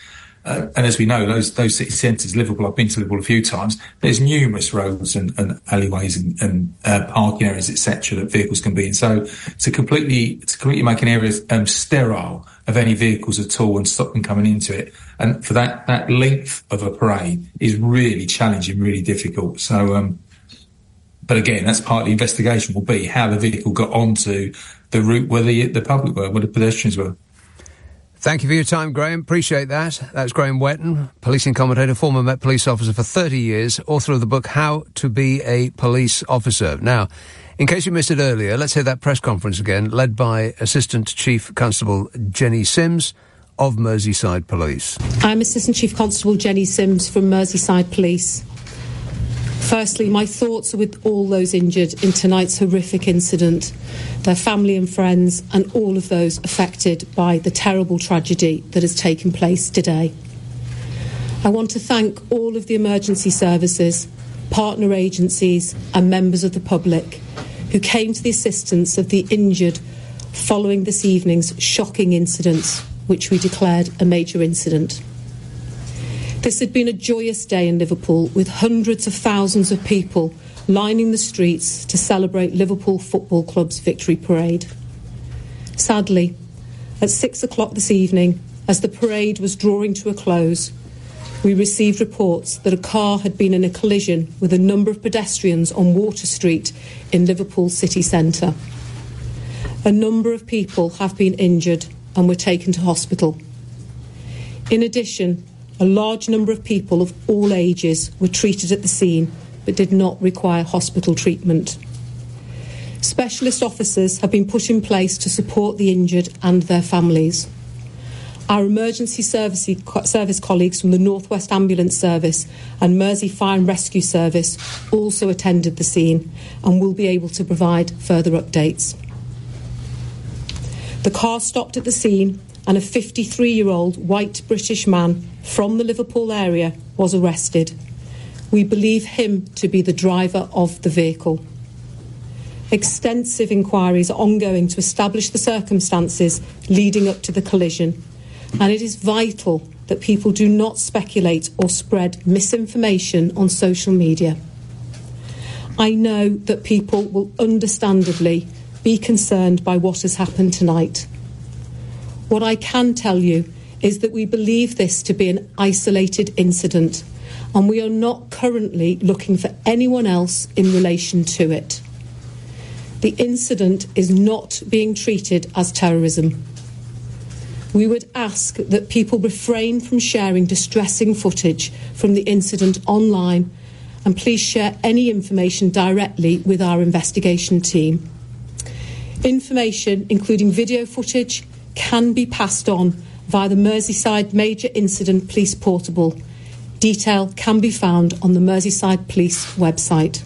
uh, and as we know, those those city centres, Liverpool, I've been to Liverpool a few times, there's numerous roads and, and alleyways and, and uh, parking areas, et cetera, that vehicles can be in. So to completely, to completely make an area um, sterile of any vehicles at all and stop them coming into it, and for that, that length of a parade is really challenging, really difficult. So, um, but again, that's part of the investigation will be how the vehicle got onto the route where the, the public were, where the pedestrians were. Thank you for your time, Graham. Appreciate that. That's Graham Wetton, policing commentator, former Met police officer for thirty years, author of the book How to Be a Police Officer. Now, in case you missed it earlier, let's hear that press conference again, led by Assistant Chief Constable Jenny Sims of Merseyside Police. I'm Assistant Chief Constable Jenny Sims from Merseyside Police. Firstly, my thoughts are with all those injured in tonight's horrific incident, their family and friends, and all of those affected by the terrible tragedy that has taken place today. I want to thank all of the emergency services, partner agencies, and members of the public who came to the assistance of the injured following this evening's shocking incidents, which we declared a major incident. This had been a joyous day in Liverpool, with hundreds of thousands of people lining the streets to celebrate Liverpool Football Club's victory parade. Sadly, at six o'clock this evening, as the parade was drawing to a close, we received reports that a car had been in a collision with a number of pedestrians on Water Street in Liverpool city centre. A number of people have been injured and were taken to hospital. In addition, a large number of people of all ages were treated at the scene but did not require hospital treatment. Specialist officers have been put in place to support the injured and their families. Our emergency service, service colleagues from the North West Ambulance Service and Mersey Fire and Rescue Service also attended the scene and will be able to provide further updates. The car stopped at the scene and a fifty-three-year-old white British man from the Liverpool area was arrested. We believe him to be the driver of the vehicle. Extensive inquiries are ongoing to establish the circumstances leading up to the collision, and it is vital that people do not speculate or spread misinformation on social media. I know that people will understandably be concerned by what has happened tonight. What I can tell you is that we believe this to be an isolated incident, and we are not currently looking for anyone else in relation to it. The incident is not being treated as terrorism. We would ask that people refrain from sharing distressing footage from the incident online, and please share any information directly with our investigation team. Information, including video footage, can be passed on via the Merseyside Major Incident Police Portable. Detail can be found on the Merseyside Police website.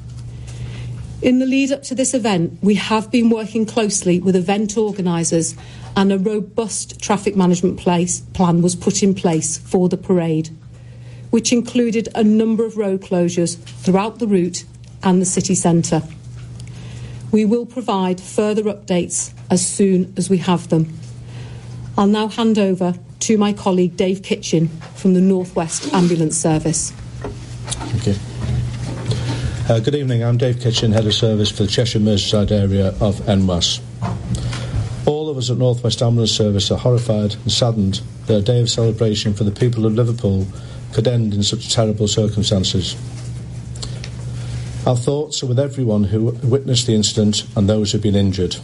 In the lead up to this event, we have been working closely with event organisers, and a robust traffic management place, plan was put in place for the parade, which included a number of road closures throughout the route and the city centre. We will provide further updates as soon as we have them. I'll now hand over to my colleague Dave Kitchen from the North West Ambulance Service. Thank you. Uh, good evening, I'm Dave Kitchen, Head of Service for the Cheshire Merseyside area of N W A S. All of us at North West Ambulance Service are horrified and saddened that a day of celebration for the people of Liverpool could end in such terrible circumstances. Our thoughts are with everyone who witnessed the incident and those who have been injured.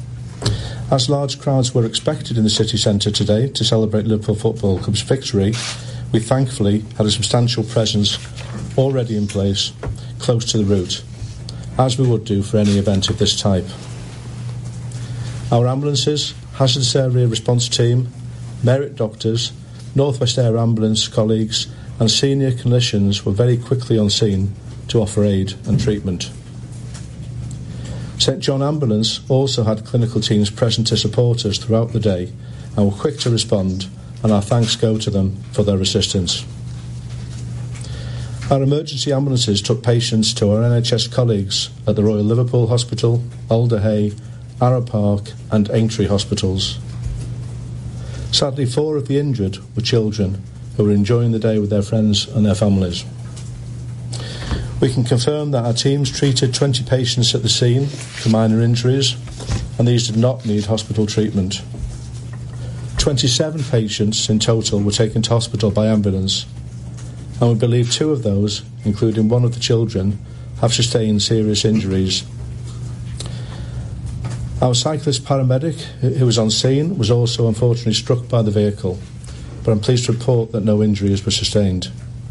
As large crowds were expected in the city centre today to celebrate Liverpool Football Club's victory, we thankfully had a substantial presence already in place close to the route, as we would do for any event of this type. Our ambulances, hazardous area response team, merit doctors, North West Air Ambulance colleagues and senior clinicians were very quickly on scene to offer aid and treatment. St John Ambulance also had clinical teams present to support us throughout the day and were quick to respond, and our thanks go to them for their assistance. Our emergency ambulances took patients to our N H S colleagues at the Royal Liverpool Hospital, Alder Hey, Arrow Park and Aintree hospitals. Sadly, four of the injured were children, who are enjoying the day with their friends and their families. We can confirm that our teams treated twenty patients at the scene for minor injuries, and these did not need hospital treatment. twenty-seven patients in total were taken to hospital by ambulance, and we believe two of those, including one of the children, have sustained serious injuries. Our cyclist paramedic, who was on scene, was also unfortunately struck by the vehicle, but I'm pleased to report that no injuries were sustained.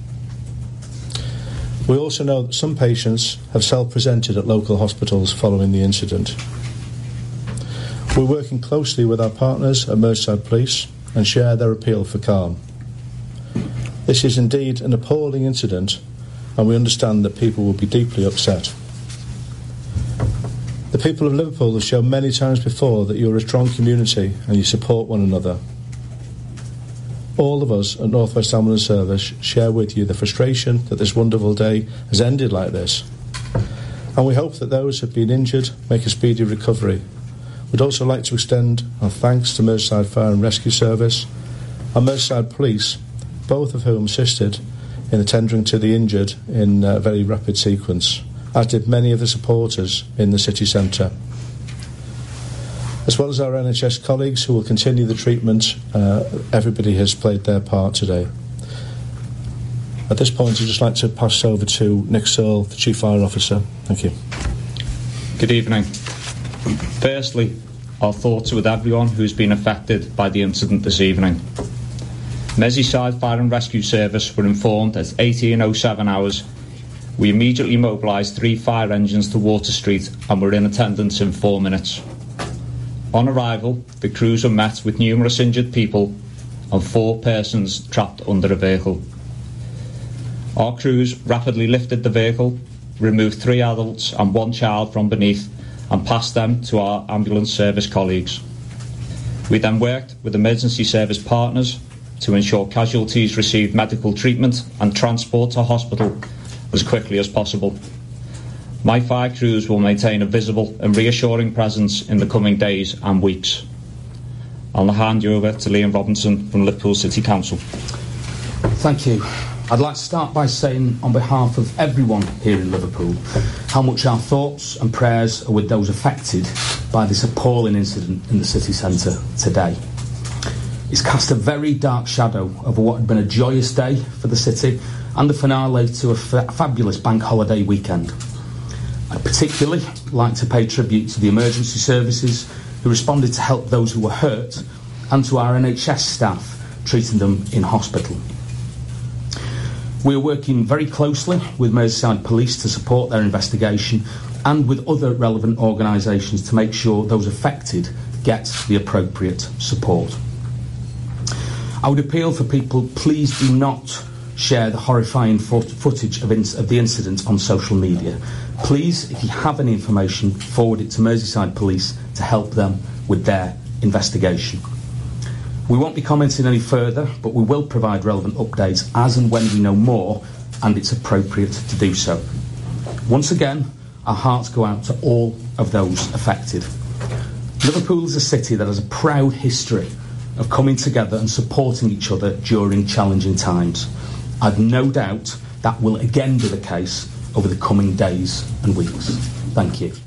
We also know that some patients have self-presented at local hospitals following the incident. We're working closely with our partners at Merseyside Police and share their appeal for calm. This is indeed an appalling incident, and we understand that people will be deeply upset. The people of Liverpool have shown many times before that you're a strong community and you support one another. All of us at North West Ambulance Service share with you the frustration that this wonderful day has ended like this. And we hope that those who have been injured make a speedy recovery. We'd also like to extend our thanks to Merseyside Fire and Rescue Service and Merseyside Police, both of whom assisted in attending to the injured in a very rapid sequence, as did many of the supporters in the city centre. As well as our N H S colleagues who will continue the treatment, uh, everybody has played their part today. At this point, I'd just like to pass over to Nick Searle, the Chief Fire Officer. Thank you. Good evening. Firstly, our thoughts are with everyone who's been affected by the incident this evening. Merseyside Fire and Rescue Service were informed at eighteen oh seven hours. We immediately mobilised three fire engines to Water Street and were in attendance in four minutes. On arrival, the crews were met with numerous injured people and four persons trapped under a vehicle. Our crews rapidly lifted the vehicle, removed three adults and one child from beneath and passed them to our ambulance service colleagues. We then worked with emergency service partners to ensure casualties received medical treatment and transport to hospital as quickly as possible. My fire crews will maintain a visible and reassuring presence in the coming days and weeks. I'll now hand you over to Liam Robinson from Liverpool City Council. Thank you. I'd like to start by saying, on behalf of everyone here in Liverpool, how much our thoughts and prayers are with those affected by this appalling incident in the city centre today. It's cast a very dark shadow over what had been a joyous day for the city and the finale to a fa- fabulous bank holiday weekend. I'd particularly like to pay tribute to the emergency services who responded to help those who were hurt and to our N H S staff treating them in hospital. We are working very closely with Merseyside Police to support their investigation and with other relevant organisations to make sure those affected get the appropriate support. I would appeal for people, please do not share the horrifying fo- footage of, ins- of the incident on social media. Please, if you have any information, forward it to Merseyside Police to help them with their investigation. We won't be commenting any further, but we will provide relevant updates as and when we know more and it's appropriate to do so. Once again, our hearts go out to all of those affected. Liverpool is a city that has a proud history of coming together and supporting each other during challenging times. I've no doubt that will again be the case over the coming days and weeks. Thank you.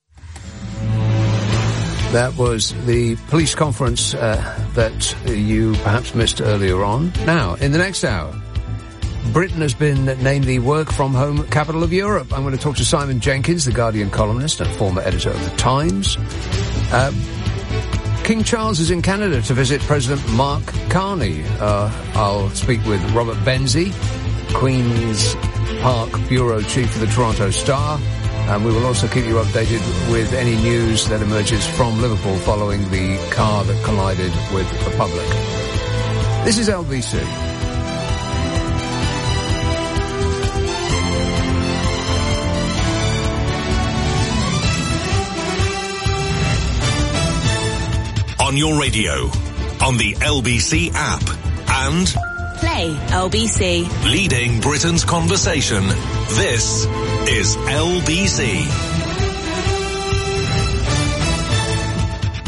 That was the police conference uh, that you perhaps missed earlier on. Now, in the next hour, Britain has been named the work-from-home capital of Europe. I'm going to talk to Simon Jenkins, the Guardian columnist and former editor of The Times. Uh, King Charles is in Canada to visit President Mark Carney. Uh, I'll speak with Robert Benzie, Queen's Park Bureau Chief of the Toronto Star. And we will also keep you updated with any news that emerges from Liverpool following the car that collided with the public. This is L B C. On your radio, on the L B C app, and Play L B C. Leading Britain's conversation. This is L B C. From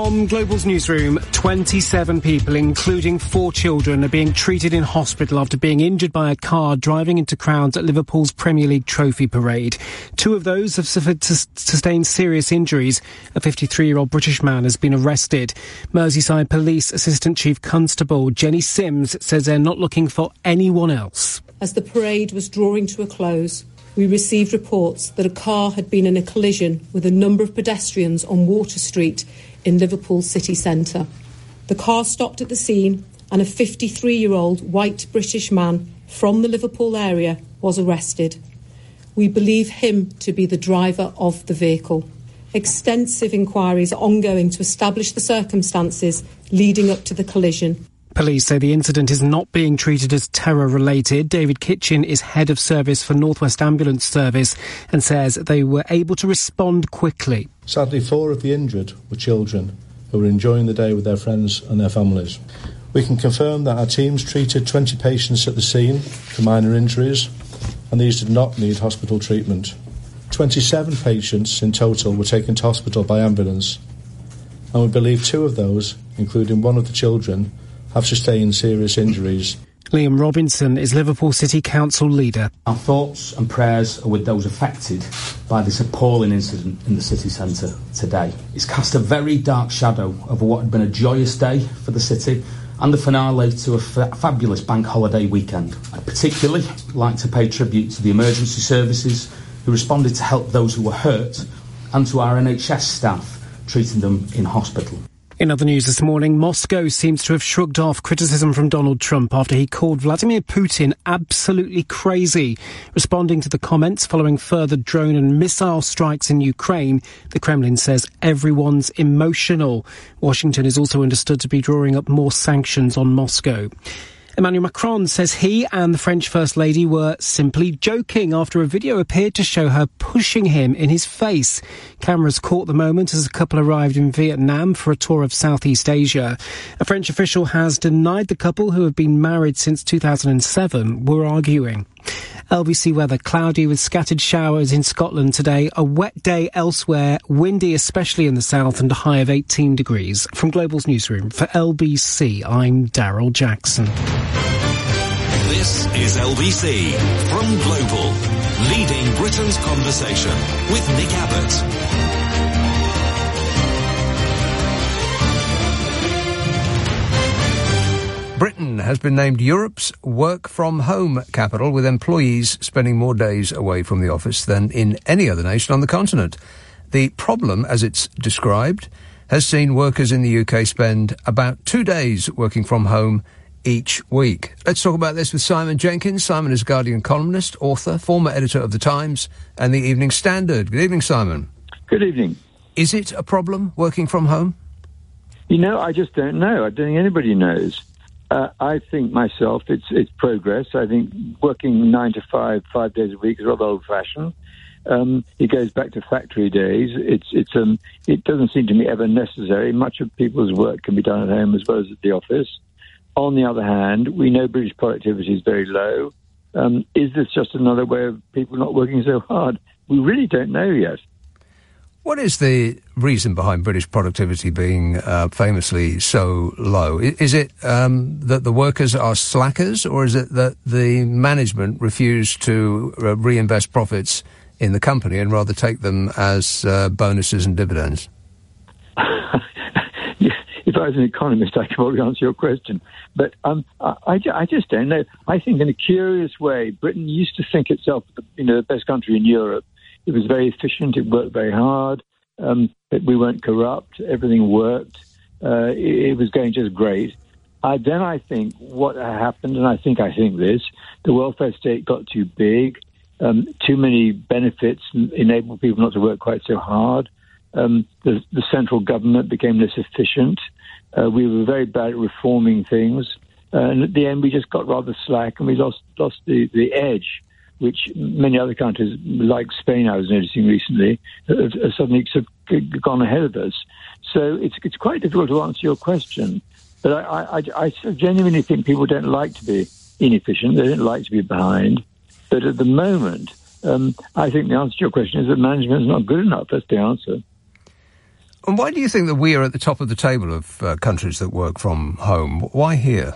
From Global's newsroom, twenty-seven people, including four children, are being treated in hospital after being injured by a car driving into crowds at Liverpool's Premier League trophy parade. Two of those have suffered, sustained serious injuries. A fifty-three-year-old British man has been arrested. Merseyside Police Assistant Chief Constable Jenny Sims says they're not looking for anyone else. As the parade was drawing to a close, we received reports that a car had been in a collision with a number of pedestrians on Water Street in Liverpool city centre. The car stopped at the scene and a fifty-three-year-old white British man from the Liverpool area was arrested. We believe him to be the driver of the vehicle. Extensive inquiries are ongoing to establish the circumstances leading up to the collision. Police say the incident is not being treated as terror-related. David Kitchen is head of service for North West Ambulance Service and says they were able to respond quickly. Sadly, four of the injured were children who were enjoying the day with their friends and their families. We can confirm that our teams treated twenty patients at the scene for minor injuries, and these did not need hospital treatment. twenty-seven patients in total were taken to hospital by ambulance, and we believe two of those, including one of the children, have sustained serious injuries. Liam Robinson is Liverpool City Council leader. Our thoughts and prayers are with those affected by this appalling incident in the city centre today. It's cast a very dark shadow over what had been a joyous day for the city and the finale to a fa- fabulous bank holiday weekend. I'd particularly like to pay tribute to the emergency services who responded to help those who were hurt and to our N H S staff treating them in hospital. In other news this morning, Moscow seems to have shrugged off criticism from Donald Trump after he called Vladimir Putin absolutely crazy. Responding to the comments following further drone and missile strikes in Ukraine, the Kremlin says everyone's emotional. Washington is also understood to be drawing up more sanctions on Moscow. Emmanuel Macron says he and the French First Lady were simply joking after a video appeared to show her pushing him in his face. Cameras caught the moment as the couple arrived in Vietnam for a tour of Southeast Asia. A French official has denied the couple, who have been married since two thousand seven, were arguing. L B C weather, cloudy with scattered showers in Scotland today, a wet day elsewhere, windy especially in the south, and a high of eighteen degrees. From Global's newsroom for L B C, I'm Daryl Jackson. This is L B C from Global, leading Britain's conversation with Nick Abbott. Britain has been named Europe's work-from-home capital, with employees spending more days away from the office than in any other nation on the continent. The problem, as it's described, has seen workers in the U K spend about two days working from home each week. Let's talk about this with Simon Jenkins. Simon is Guardian columnist, author, former editor of The Times and The Evening Standard. Good evening, Simon. Good evening. Is it a problem, working from home? You know, I just don't know. I don't think anybody knows. Uh, I think myself it's it's progress. I think working nine to five, five days a week is rather old-fashioned. Um, it goes back to factory days. It's it's um it doesn't seem to me ever necessary. Much of people's work can be done at home as well as at the office. On the other hand, we know British productivity is very low. Um, is this just another way of people not working so hard? We really don't know yet. What is the reason behind British productivity being uh, famously so low? Is it um, that the workers are slackers, or is it that the management refuse to uh, reinvest profits in the company and rather take them as uh, bonuses and dividends? If I was an economist, I could probably answer your question. But um, I, I, I just don't know. I think in a curious way, Britain used to think itself, you know, the best country in Europe. It was very efficient. It worked very hard. Um, we weren't corrupt. Everything worked. Uh, it, it was going just great. Uh, then I think what happened, and I think I think this, the welfare state got too big. Um, too many benefits enabled people not to work quite so hard. Um, the, the central government became less efficient. Uh, we were very bad at reforming things. Uh, and at the end, we just got rather slack, and we lost lost the, the edge, which many other countries, like Spain, I was noticing recently, have, have suddenly sort of gone ahead of us. So it's it's quite difficult to answer your question. But I, I, I genuinely think people don't like to be inefficient. They don't like to be behind. But at the moment, um, I think the answer to your question is that management is not good enough. That's the answer. And why do you think that we are at the top of the table of uh, countries that work from home? Why here?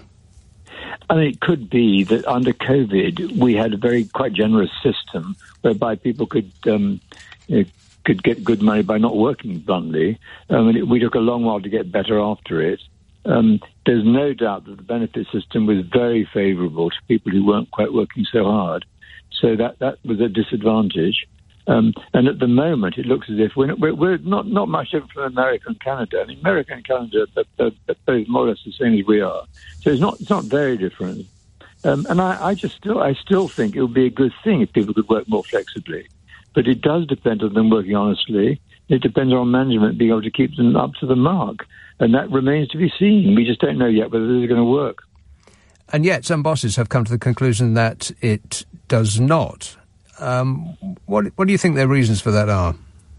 I mean, it could be that under COVID, we had a very quite generous system whereby people could um, you know, could get good money by not working bluntly. Um, and it, we took a long while to get better after it. Um, there's no doubt that the benefit system was very favourable to people who weren't quite working so hard. So that, that was a disadvantage. Um, and at the moment, it looks as if we're, we're, we're not, not much different from America and Canada. I mean, America and Canada are, are, are both more or less the same as we are. So it's not it's not very different. Um, and I, I just still I still think it would be a good thing if people could work more flexibly. But it does depend on them working honestly. It depends on management being able to keep them up to the mark. And that remains to be seen. We just don't know yet whether this is going to work. And yet some bosses have come to the conclusion that it does not. Um, what, what do you think their reasons for that are?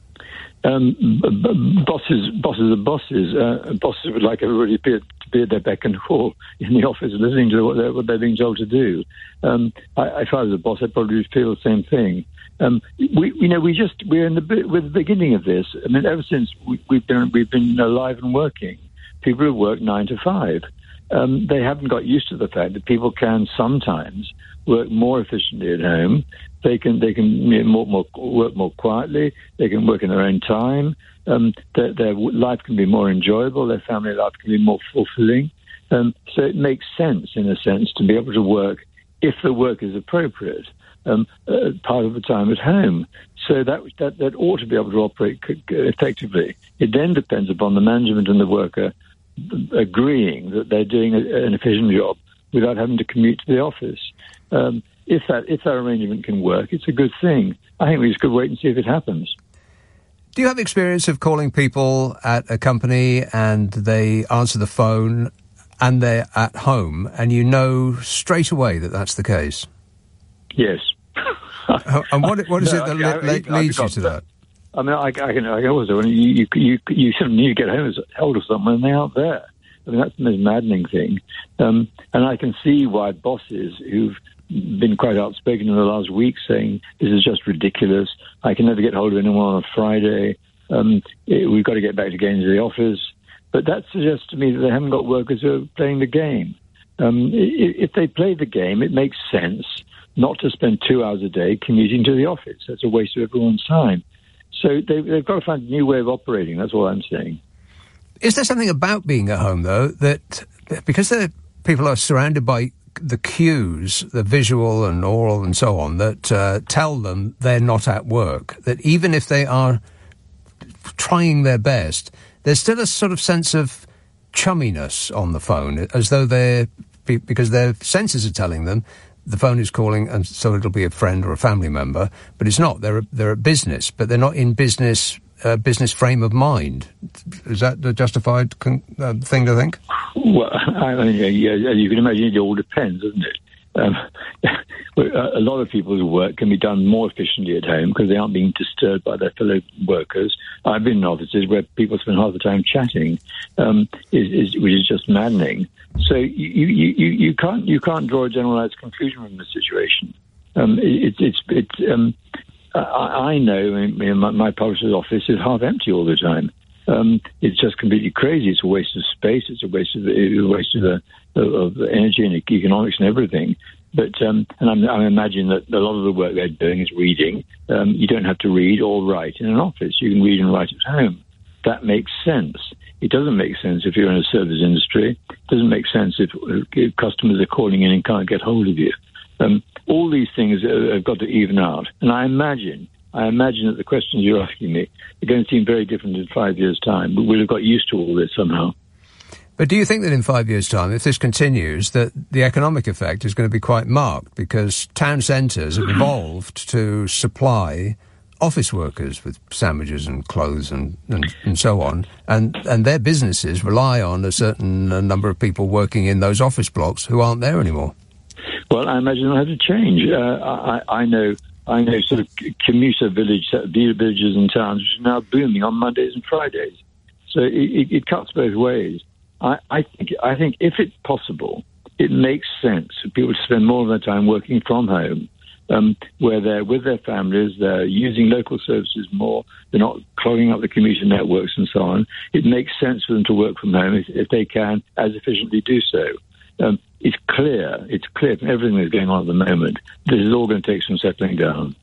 Um, b- b- bosses, bosses are bosses. Uh, bosses would like everybody to be, to be at their beck and call in the office, listening to what they're, what they're being told to do. Um, I, if I was a boss, I'd probably feel the same thing. Um, we, you know, we just we're in the we're the beginning of this. I mean, ever since we, we've been we've been alive and working, people have worked nine to five. Um, they haven't got used to the fact that people can sometimes work more efficiently at home. They can they can you know, more, more work more quietly. They can work in their own time. Um, their, their life can be more enjoyable. Their family life can be more fulfilling. Um, so it makes sense, in a sense, to be able to work if the work is appropriate. Um, uh, part of the time at home. So that, that that ought to be able to operate c- effectively. It then depends upon the management and the worker agreeing that they're doing a, an efficient job without having to commute to the office. Um, if that if that arrangement can work, it's a good thing. I think we just could wait and see if it happens. Do you have experience of calling people at a company and they answer the phone and they're at home and you know straight away that that's the case? Yes. uh, and what what is no, it that I, le- I, leads you to that? I mean, I, I can I can also you you you, you sort of need to get home hold of someone and they aren't there. I mean, that's the most maddening thing. Um, and I can see why bosses who've been quite outspoken in the last week saying this is just ridiculous. I can never get hold of anyone on a Friday. Um, it, we've got to get back again to the office. But that suggests to me that they haven't got workers who are playing the game. Um, if they play the game, it makes sense not to spend two hours a day commuting to the office. That's a waste of everyone's time. So they, they've got to find a new way of operating. That's all I'm saying. Is there something about being at home, though, that because the people are surrounded by the cues, the visual and oral and so on, that uh, tell them they're not at work, that even if they are trying their best, there's still a sort of sense of chumminess on the phone, as though they're, because their senses are telling them the phone is calling, and so it'll be a friend or a family member, but it's not. They're they're at business, but they're not in business uh, business frame of mind. Is that the justified con- uh, thing to think? Well, I mean, yeah, yeah, you can imagine it all depends, doesn't it? Um, a lot of people's work can be done more efficiently at home because they aren't being disturbed by their fellow workers. I've been in offices where people spend half the time chatting, um, is, is, which is just maddening. So you, you, you, you can't you can't draw a generalised conclusion from the situation. Um, it, it's it's um, I, I know in, in my, my publisher's office is half empty all the time. Um, it's just completely crazy. It's a waste of space. It's a waste of a waste of, the, of energy and economics and everything. But um, and I'm, I imagine that a lot of the work they're doing is reading. Um, you don't have to read or write in an office. You can read and write at home. That makes sense. It doesn't make sense if you're in a service industry. It doesn't make sense if, if customers are calling in and can't get hold of you. Um, all these things have got to even out. And I imagine, I imagine that the questions you're asking me are going to seem very different in five years' time. But we'll have got used to all this somehow. But do you think that in five years' time, if this continues, that the economic effect is going to be quite marked because town centres have evolved to supply office workers with sandwiches and clothes and, and, and so on, and, and their businesses rely on a certain uh, number of people working in those office blocks who aren't there anymore? Well, I imagine it'll have to change. Uh, I, I know I know sort of commuter village, villages and towns which are now booming on Mondays and Fridays. So it, it, it cuts both ways. I, I think I think if it's possible, it makes sense for people to spend more of their time working from home um, where they're with their families, they're using local services more, they're not clogging up the commuter networks and so on. It makes sense for them to work from home if, if they can as efficiently do so. Um, it's clear, it's clear from everything that's going on at the moment, this is all going to take some settling down.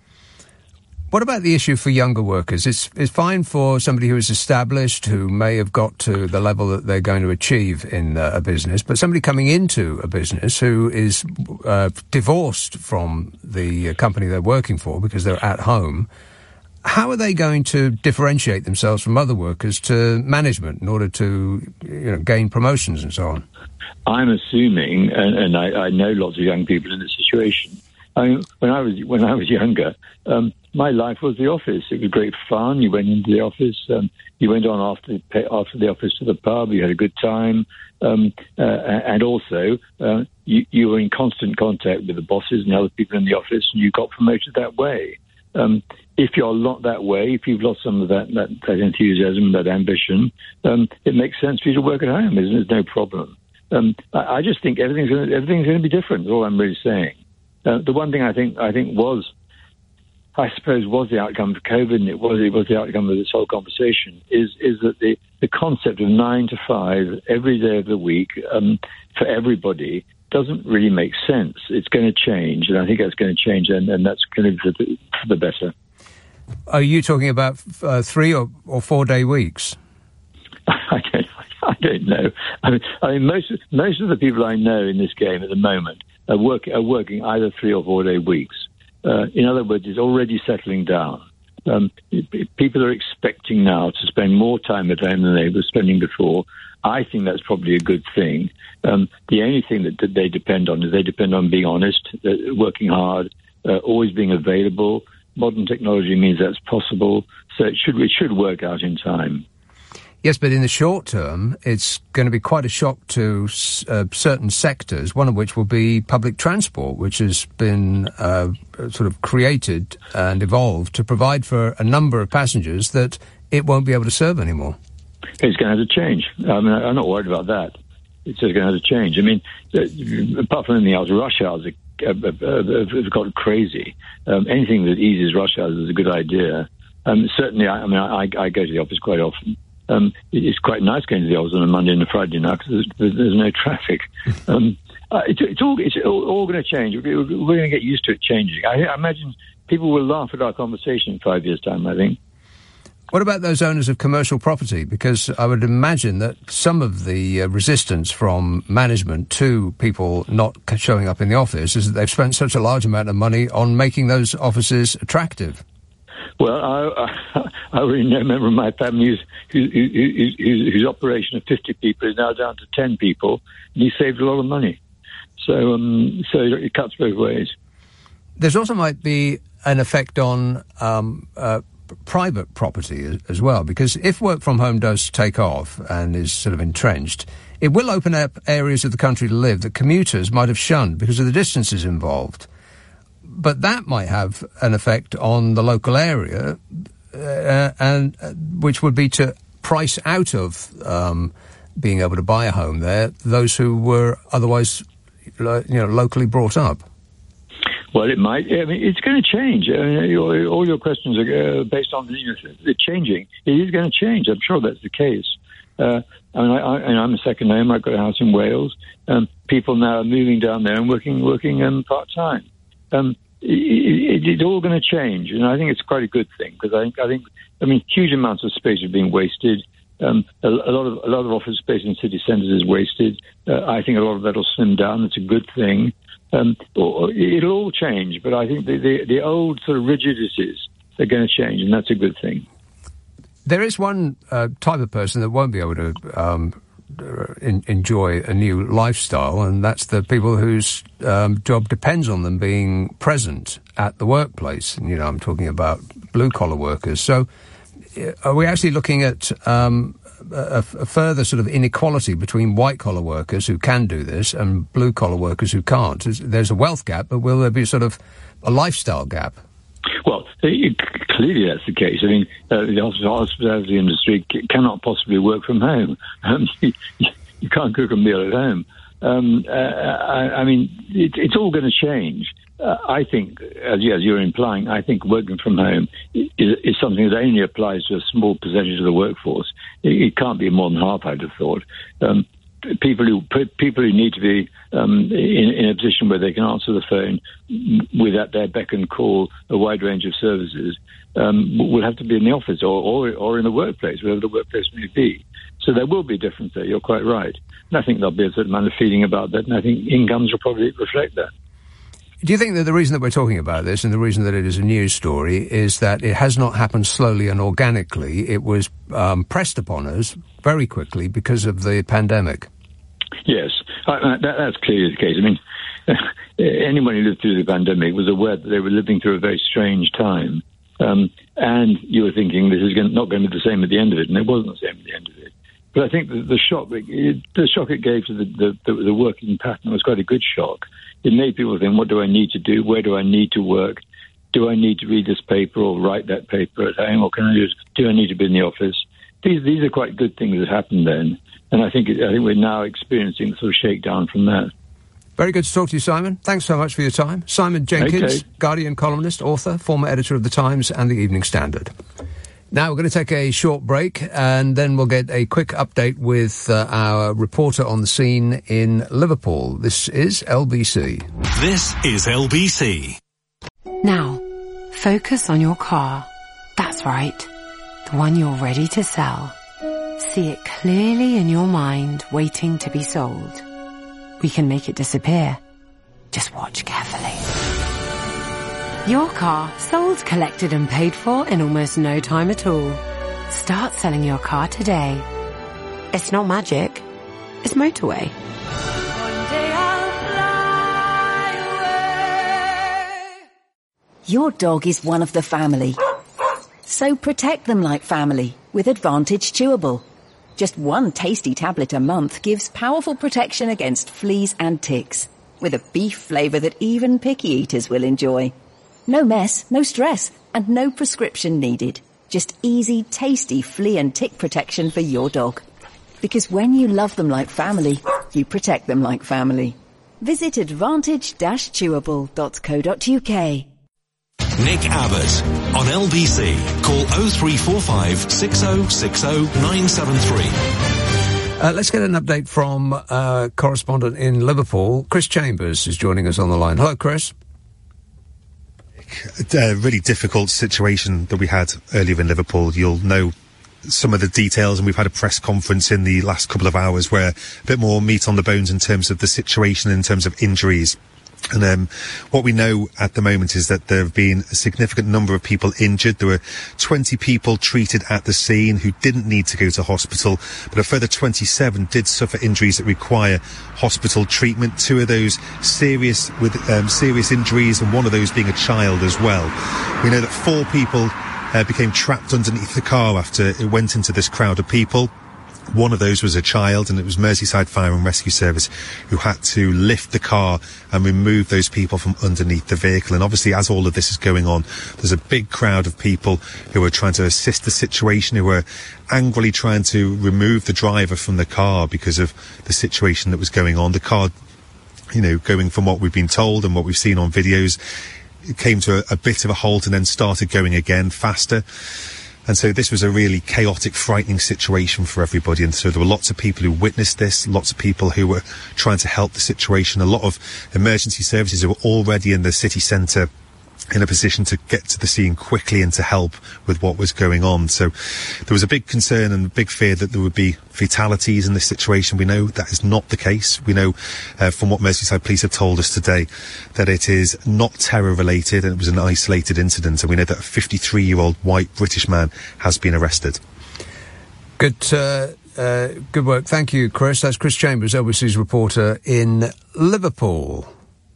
What about the issue for younger workers? It's, it's fine for somebody who is established, who may have got to the level that they're going to achieve in uh, a business, but somebody coming into a business who is uh, divorced from the company they're working for because they're at home, how are they going to differentiate themselves from other workers to management in order to, you know, gain promotions and so on? I'm assuming, and, and I, I know lots of young people in this situation. I mean, when I was when I was younger, um, my life was the office. It was great fun. You went into the office. Um, you went on after the, after the office to the pub. You had a good time, um, uh, and also uh, you, you were in constant contact with the bosses and other people in the office, and you got promoted that way. Um, if you're not that way, if you've lost some of that that, that enthusiasm, that ambition, um, it makes sense for you to work at home. There's, there's no problem. Um, I, I just think everything's gonna, everything's going to be different. Is all I'm really saying. Uh, the one thing I think I think was, I suppose, was the outcome of COVID, and it was it was the outcome of this whole conversation, is is that the, the concept of nine to five every day of the week um, for everybody doesn't really make sense. It's going to change, and I think that's going to change, and, and that's going to be for the, for the better. Are you talking about uh, three or, or four day weeks? I don't, I don't know. I mean, I mean, most most of the people I know in this game at the moment are, work, are working either three or four day weeks. Uh, in other words, it's already settling down. Um, people are expecting now to spend more time at home than they were spending before. I think that's probably a good thing. Um, the only thing that, that they depend on is they depend on being honest, uh, working hard, uh, always being available. Modern technology means that's possible, so it should it should work out in time. Yes, but in the short term, it's going to be quite a shock to uh, certain sectors, one of which will be public transport, which has been uh, sort of created and evolved to provide for a number of passengers that it won't be able to serve anymore. It's going to have to change. I mean, I'm not worried about that. It's just going to have to change. I mean, uh, apart from anything else, rush hours have, have, have got crazy. Um, anything that eases rush hours is a good idea. Um, certainly, I, I mean, I, I go to the office quite often. Um, it's quite nice going to the office on a Monday and a Friday now because there's, there's, there's no traffic. Um, uh, it's, it's all it's all, all going to change. We're, we're going to get used to it changing. I, I imagine people will laugh at our conversation in five years' time, I think. What about those owners of commercial property? Because I would imagine that some of the uh, resistance from management to people not showing up in the office is that they've spent such a large amount of money on making those offices attractive. Well, I, I, I really know a member of my family whose, whose, whose, whose operation of fifty people is now down to ten people, and he saved a lot of money. So, um, so it cuts both ways. There's also might be an effect on um, uh, private property as, as well, because if work from home does take off and is sort of entrenched, it will open up areas of the country to live that commuters might have shunned because of the distances involved. But that might have an effect on the local area, uh, and uh, which would be to price out of um, being able to buy a home there those who were otherwise, you know, locally brought up. Well, it might. I mean, it's going to change. I mean, your, all your questions are uh, based on you know, the changing. It is going to change. I'm sure that's the case. Uh, I mean, I, I, and I'm a second home. I've got a house in Wales. Um, people now are moving down there and working working um, part time. Um, it, it, it's all going to change, and I think it's quite a good thing because I think I think I mean huge amounts of space are being wasted. Um, a, a lot of a lot of office space in city centres is wasted. Uh, I think a lot of that will slim down. That's a good thing. Um, it'll all change, but I think the, the, the old sort of rigidities are going to change, and that's a good thing. There is one uh, type of person that won't be able to um, in, enjoy a new lifestyle, and that's the people whose um, job depends on them being present at the workplace. And, you know, I'm talking about blue-collar workers. So are we actually looking at um, a, a further sort of inequality between white-collar workers who can do this and blue-collar workers who can't? There's a wealth gap, but will there be sort of a lifestyle gap? Well, it, clearly that's the case. I mean, uh, the hospitality industry c- cannot possibly work from home. Um, you, you can't cook a meal at home. Um, uh, I, I mean, it, it's all going to change. Uh, I think, as, as you're implying, I think working from home is, is something that only applies to a small percentage of the workforce. It, it can't be more than half, I'd have thought. Um, people who people who need to be um, in, in a position where they can answer the phone with at their beck and call a wide range of services um, will have to be in the office or, or, or in the workplace, wherever the workplace may be. So there will be a difference there. You're quite right. And I think there'll be a certain amount of feeling about that, and I think incomes will probably reflect that. Do you think that the reason that we're talking about this and the reason that it is a news story is that it has not happened slowly and organically? It was um, pressed upon us very quickly because of the pandemic. Yes, I, that, that's clearly the case. I mean, anyone who lived through the pandemic was aware that they were living through a very strange time. Um, and you were thinking this is going, not going to be the same at the end of it, and it wasn't the same at the end of it. But I think the, the shock it, the shock it gave to the, the, the, the working pattern was quite a good shock. It made people think, what do I need to do? Where do I need to work? Do I need to read this paper or write that paper at home? Or can I just, do I need to be in the office? These these are quite good things that happened then. And I think I think we're now experiencing sort of shakedown from that. Very good to talk to you, Simon. Thanks so much for your time. Simon Jenkins, okay. Guardian columnist, author, former editor of The Times and The Evening Standard. Now we're going to take a short break and then we'll get a quick update with uh, our reporter on the scene in Liverpool. This is L B C. This is L B C. Now, focus on your car. That's right. The one you're ready to sell. See it clearly in your mind, waiting to be sold. We can make it disappear. Just watch carefully. Your car sold, collected and paid for in almost no time at all. Start selling your car today. It's not magic. It's motorway. Your dog is one of the family. So protect them like family with Advantage Chewable. Just one tasty tablet a month gives powerful protection against fleas and ticks, with a beef flavour that even picky eaters will enjoy. No mess, no stress, and no prescription needed. Just easy, tasty flea and tick protection for your dog. Because when you love them like family, you protect them like family. Visit advantage dash chewable dot co dot uk. Nick Abbott on L B C. Call oh three four five, six oh six oh, nine seven three. Uh, let's get an update from uh, correspondent in Liverpool. Chris Chambers is joining us on the line. Hello, Chris. A really difficult situation that we had earlier in Liverpool. You'll know some of the details, and we've had a press conference in the last couple of hours where a bit more meat on the bones in terms of the situation, in terms of injuries. And um, what we know at the moment is that there have been a significant number of people injured. There were twenty people treated at the scene who didn't need to go to hospital, but a further twenty-seven did suffer injuries that require hospital treatment. Two of those serious with um, serious injuries, and one of those being a child as well. We know that four people uh, became trapped underneath the car after it went into this crowd of people. One of those was a child, and it was Merseyside Fire and Rescue Service who had to lift the car and remove those people from underneath the vehicle. And obviously, as all of this is going on, there's a big crowd of people who are trying to assist the situation, who are angrily trying to remove the driver from the car because of the situation that was going on. The car, you know, going from what we've been told and what we've seen on videos, it came to a, a bit of a halt and then started going again faster. And so this was a really chaotic, frightening situation for everybody. And so there were lots of people who witnessed this, lots of people who were trying to help the situation. A lot of emergency services who were already in the city centre in a position to get to the scene quickly and to help with what was going on. So there was a big concern and a big fear that there would be fatalities in this situation. We know that is not the case. We know uh, from what Merseyside Police have told us today that it is not terror related and it was an isolated incident. And we know that a fifty-three-year-old white British man has been arrested. Good, uh, uh, good work. Thank you, Chris. That's Chris Chambers, L B C's reporter in Liverpool.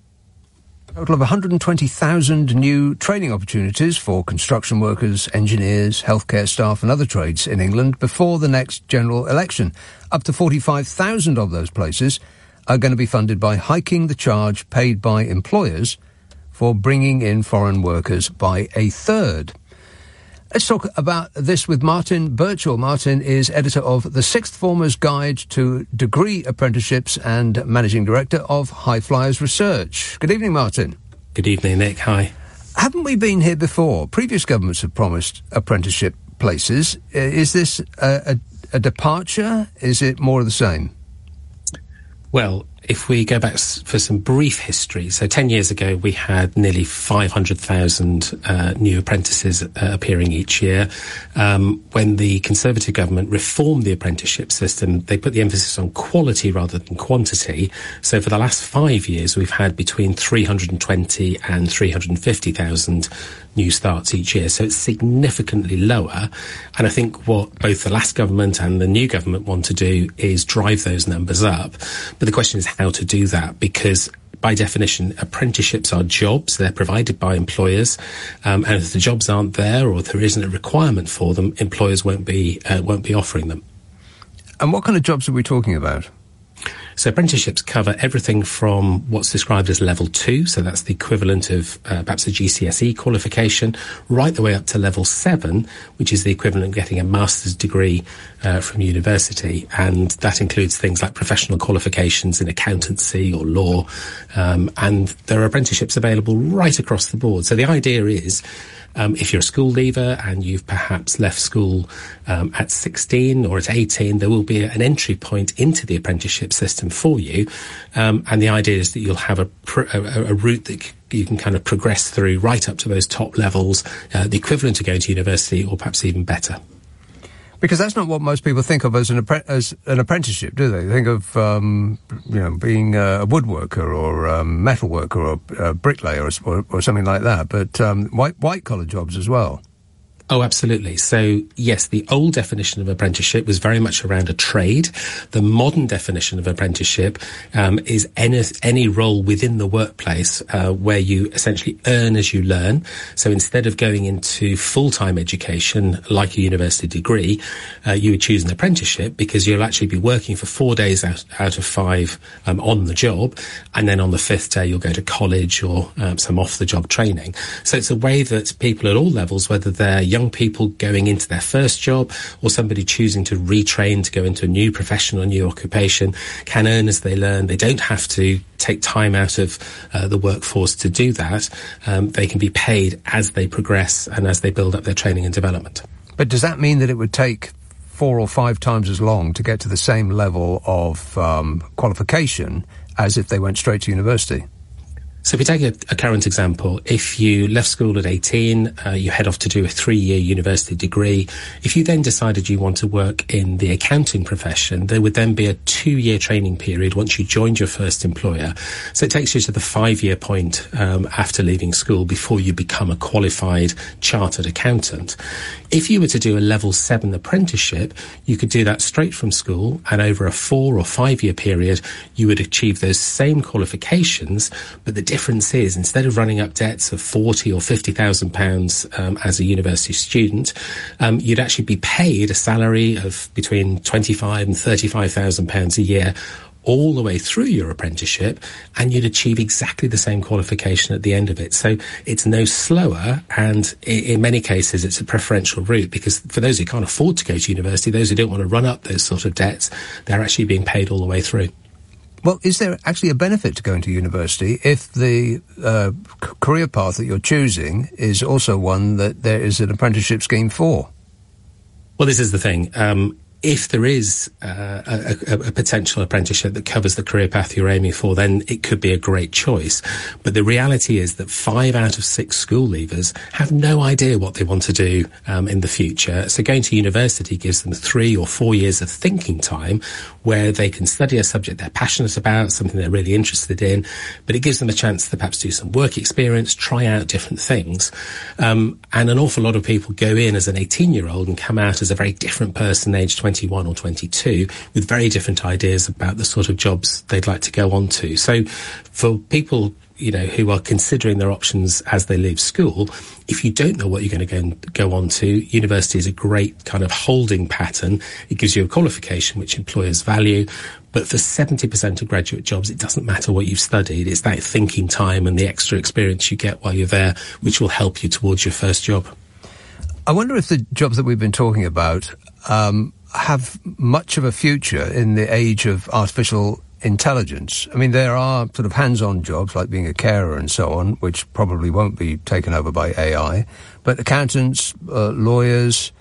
A total of one hundred twenty thousand new training opportunities for construction workers, engineers, healthcare staff and other trades in England before the next general election. Up to forty-five thousand of those places are going to be funded by hiking the charge paid by employers for bringing in foreign workers by a third. Let's talk about this with Martin Birchall. Martin is editor of The Sixth Former's Guide to Degree Apprenticeships and managing director of High Flyers Research. Good evening, Martin. Good evening, Nick. Hi. Haven't we been here before? Previous governments have promised apprenticeship places. Uh, is this a, a, a departure? Is it more of the same? Well, if we go back s- for some brief history, so ten years ago we had nearly five hundred thousand uh, new apprentices uh, appearing each year. Um, when the Conservative government reformed the apprenticeship system, they put the emphasis on quality rather than quantity. So for the last five years we've had between three hundred twenty and three hundred fifty thousand new starts each year. So it's significantly lower. And I think what both the last government and the new government want to do is drive those numbers up. But the question is how to do that, because by definition, apprenticeships are jobs. They're provided by employers. Um, and if the jobs aren't there or there isn't a requirement for them, employers won't be, uh, won't be offering them. And what kind of jobs are we talking about? So apprenticeships cover everything from what's described as level two, so that's the equivalent of uh, perhaps a G C S E qualification, right the way up to level seven, which is the equivalent of getting a master's degree uh, from university. And that includes things like professional qualifications in accountancy or law. Um, and there are apprenticeships available right across the board. So the idea is, Um, if you're a school leaver and you've perhaps left school um, at sixteen or at eighteen, there will be an entry point into the apprenticeship system for you. Um, and the idea is that you'll have a, pr- a, a route that c- you can kind of progress through right up to those top levels, uh, the equivalent to going to university or perhaps even better. Because that's not what most people think of as an, appre- as an apprenticeship, do they? They think of, um, you know, being a woodworker or a metal worker or a bricklayer or, or, or something like that, but um, white, white-collar jobs as well. Oh, absolutely. So, yes, the old definition of apprenticeship was very much around a trade. The modern definition of apprenticeship um, is any, any role within the workplace uh, where you essentially earn as you learn. So instead of going into full-time education like a university degree, uh, you would choose an apprenticeship because you'll actually be working for four days out, out of five um, on the job, and then on the fifth day you'll go to college or um, some off-the-job training. So it's a way that people at all levels, whether they're young people going into their first job or somebody choosing to retrain to go into a new profession or new occupation, can earn as they learn. They don't have to take time out of uh, the workforce to do that. Um, they can be paid as they progress and as they build up their training and development. But does that mean that it would take four or five times as long to get to the same level of um, qualification as if they went straight to university? So if we take a, a current example, if you left school at eighteen, uh, you head off to do a three-year university degree. If you then decided you want to work in the accounting profession, there would then be a two-year training period once you joined your first employer. So it takes you to the five-year point um, after leaving school before you become a qualified chartered accountant. If you were to do a level seven apprenticeship, you could do that straight from school, and over a four or five-year period, you would achieve those same qualifications, but the difference is, instead of running up debts of forty or fifty thousand pounds um, as a university student, um, you'd actually be paid a salary of between twenty-five and thirty-five thousand pounds a year all the way through your apprenticeship, and you'd achieve exactly the same qualification at the end of it. So it's no slower, and in many cases it's a preferential route, because for those who can't afford to go to university, those who don't want to run up those sort of debts, they're actually being paid all the way through. Well, is there actually a benefit to going to university if the uh, c- career path that you're choosing is also one that there is an apprenticeship scheme for? Well, this is the thing. Um, if there is uh, a, a, a potential apprenticeship that covers the career path you're aiming for, then it could be a great choice. But the reality is that five out of six school leavers have no idea what they want to do um, in the future. So going to university gives them three or four years of thinking time where they can study a subject they're passionate about, something they're really interested in, but it gives them a chance to perhaps do some work experience, try out different things. Um, and an awful lot of people go in as an eighteen-year-old and come out as a very different person, aged twenty-one or twenty-two, with very different ideas about the sort of jobs they'd like to go on to. So for people, you know, who are considering their options as they leave school, if you don't know what you're going to go and go on to, university is a great kind of holding pattern. It gives you a qualification which employers value. But for seventy percent of graduate jobs, it doesn't matter what you've studied. It's that thinking time and the extra experience you get while you're there, which will help you towards your first job. I wonder if the jobs that we've been talking about um, have much of a future in the age of artificial intelligence. I mean, there are sort of hands-on jobs like being a carer and so on, which probably won't be taken over by A I. But accountants, uh, lawyers,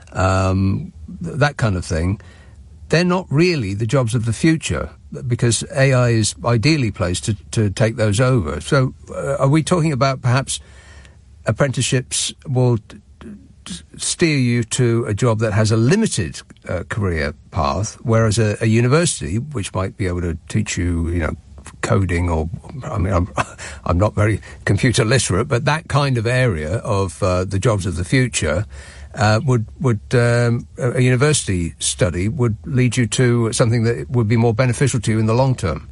um, th- that kind of thing, they're not really the jobs of the future because A I is ideally placed to, to take those over. So uh, are we talking about perhaps apprenticeships will t- t- steer you to a job that has a limited uh, career path, whereas a, a university, which might be able to teach you, you know, coding or, I mean, I'm, I'm not very computer literate, but that kind of area of uh, the jobs of the future uh, would, would um, a university study would lead you to something that would be more beneficial to you in the long term.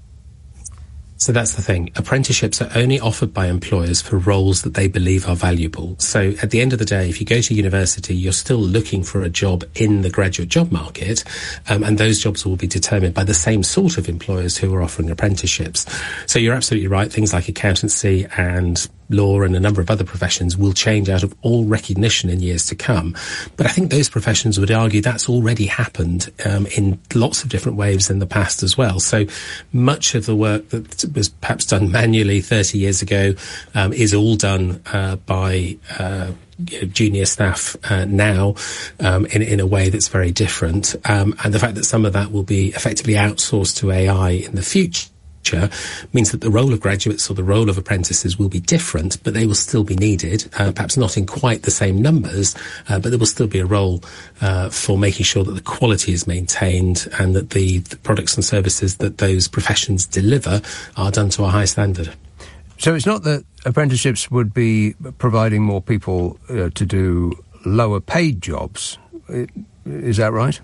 So that's the thing. Apprenticeships are only offered by employers for roles that they believe are valuable. So at the end of the day, if you go to university, you're still looking for a job in the graduate job market, um, and those jobs will be determined by the same sort of employers who are offering apprenticeships. So you're absolutely right. Things like accountancy and law and a number of other professions will change out of all recognition in years to come. But I think those professions would argue that's already happened um, in lots of different waves in the past as well. So much of the work that was perhaps done manually thirty years ago um, is all done uh, by uh, you know, junior staff uh, now um, in, in a way that's very different. Um, and the fact that some of that will be effectively outsourced to A I in the future means that the role of graduates or the role of apprentices will be different, but they will still be needed, uh, perhaps not in quite the same numbers, uh, but there will still be a role uh, for making sure that the quality is maintained and that the, the products and services that those professions deliver are done to a high standard. So it's not that apprenticeships would be providing more people uh, to do lower paid jobs. Is that right?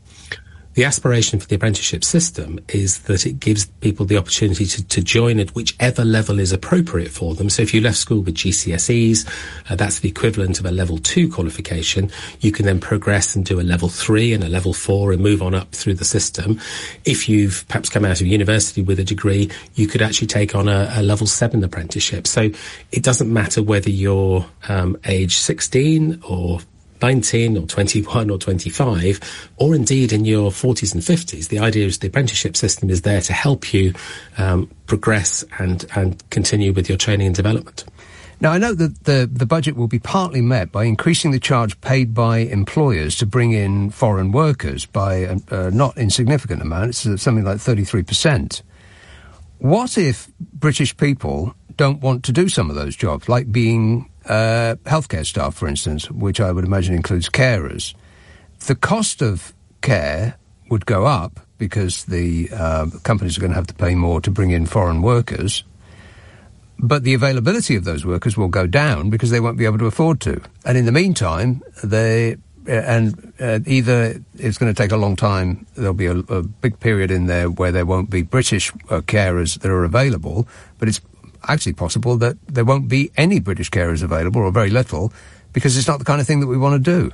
The aspiration for the apprenticeship system is that it gives people the opportunity to, to join at whichever level is appropriate for them. So if you left school with G C S Es, uh, that's the equivalent of a level two qualification. You can then progress and do a level three and a level four and move on up through the system. If you've perhaps come out of university with a degree, you could actually take on a, a level seven apprenticeship. So it doesn't matter whether you're um, age sixteen or nineteen or twenty-one or twenty-five, or indeed in your forties and fifties. The idea is the apprenticeship system is there to help you um, progress and, and continue with your training and development. Now, I know that the, the budget will be partly met by increasing the charge paid by employers to bring in foreign workers by a, a not insignificant amount. It's uh, something like thirty-three percent. What if British people don't want to do some of those jobs, like being Uh, healthcare staff, for instance, which I would imagine includes carers? The cost of care would go up because the uh, companies are going to have to pay more to bring in foreign workers, but the availability of those workers will go down because they won't be able to afford to. And in the meantime, they uh, and uh, either it's going to take a long time, there'll be a, a big period in there where there won't be British uh, carers that are available, but it's actually possible that there won't be any British carers available, or very little, because it's not the kind of thing that we want to do.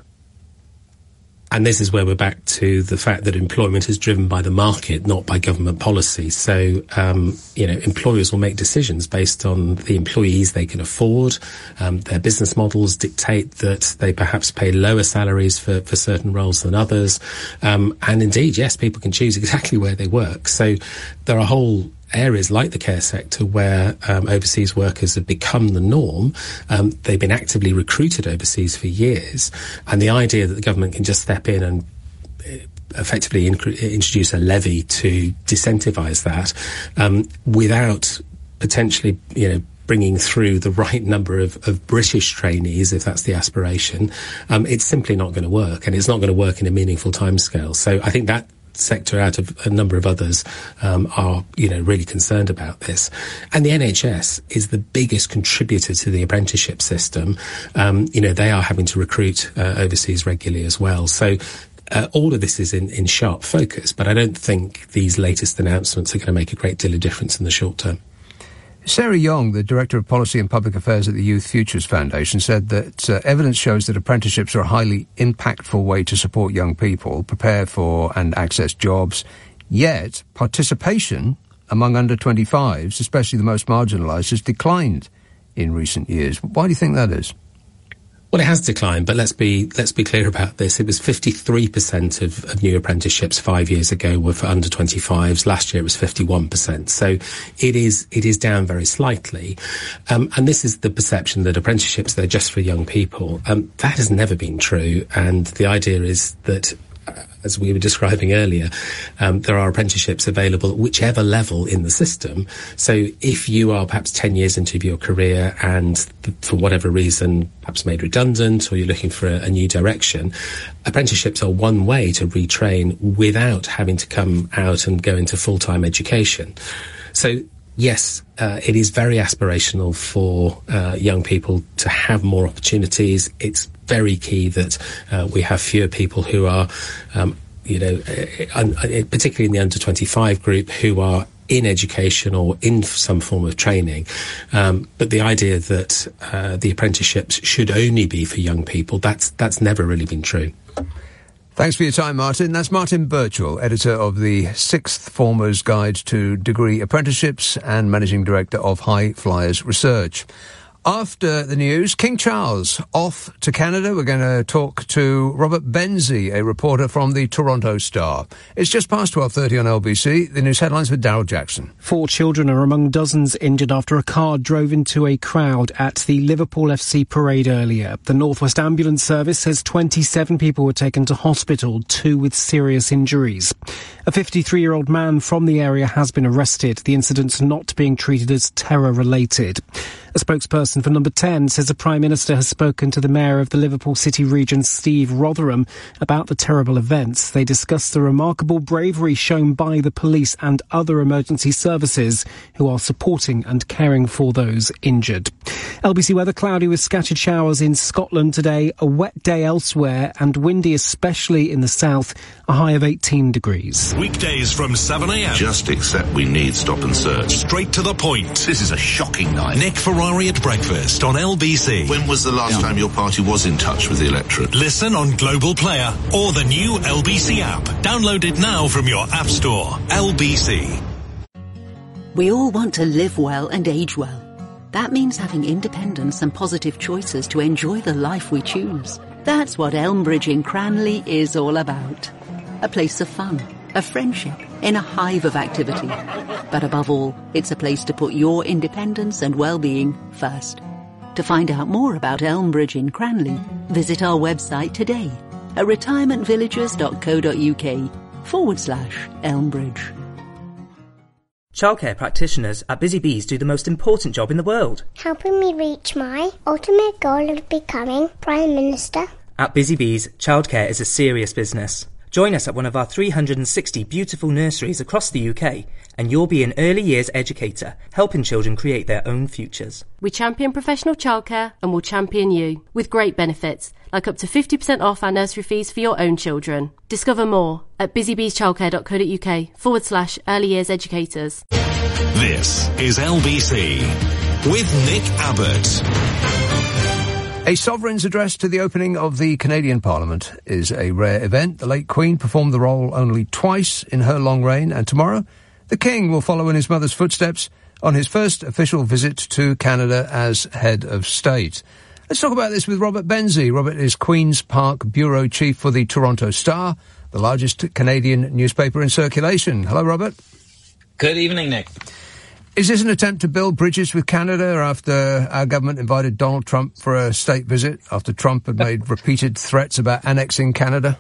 And this is where we're back to the fact that employment is driven by the market, not by government policy. So, um, you know, employers will make decisions based on the employees they can afford. Um, their business models dictate that they perhaps pay lower salaries for, for certain roles than others. Um, and indeed, yes, people can choose exactly where they work. So there are whole areas like the care sector where um, overseas workers have become the norm. Um, they've been actively recruited overseas for years, and the idea that the government can just step in and effectively inc- introduce a levy to disincentivise that um, without potentially, you know, bringing through the right number of, of British trainees, if that's the aspiration, um, it's simply not going to work, and it's not going to work in a meaningful timescale. So I think that sector, out of a number of others, um, are, you know, really concerned about this. And the N H S is the biggest contributor to the apprenticeship system. Um, you know, they are having to recruit uh, overseas regularly as well. So uh, all of this is in, in sharp focus, but I don't think these latest announcements are going to make a great deal of difference in the short term. Sarah Young, the Director of Policy and Public Affairs at the Youth Futures Foundation, said that uh, evidence shows that apprenticeships are a highly impactful way to support young people, prepare for and access jobs. Yet, participation among under twenty-fives, especially the most marginalised, has declined in recent years. Why do you think that is? Well, it has declined, but let's be let's be clear about this. It was fifty-three percent of, of new apprenticeships five years ago were for under twenty-fives. Last year it was fifty-one percent. So it is it is down very slightly. Um, and this is the perception that apprenticeships, they're just for young people. Um, that has never been true. And the idea is that, as we were describing earlier, um, there are apprenticeships available at whichever level in the system. So if you are perhaps ten years into your career and for whatever reason perhaps made redundant, or you're looking for a, a new direction, apprenticeships are one way to retrain without having to come out and go into full-time education. So yes, uh, it is very aspirational for uh, young people to have more opportunities. It's very key that uh, we have fewer people who are, um, you know, uh, uh, particularly in the under twenty-five group, who are in education or in some form of training. Um, but the idea that uh, the apprenticeships should only be for young people, that's that's never really been true. Thanks for your time, Martin. That's Martin Birchall, editor of the Sixth Formers Guide to Degree Apprenticeships and managing director of High Flyers Research. After the news, King Charles off to Canada. We're going to talk to Robert Benzie, a reporter from the Toronto Star. It's just past twelve thirty on L B C. The news headlines with Daryl Jackson. Four children are among dozens injured after a car drove into a crowd at the Liverpool F C parade earlier. The North West Ambulance Service says twenty-seven people were taken to hospital, two with serious injuries. A fifty-three-year-old man from the area has been arrested, the incident not being treated as terror-related. A spokesperson for Number ten says the Prime Minister has spoken to the Mayor of the Liverpool City region, Steve Rotherham, about the terrible events. They discussed the remarkable bravery shown by the police and other emergency services who are supporting and caring for those injured. L B C weather: cloudy with scattered showers in Scotland today, a wet day elsewhere and windy especially in the south, a high of eighteen degrees. Weekdays from seven a.m. Just accept we need stop and search. Straight to the point. This is a shocking night. Nick Ferrari at breakfast on L B C. When was the last yeah. time your party was in touch with the electorate? Listen on Global Player or the new L B C app. Download it now from your app store. L B C. We all want to live well and age well. That means having independence and positive choices to enjoy the life we choose. That's what Elmbridge in Cranley is all about. A place of fun, of friendship, in a hive of activity. But above all, it's a place to put your independence and well-being first. To find out more about Elmbridge in Cranley, visit our website today at retirementvillagers.co.uk forward slash Elmbridge. Childcare practitioners at Busy Bees do the most important job in the world. Helping me reach my ultimate goal of becoming Prime Minister. At Busy Bees, childcare is a serious business. Join us at one of our three hundred sixty beautiful nurseries across the U K, and you'll be an early years educator, helping children create their own futures. We champion professional childcare and will champion you, with great benefits, like up to fifty percent off our nursery fees for your own children. Discover more at busybeeschildcare.co.uk forward slash early years educators. This is L B C with Nick Abbott. A sovereign's address to the opening of the Canadian Parliament is a rare event. The late Queen performed the role only twice in her long reign, and tomorrow the King will follow in his mother's footsteps on his first official visit to Canada as head of state. Let's talk about this with Robert Benzie. Robert is Queen's Park Bureau Chief for the Toronto Star, the largest Canadian newspaper in circulation. Hello, Robert. Good evening, Nick. Is this an attempt to build bridges with Canada after our government invited Donald Trump for a state visit, after Trump had made repeated threats about annexing Canada?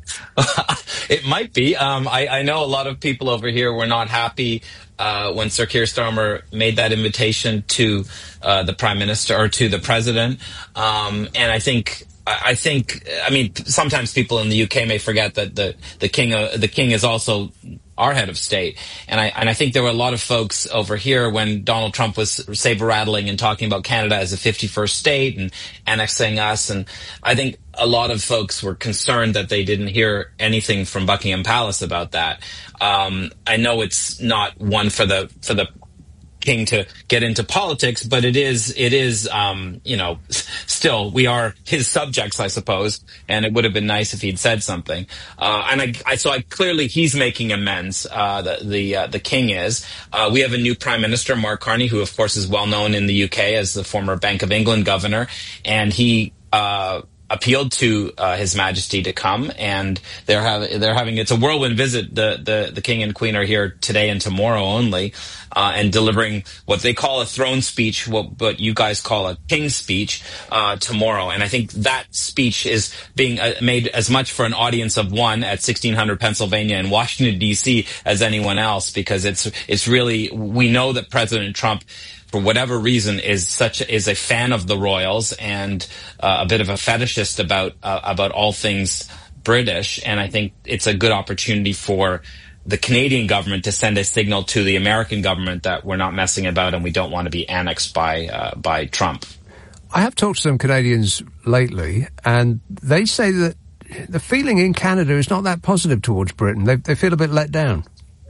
It might be. Um, I, I know a lot of people over here were not happy uh, when Sir Keir Starmer made that invitation to uh, the Prime Minister or to the President. Um, and I think... I think, I mean, sometimes people in the U K may forget that the, the king, uh, the king is also our head of state. And I, and I think there were a lot of folks over here when Donald Trump was saber rattling and talking about Canada as a fifty-first state and annexing us. And I think a lot of folks were concerned that they didn't hear anything from Buckingham Palace about that. Um, I know it's not one for the, for the, King to get into politics, but it is, it is, um, you know, still, we are his subjects, I suppose, and it would have been nice if he'd said something. Uh, and I, I, so I clearly he's making amends, uh, the, the, uh, the King is. Uh, we have a new Prime Minister, Mark Carney, who of course is well known in the U K as the former Bank of England governor, and he uh, appealed to uh, His Majesty to come, and they're having they're having it's a whirlwind visit. The the the King and Queen are here today and tomorrow only, uh, and delivering what they call a throne speech, what what you guys call a king's speech, uh, tomorrow. And I think that speech is being uh, made as much for an audience of one at sixteen hundred Pennsylvania in Washington D C as anyone else, because it's it's really, we know that President Trump, for whatever reason, is such is a fan of the royals and uh, a bit of a fetishist about uh, about all things British. And I think it's a good opportunity for the Canadian government to send a signal to the American government that we're not messing about and we don't want to be annexed by uh, by Trump. I have talked to some Canadians lately, and they say that the feeling in Canada is not that positive towards Britain. They they feel a bit let down.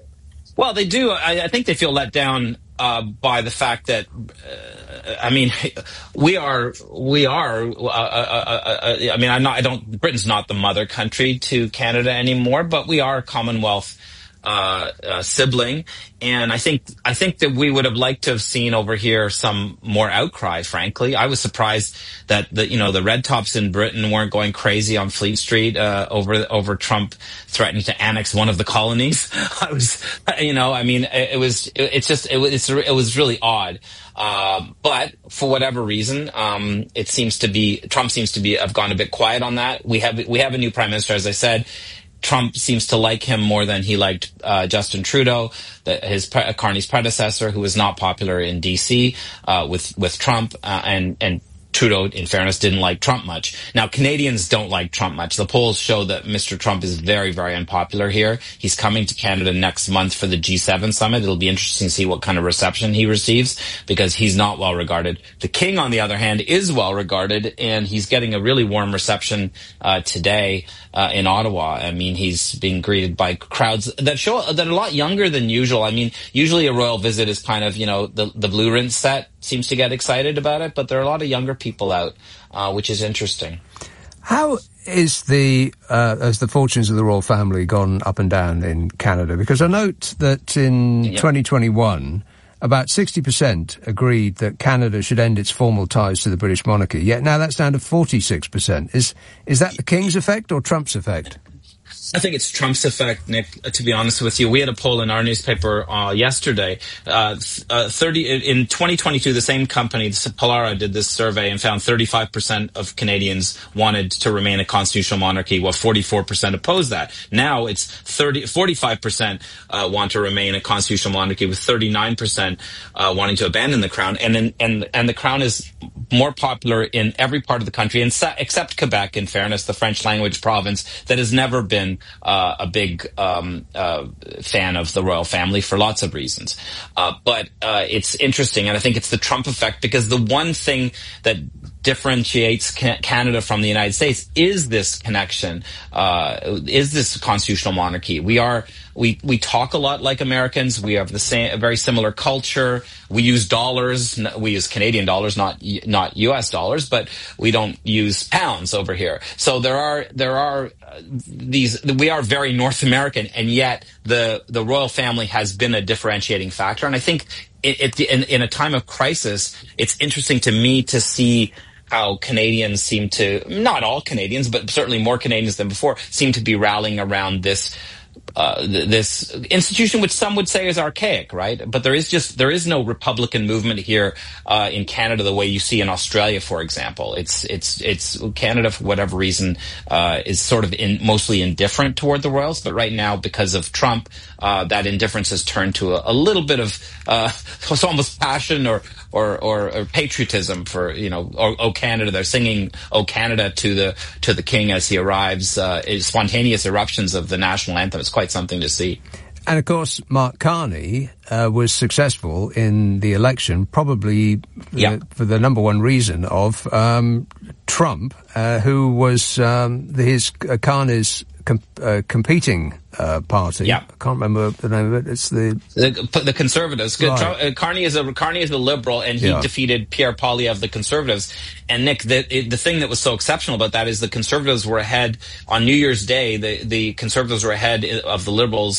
Well, they do. I, I think they feel let down Uh, by the fact that, uh, I mean, we are, we are, uh, uh, uh, uh, I mean, I'm not, I don't, Britain's not the mother country to Canada anymore, but we are a Commonwealth uh, uh, sibling. And I think, I think that we would have liked to have seen over here some more outcry, frankly. I was surprised that the, you know, the red tops in Britain weren't going crazy on Fleet Street, uh, over, over Trump threatening to annex one of the colonies. I was, you know, I mean, it, it was, it, it's just, it was, it was really odd. Uh, but for whatever reason, um, it seems to be, Trump seems to be, have gone a bit quiet on that. We have, we have a new prime minister, as I said. Trump seems to like him more than he liked uh, Justin Trudeau, the, his pre- Carney's predecessor, who was not popular in D C uh, with with Trump, uh, and and Trudeau, in fairness, didn't like Trump much. Now, Canadians don't like Trump much. The polls show that Mister Trump is very, very unpopular here. He's coming to Canada next month for the G seven summit. It'll be interesting to see what kind of reception he receives, because he's not well regarded. The King, on the other hand, is well regarded, and he's getting a really warm reception uh, today uh, in Ottawa. I mean, he's being greeted by crowds that show that are a lot younger than usual. I mean, usually a royal visit is kind of, you know, the, the Blue Rinse set seems to get excited about it, but there are a lot of younger people out, uh, which is interesting. How is the uh, has the fortunes of the royal family gone up and down in Canada? Because I note that in yeah. twenty twenty-one, about sixty percent agreed that Canada should end its formal ties to the British monarchy. Yet now that's down to forty-six percent. Is is that the King's effect or Trump's effect? I think it's Trump's effect, Nick, to be honest with you. We had a poll in our newspaper uh, yesterday. Uh, uh, thirty in twenty twenty-two, the same company, Pollara, did this survey and found thirty-five percent of Canadians wanted to remain a constitutional monarchy, while forty-four percent opposed that. Now it's thirty, forty-five percent uh, want to remain a constitutional monarchy, with thirty-nine percent uh, wanting to abandon the crown. And, in, and, and the crown is more popular in every part of the country, except Quebec, in fairness, the French language province that has never been Uh, a big um, uh, fan of the royal family for lots of reasons. Uh, but uh, it's interesting, and I think it's the Trump effect, because the one thing that differentiates ca- Canada from the United States is this connection, uh, is this constitutional monarchy. We are we we talk a lot like Americans. We have the same, a very similar culture. We use dollars. We use Canadian dollars, not not U S dollars, but we don't use pounds over here. So there are there are these. We are very North American, and yet the the royal family has been a differentiating factor. And I think it, it, in, in a time of crisis, it's interesting to me to see how Canadians seem to, not all Canadians, but certainly more Canadians than before, seem to be rallying around this uh, th- this institution, which some would say is archaic, right? But there is just there is no Republican movement here uh, in Canada the way you see in Australia, for example. It's it's it's Canada, for whatever reason, uh, is sort of in, mostly indifferent toward the royals. But right now, because of Trump, uh, that indifference has turned to a, a little bit of uh, it's almost passion or. Or, or, or patriotism for, you know, or, "Oh Canada." They're singing "Oh Canada" to the to the King as he arrives. Uh, spontaneous eruptions of the national anthem. It's quite something to see. And of course, Mark Carney uh, was successful in the election, probably yeah. uh, for the number one reason of um, Trump, uh, who was um, his uh, Carney's com- uh, competing uh, party. Yeah. I can't remember the name of it. It's the the, the Conservatives. Right. Trump, uh, Carney is a Carney is a liberal, and he yeah. defeated Pierre Poilievre of the Conservatives. And Nick, the it, the thing that was so exceptional about that is the Conservatives were ahead on New Year's Day. The the Conservatives were ahead of the Liberals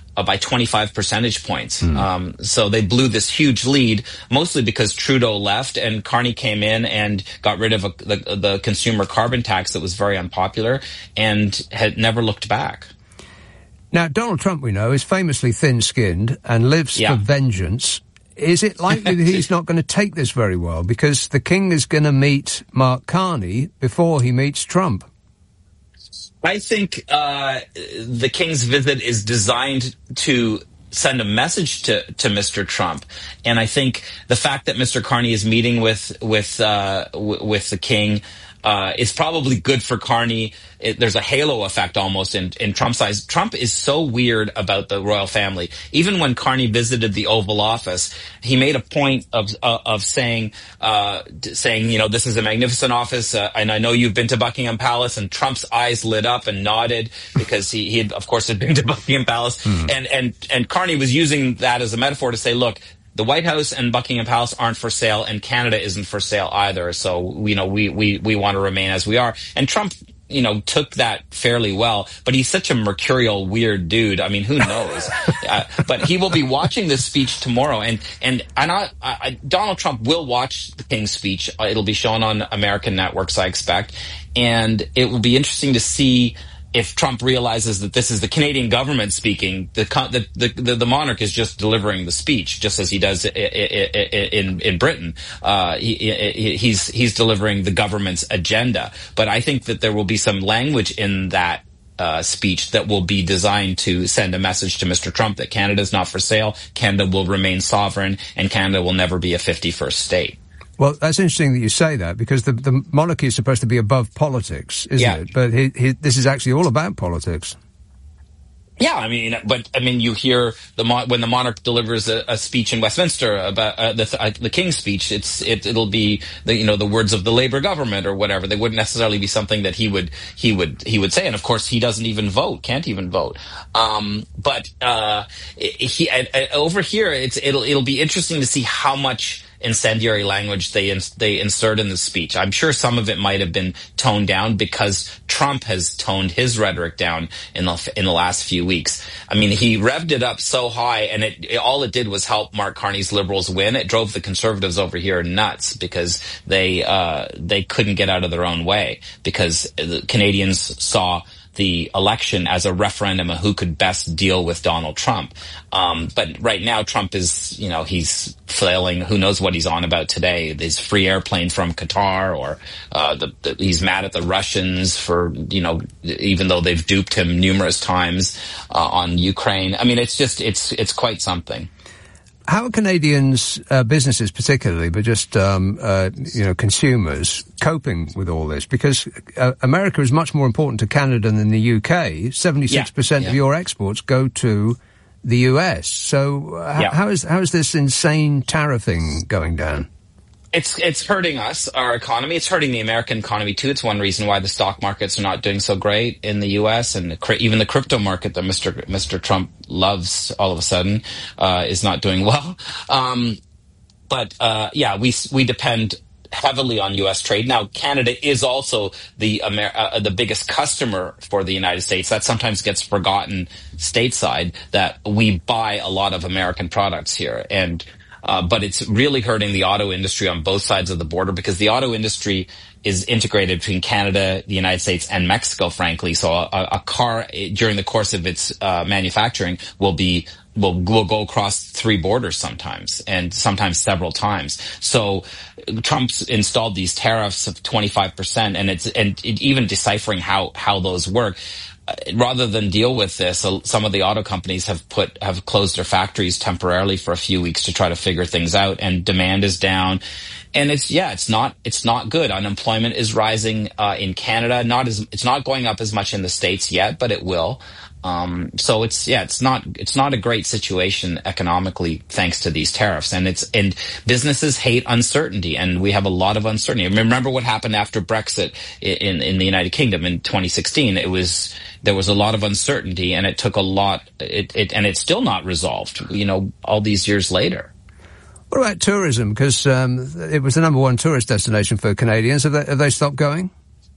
uh, by twenty-five percentage points. Mm. Um, so they blew this huge lead, mostly because Trudeau left and Carney came in and got rid of a, the, the consumer carbon tax that was very unpopular and had never looked back. Now, Donald Trump, we know, is famously thin-skinned and lives Yeah. for vengeance. Is it likely that he's not going to take this very well? Because the king is going to meet Mark Carney before he meets Trump. I think uh, the king's visit is designed to send a message to, to Mister Trump, and I think the fact that Mister Carney is meeting with with uh, w- with the king uh, is probably good for Carney. It, there's a halo effect almost in, in Trump's eyes. Trump is so weird about the royal family. Even when Carney visited the Oval Office, he made a point of uh, of saying, uh, saying, you know, this is a magnificent office, uh, and I know you've been to Buckingham Palace. And Trump's eyes lit up and nodded because he, he had, of course, had been to Buckingham Palace. Mm. And and and Carney was using that as a metaphor to say, look, the White House and Buckingham Palace aren't for sale, and Canada isn't for sale either. So, you know, we we we want to remain as we are. And Trump, you know, took that fairly well, but he's such a mercurial, weird dude. I mean, who knows? uh, but he will be watching this speech tomorrow, and and and I, I, Donald Trump will watch the King's speech. Uh, it'll be shown on American networks, I expect, and it will be interesting to see if Trump realizes that this is the Canadian government speaking. The the the, the monarch is just delivering the speech, just as he does in in, in Britain. Uh, he, he's he's delivering the government's agenda. But I think that there will be some language in that uh, speech that will be designed to send a message to Mister Trump that Canada is not for sale, Canada will remain sovereign, and Canada will never be a fifty-first state. Well, that's interesting that you say that, because the, the monarchy is supposed to be above politics, isn't yeah. it? But he, he, this is actually all about politics. Yeah, I mean, but I mean, you hear the when the monarch delivers a, a speech in Westminster about uh, the uh, the King's speech. It's it, it'll be the you know the words of the Labour government or whatever. They wouldn't necessarily be something that he would he would he would say. And of course, he doesn't even vote, can't even vote. Um, but uh, he uh, over here, it's it'll it'll be interesting to see how much incendiary language they ins- they insert in the speech. I'm sure some of it might have been toned down because Trump has toned his rhetoric down in the in the last few weeks. I mean, he revved it up so high, and it, it all it did was help Mark Carney's Liberals win. It drove the Conservatives over here nuts because they uh, they couldn't get out of their own way because the Canadians saw the election as a referendum of who could best deal with Donald Trump. Um, but right now, Trump is, you know, he's flailing. Who knows what he's on about today? His free airplane from Qatar, or uh, the, the, he's mad at the Russians for, you know, even though they've duped him numerous times uh, on Ukraine. I mean, it's just, it's it's quite something. How are Canadians, uh, businesses particularly, but just, um, uh, you know, consumers, coping with all this? Because uh, America is much more important to Canada than the U K. seventy-six percent yeah, yeah. of your exports go to the U S. So uh, Yeah. how is how is this insane tariffing going down? It's it's hurting us, our economy. It's hurting the American economy, too. It's one reason why the stock markets are not doing so great in the U S, and the, even the crypto market that Mister Mister Trump loves all of a sudden uh, is not doing well. Um, but, uh, yeah, we we depend heavily on U S trade. Now, Canada is also the Amer- uh, the biggest customer for the United States. That sometimes gets forgotten stateside, that we buy a lot of American products here. And Uh, but it's really hurting the auto industry on both sides of the border, because the auto industry is integrated between Canada, the United States, and Mexico, frankly. So a, a car during the course of its uh, manufacturing will be will will go across three borders sometimes, and sometimes several times. So Trump's installed these tariffs of twenty-five percent, and it's and it, even deciphering how how those work. Rather than deal with this, some of the auto companies have put have closed their factories temporarily for a few weeks to try to figure things out, and demand is down. And it's yeah, it's not it's not good. Unemployment is rising uh, in Canada. Not as it's not going up as much in the States yet, but it will. Um, so it's yeah, it's not it's not a great situation economically thanks to these tariffs, and it's and businesses hate uncertainty, and we have a lot of uncertainty. Remember what happened after Brexit in in the United Kingdom in twenty sixteen? It was there was a lot of uncertainty, and it took a lot. It, it and it's still not resolved. You know, all these years later. What about tourism? Because um, it was the number one tourist destination for Canadians. Have they, have they stopped going?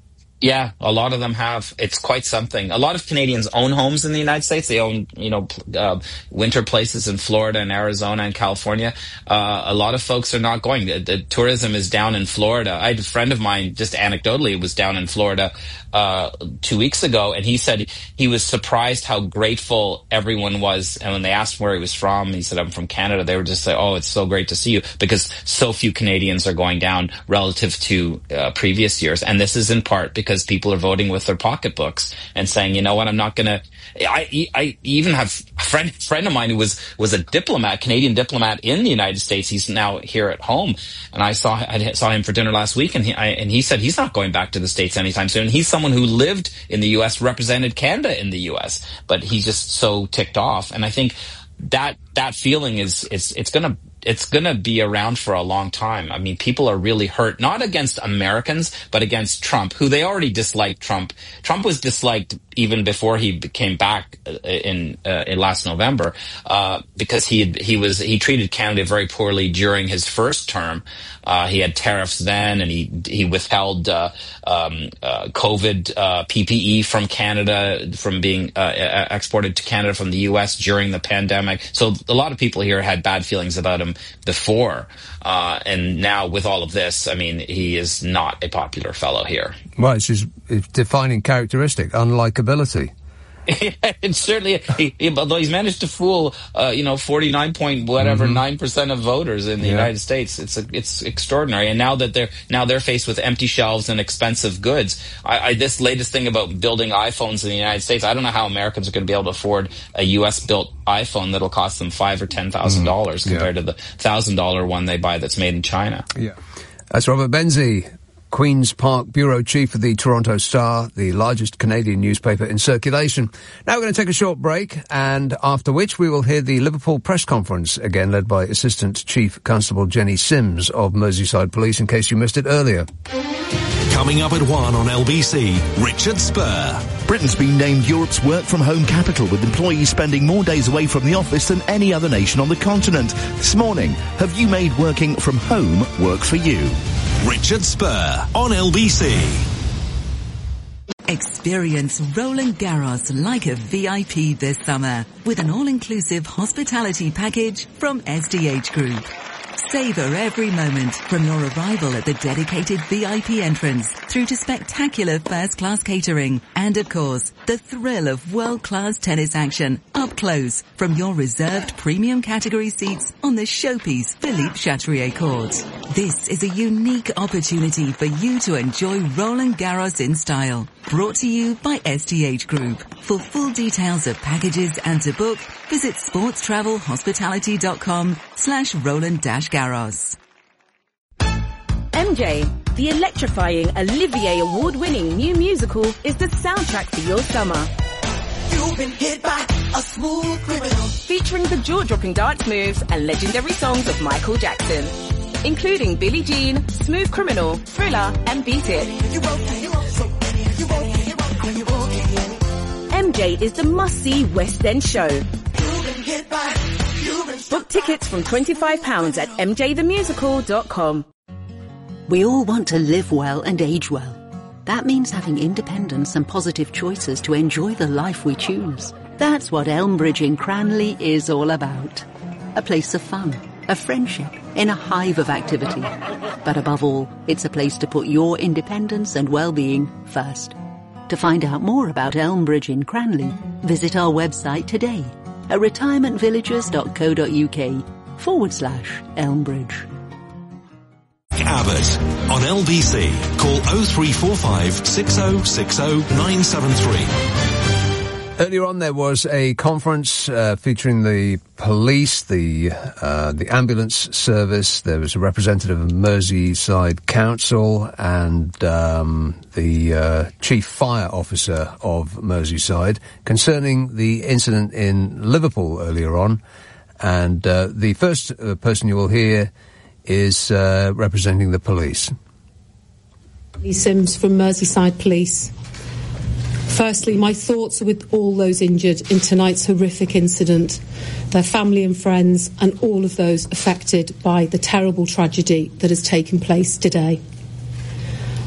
Yeah, a lot of them have. It's quite something. A lot of Canadians own homes in the United States. They own, you know, uh, winter places in Florida and Arizona and California. Uh, a lot of folks are not going. The, the tourism is down in Florida. I had a friend of mine, just anecdotally, was down in Florida uh, two weeks ago, and he said he was surprised how grateful everyone was. And when they asked where he was from, he said, I'm from Canada. They were just like, oh, it's so great to see you, because so few Canadians are going down relative to uh, previous years. And this is in part because because people are voting with their pocketbooks and saying, you know what, I'm not going to. I, I even have a friend, friend of mine who was, was a diplomat, Canadian diplomat in the United States. He's now here at home. And I saw, I saw him for dinner last week, and he, I, and he said he's not going back to the States anytime soon. He's someone who lived in the U S, represented Canada in the U S, but he's just so ticked off. And I think that, that feeling is, it's, it's going to, it's going to be around for a long time. I mean, people are really hurt, not against Americans, but against Trump, who they already disliked Trump. Trump was disliked even before he came back in, uh, in last November, uh, because he had, he was, he treated Canada very poorly during his first term. Uh, he had tariffs then, and he, he withheld, uh, um, uh, COVID, uh, P P E from Canada, from being, uh, exported to Canada from the U S during the pandemic. So a lot of people here had bad feelings about him before. Uh, and now with all of this, I mean, he is not a popular fellow here. Well, it's his defining characteristic, unlikability. It's certainly, he, he, although he's managed to fool, uh, you know, forty-nine point whatever Mm-hmm. nine percent of voters in the Yeah. United States. It's a, it's extraordinary. And now that they're now they're faced with empty shelves and expensive goods, I, I this latest thing about building iPhones in the United States, I don't know how Americans are going to be able to afford a U S built iPhone that'll cost them five or ten thousand dollars Mm-hmm. compared Yeah. to the thousand dollar one they buy that's made in China. Yeah, that's Robert Benzie, Queen's Park Bureau Chief of the Toronto Star, the largest Canadian newspaper in circulation. Now we're going to take a short break, and after which we will hear the Liverpool press conference, again led by Assistant Chief Constable Jenny Sims of Merseyside Police, in case you missed it earlier. Coming up at one on L B C, Richard Spur. Britain's been named Europe's work-from-home capital, with employees spending more days away from the office than any other nation on the continent. This morning, have you made working from home work for you? Richard Spur on L B C. Experience Roland Garros like a V I P this summer with an all-inclusive hospitality package from S D H Group. Savor every moment from your arrival at the dedicated V I P entrance through to spectacular first-class catering and, of course, the thrill of world-class tennis action up close from your reserved premium category seats on the showpiece Philippe Chatrier Court. This is a unique opportunity for you to enjoy Roland Garros in style. Brought to you by S D H Group. For full details of packages and to book, visit sportstravelhospitality.com slash Roland dash Garros. M J, the electrifying Olivier Award-winning new musical, is the soundtrack for your summer. You've been hit by a smooth criminal. Featuring the jaw-dropping dance moves and legendary songs of Michael Jackson, including Billie Jean, Smooth Criminal, Thriller, and Beat It. M J is the must-see West End show. Book tickets from twenty-five pounds at m j the musical dot com. We all want to live well and age well. That means having independence and positive choices to enjoy the life we choose. That's what Elmbridge in Cranley is all about. A place of fun, of friendship, in a hive of activity. But above all, it's a place to put your independence and well-being first. To find out more about Elmbridge in Cranley, visit our website today at retirementvillagers.co.uk forward slash Elmbridge. Abbott on L B C. Call oh three four five, six oh six oh, nine seven three. Earlier on, there was a conference uh, featuring the police, the uh, the ambulance service. There was a representative of Merseyside Council and um, the uh, chief fire officer of Merseyside concerning the incident in Liverpool earlier on. And uh, the first uh, person you will hear is uh, representing the police. Lee Sims from Merseyside Police. Firstly, my thoughts are with all those injured in tonight's horrific incident, their family and friends, and all of those affected by the terrible tragedy that has taken place today.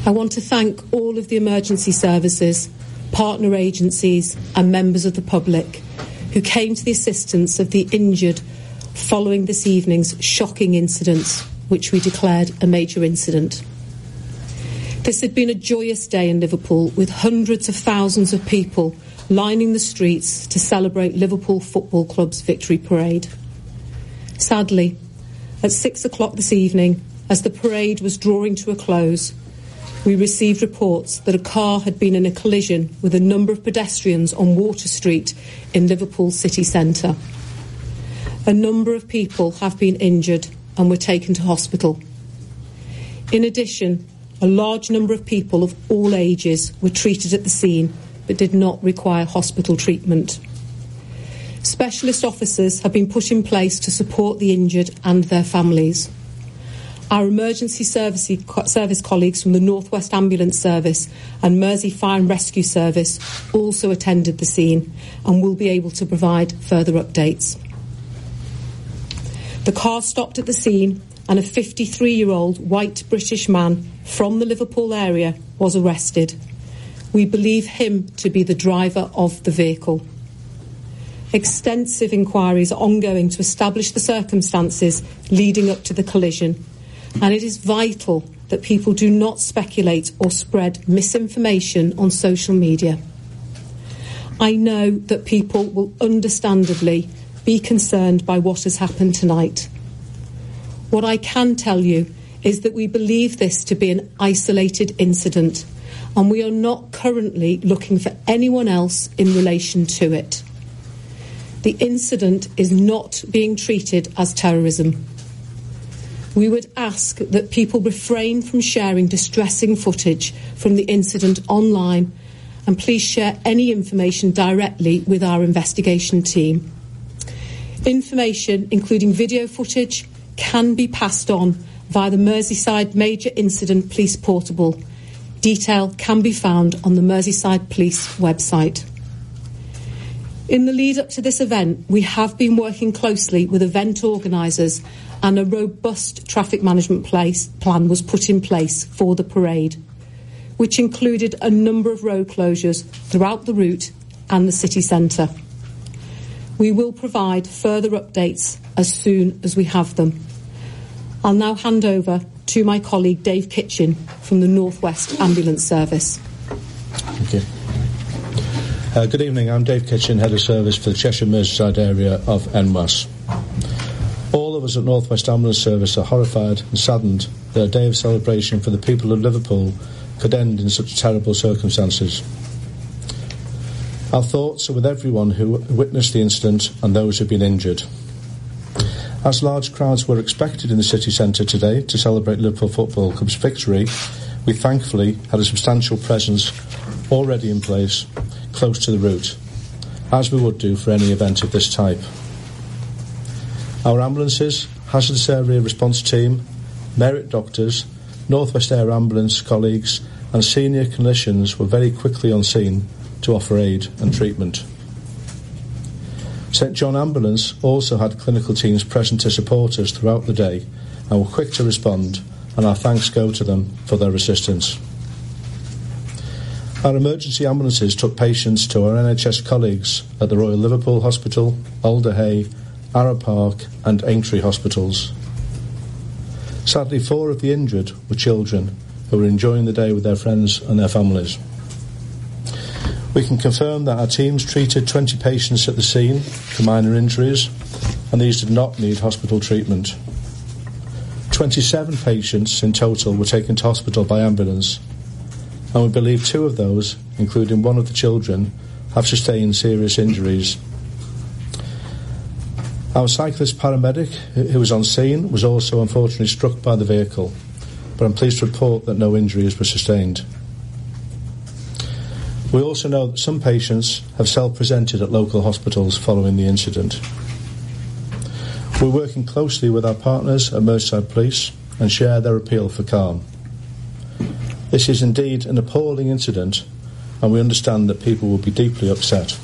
I want to thank all of the emergency services, partner agencies and members of the public who came to the assistance of the injured following this evening's shocking incident, which we declared a major incident. This had been a joyous day in Liverpool, with hundreds of thousands of people lining the streets to celebrate Liverpool Football Club's victory parade. Sadly, at six o'clock this evening, as the parade was drawing to a close, we received reports that a car had been in a collision with a number of pedestrians on Water Street in Liverpool city centre. A number of people have been injured and were taken to hospital. In addition, a large number of people of all ages were treated at the scene but did not require hospital treatment. Specialist officers have been put in place to support the injured and their families. Our emergency service, service colleagues from the North West Ambulance Service and Mersey Fire and Rescue Service also attended the scene and will be able to provide further updates. The car stopped at the scene and a fifty-three-year-old white British man from the Liverpool area was arrested. We believe him to be the driver of the vehicle. Extensive inquiries are ongoing to establish the circumstances leading up to the collision, and it is vital that people do not speculate or spread misinformation on social media. I know that people will understandably be concerned by what has happened tonight. What I can tell you is that we believe this to be an isolated incident, and we are not currently looking for anyone else in relation to it. The incident is not being treated as terrorism. We would ask that people refrain from sharing distressing footage from the incident online, and please share any information directly with our investigation team. Information, including video footage, can be passed on via the Merseyside Major Incident Police Portable. Detail can be found on the Merseyside Police website. In the lead up to this event, we have been working closely with event organisers, and a robust traffic management place, plan was put in place for the parade, which included a number of road closures throughout the route and the city centre. We will provide further updates as soon as we have them. I'll now hand over to my colleague Dave Kitchen from the North West Ambulance Service. Thank you. Uh, good evening, I'm Dave Kitchen, Head of Service for the Cheshire Merseyside area of N W A S. All of us at North West Ambulance Service are horrified and saddened that a day of celebration for the people of Liverpool could end in such terrible circumstances. Our thoughts are with everyone who witnessed the incident and those who have been injured. As large crowds were expected in the city centre today to celebrate Liverpool Football Club's victory, we thankfully had a substantial presence already in place close to the route, as we would do for any event of this type. Our ambulances, hazardous area response team, merit doctors, North West Air Ambulance colleagues and senior clinicians were very quickly on scene to offer aid and treatment. St John Ambulance also had clinical teams present to support us throughout the day and were quick to respond, and our thanks go to them for their assistance. Our emergency ambulances took patients to our N H S colleagues at the Royal Liverpool Hospital, Alder Hey, Arrow Park and Aintree hospitals. Sadly, four of the injured were children who were enjoying the day with their friends and their families. We can confirm that our teams treated twenty patients at the scene for minor injuries, and these did not need hospital treatment. twenty-seven patients in total were taken to hospital by ambulance, and we believe two of those, including one of the children, have sustained serious injuries. Our cyclist paramedic, who was on scene, was also unfortunately struck by the vehicle, but I'm pleased to report that no injuries were sustained. We also know that some patients have self-presented at local hospitals following the incident. We're working closely with our partners at Merseyside Police and share their appeal for calm. This is indeed an appalling incident, and we understand that people will be deeply upset.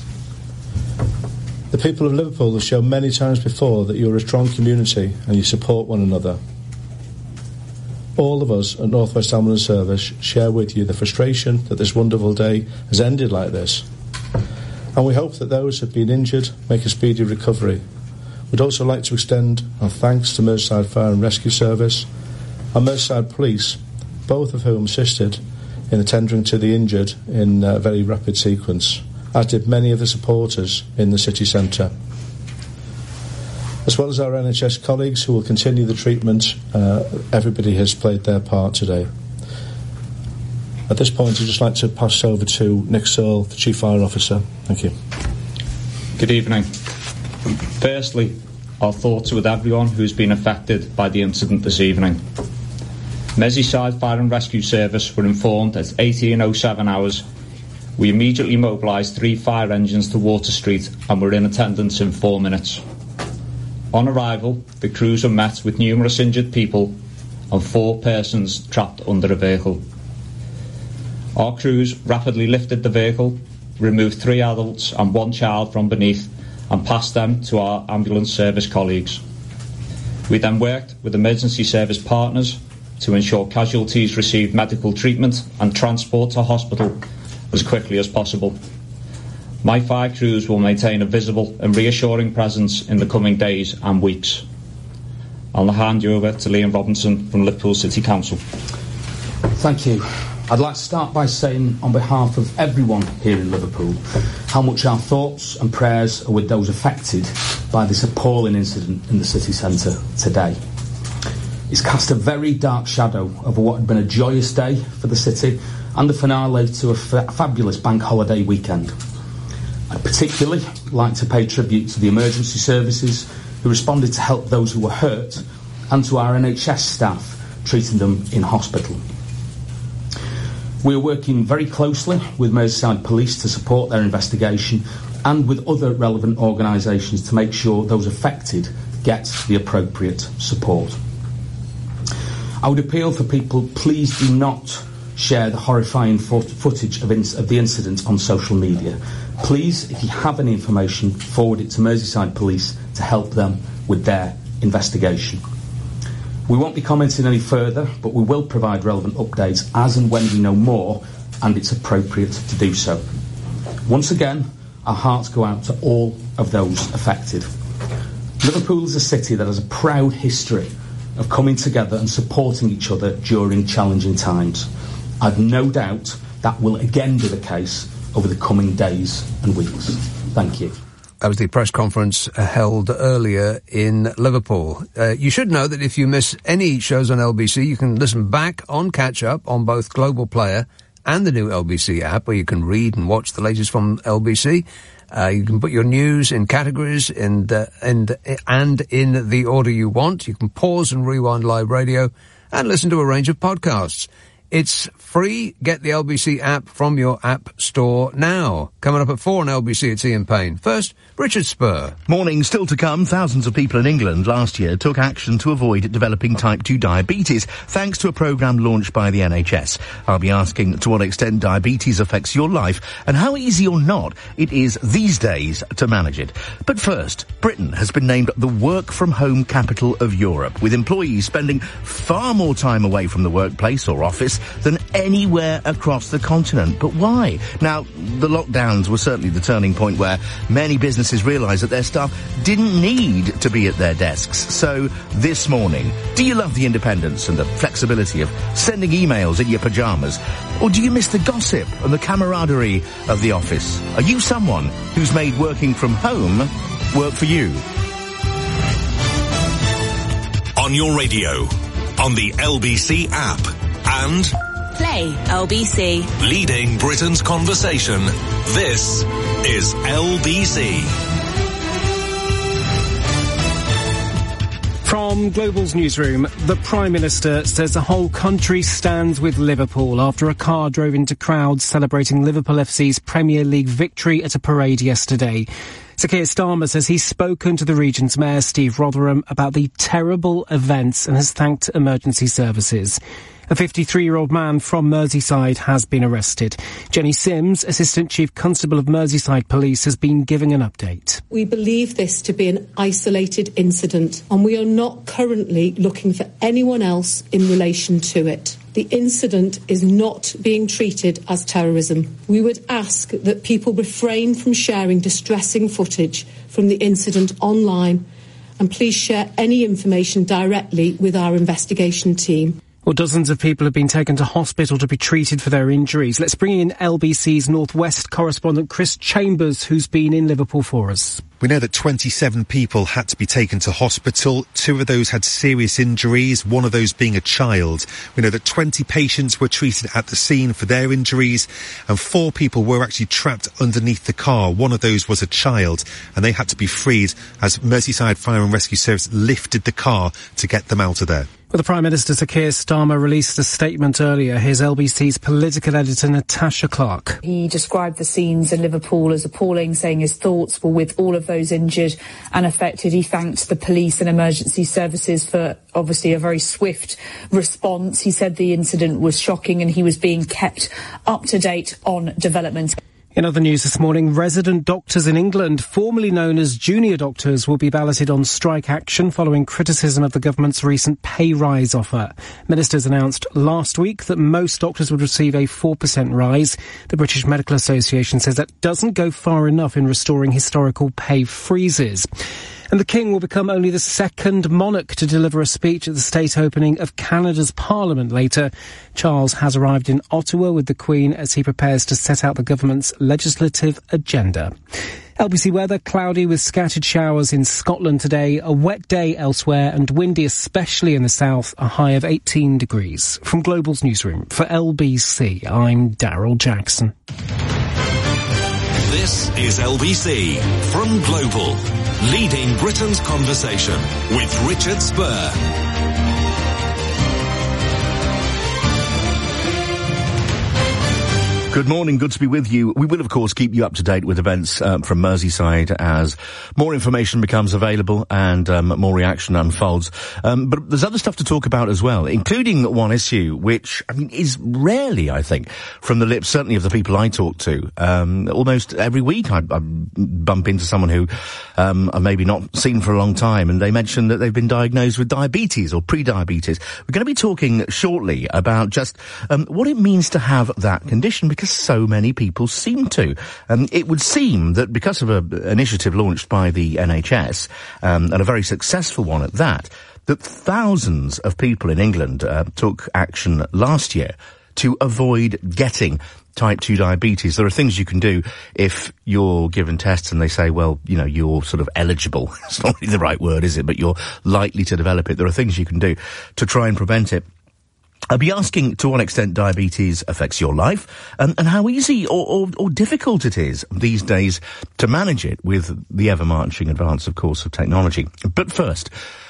The people of Liverpool have shown many times before that you are a strong community and you support one another. All of us at North West Ambulance Service share with you the frustration that this wonderful day has ended like this. And we hope that those who have been injured make a speedy recovery. We'd also like to extend our thanks to Merseyside Fire and Rescue Service and Merseyside Police, both of whom assisted in attending to the injured in a very rapid sequence, as did many of the supporters in the city centre. As well as our N H S colleagues who will continue the treatment, uh, everybody has played their part today. At this point, I'd just like to pass over to Nick Searle, the Chief Fire Officer. Thank you. Good evening. Firstly, our thoughts are with everyone who's been affected by the incident this evening. Merseyside Fire and Rescue Service were informed at eighteen oh seven hours. We immediately mobilised three fire engines to Water Street and were in attendance in four minutes. On arrival, the crews were met with numerous injured people and four persons trapped under a vehicle. Our crews rapidly lifted the vehicle, removed three adults and one child from beneath and passed them to our ambulance service colleagues. We then worked with emergency service partners to ensure casualties received medical treatment and transport to hospital as quickly as possible. My fire crews will maintain a visible and reassuring presence in the coming days and weeks. I'll now hand you over to Liam Robinson from Liverpool City Council. Thank you. I'd like to start by saying, on behalf of everyone here in Liverpool, how much our thoughts and prayers are with those affected by this appalling incident in the city centre today. It's cast a very dark shadow over what had been a joyous day for the city and the finale to a fa- fabulous bank holiday weekend. I'd particularly like to pay tribute to the emergency services who responded to help those who were hurt and to our N H S staff treating them in hospital. We are working very closely with Merseyside Police to support their investigation and with other relevant organisations to make sure those affected get the appropriate support. I would appeal for people, please do not share the horrifying fo- footage of, inc- of the incident on social media. Please, if you have any information, forward it to Merseyside Police to help them with their investigation. We won't be commenting any further, but we will provide relevant updates as and when we know more and it's appropriate to do so. Once again, our hearts go out to all of those affected. Liverpool is a city that has a proud history of coming together and supporting each other during challenging times. I've no doubt that will again be the case over the coming days and weeks. Thank you. That was the press conference uh, held earlier in Liverpool. Uh, you should know that if you miss any shows on L B C, you can listen back on Catch Up on both Global Player and the new L B C app, where you can read and watch the latest from L B C. Uh, you can put your news in categories and, uh, and, and in the order you want. You can pause and rewind live radio and listen to a range of podcasts. It's free. Get the L B C app from your app store now. Coming up at four on L B C, it's Ian Payne. First, Richard Spur. Morning still to come. Thousands of people in England last year took action to avoid developing type two diabetes, thanks to a programme launched by the N H S. I'll be asking to what extent diabetes affects your life and how easy or not it is these days to manage it. But first, Britain has been named the work-from-home capital of Europe, with employees spending far more time away from the workplace or office than anywhere across the continent. But why? Now, the lockdowns were certainly the turning point where many businesses realised that their staff didn't need to be at their desks. So, this morning, do you love the independence and the flexibility of sending emails in your pyjamas? Or do you miss the gossip and the camaraderie of the office? Are you someone who's made working from home work for you? On your radio, on the L B C app, and Play L B C. Leading Britain's conversation. This is L B C. From Global's newsroom, the Prime Minister says the whole country stands with Liverpool after a car drove into crowds celebrating Liverpool F C's Premier League victory at a parade yesterday. Sir Keir Starmer says he's spoken to the region's Mayor, Steve Rotherham, about the terrible events and has thanked emergency services. A fifty-three-year-old man from Merseyside has been arrested. Jenny Sims, Assistant Chief Constable of Merseyside Police, has been giving an update. We believe this to be an isolated incident, and we are not currently looking for anyone else in relation to it. The incident is not being treated as terrorism. We would ask that people refrain from sharing distressing footage from the incident online, and please share any information directly with our investigation team. Well, dozens of people have been taken to hospital to be treated for their injuries. Let's bring in L B C's North West correspondent Chris Chambers, who's been in Liverpool for us. We know that twenty-seven people had to be taken to hospital. Two of those had serious injuries, one of those being a child. We know that twenty patients were treated at the scene for their injuries, and four people were actually trapped underneath the car. One of those was a child, and they had to be freed as Merseyside Fire and Rescue Service lifted the car to get them out of there. Well, the Prime Minister, Sir Keir Starmer, released a statement earlier. Here's L B C's political editor, Natasha Clark. He described the scenes in Liverpool as appalling, saying his thoughts were with all of those injured and affected. He thanked the police and emergency services for, obviously, a very swift response. He said the incident was shocking and he was being kept up to date on developments. In other news this morning, resident doctors in England, formerly known as junior doctors, will be balloted on strike action following criticism of the government's recent pay rise offer. Ministers announced last week that most doctors would receive a four percent rise. The British Medical Association says that doesn't go far enough in restoring historical pay freezes. And the King will become only the second monarch to deliver a speech at the state opening of Canada's Parliament later. Charles has arrived in Ottawa with the Queen as he prepares to set out the government's legislative agenda. L B C weather, cloudy with scattered showers in Scotland today, a wet day elsewhere and windy especially in the south, a high of eighteen degrees. From Global's newsroom, for L B C, I'm Daryl Jackson. This is L B C from Global, leading Britain's conversation with Richard Spur. Good morning, good to be with you. We will, of course, keep you up to date with events uh, from Merseyside as more information becomes available and um, more reaction unfolds. Um, but there's other stuff to talk about as well, including one issue which, I mean, is rarely, I think, from the lips, certainly of the people I talk to. Um, almost every week I, I bump into someone who um, I've maybe not seen for a long time, and they mention that they've been diagnosed with diabetes or pre-diabetes. We're going to be talking shortly about just um, what it means to have that condition, because so many people seem to. Um, it would seem that because of an initiative launched by the N H S, um, and a very successful one at that, that thousands of people in England uh, took action last year to avoid getting type two diabetes. There are things you can do if you're given tests and they say, well, you know, you're sort of eligible. It's not really the right word, is it? But you're likely to develop it. There are things you can do to try and prevent it. I'll be asking to what extent diabetes affects your life and, and how easy or, or, or difficult it is these days to manage it with the ever-marching advance, of course, of technology. But first,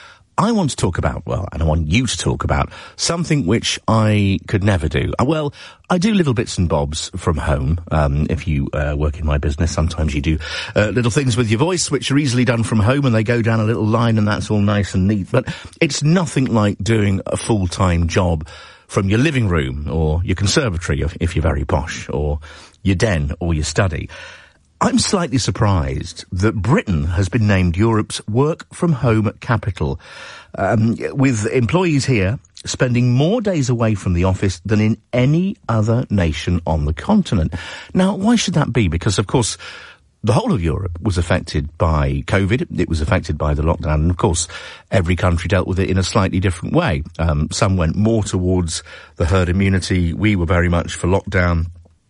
I want to talk about, well, and I want you to talk about something which I could never do. Well, I do little bits and bobs from home. Um, if you uh, work in my business, sometimes you do uh, little things with your voice which are easily done from home, and they go down a little line and that's all nice and neat. But it's nothing like doing a full-time job from your living room or your conservatory if you're very posh, or your den or your study. I'm slightly surprised that Britain has been named Europe's work-from-home capital, um, with employees here spending more days away from the office than in any other nation on the continent. Now, why should that be? Because, of course, the whole of Europe was affected by COVID. It was affected by the lockdown. And, of course, every country dealt with it in a slightly different way. Um, some went more towards the herd immunity. We were very much for lockdown,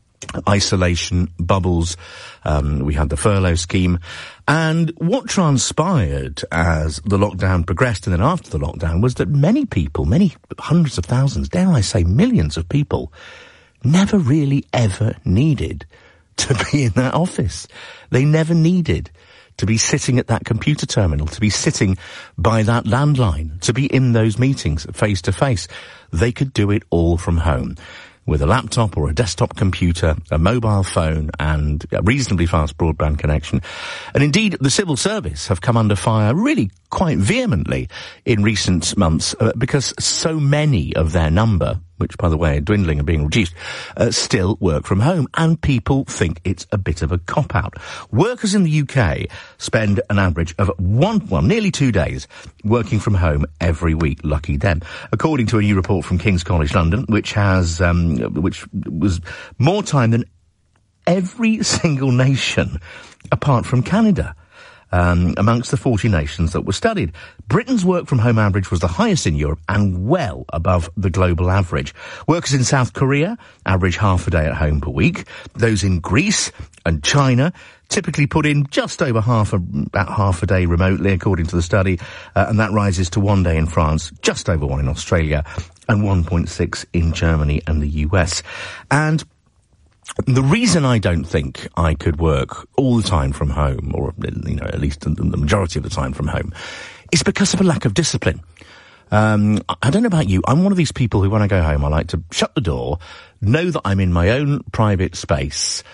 isolation, bubbles. Um, we had the furlough scheme. And what transpired as the lockdown progressed and then after the lockdown was that many people, many hundreds of thousands, dare I say millions of people, never really ever needed to be in that office. They never needed to be sitting at that computer terminal, to be sitting by that landline, to be in those meetings face to face. They could do it all from home with a laptop or a desktop computer, a mobile phone and a reasonably fast broadband connection. And indeed, the civil service have come under fire really quite vehemently in recent months uh, because so many of their number, which, by the way, are dwindling and being reduced, uh, still work from home, and people think it's a bit of a cop-out. Workers in the U K spend an average of one, well, nearly two days working from home every week. Lucky them. According to a new report from King's College London, which has, um, which was more time than every single nation apart from Canada. Um, amongst the forty nations that were studied. Britain's work-from-home average was the highest in Europe and well above the global average. Workers in South Korea average half a day at home per week. Those in Greece and China typically put in just over half a, about half a day remotely, according to the study, uh, and that rises to one day in France, just over one in Australia, and one point six in Germany and the U S. And the reason I don't think I could work all the time from home, or, you know, at least the majority of the time from home, is because of a lack of discipline. Um, I don't know about you. I'm one of these people who, when I go home, I like to shut the door, know that I'm in my own private space,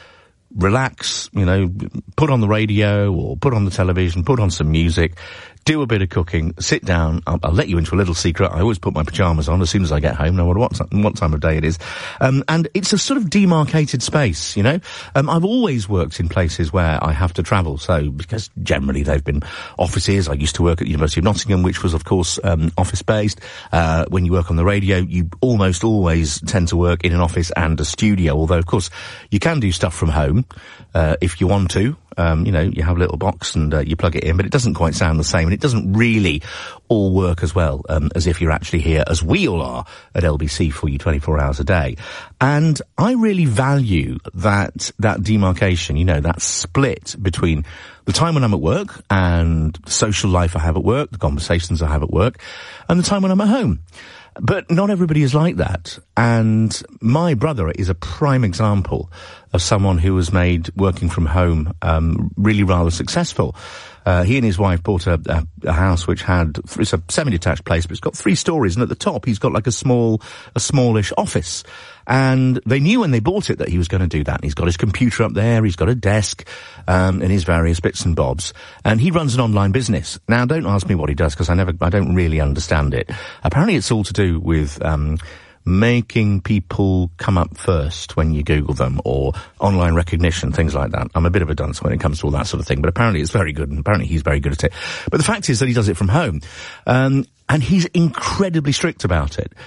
relax, you know, put on the radio or put on the television, put on some music, do a bit of cooking, sit down. I'll, I'll let you into a little secret. I always put my pyjamas on as soon as I get home, no matter what, what time of day it is. Um, and it's a sort of demarcated space, you know. Um, I've always worked in places where I have to travel, so, because generally they've been offices. I used to work at the University of Nottingham, which was, of course, um, office-based. Uh, when you work on the radio, you almost always tend to work in an office and a studio, although, of course, you can do stuff from home, uh, if you want to. Um, you know, you have a little box and uh, you plug it in, but it doesn't quite sound the same, and it doesn't really all work as well um, as if you're actually here, as we all are at L B C for you twenty-four hours a day. And I really value that that demarcation, you know, that split between the time when I'm at work and the social life I have at work, the conversations I have at work, and the time when I'm at home. But not everybody is like that. And my brother is a prime example of someone who has made working from home um, really rather successful. Uh, he and his wife bought a, a, a house which had, it's a semi-detached place, but it's got three stories, and at the top he's got like a small, a smallish office. And they knew when they bought it that he was going to do that. And he's got his computer up there, he's got a desk, um, and his various bits and bobs. And he runs an online business. Now, don't ask me what he does, because I never, I don't really understand it. Apparently it's all to do with, um, making people come up first when you Google them, or online recognition, things like that. I'm a bit of a dunce when it comes to all that sort of thing, but apparently it's very good, and apparently he's very good at it. But the fact is that he does it from home. Um, and he's incredibly strict about it.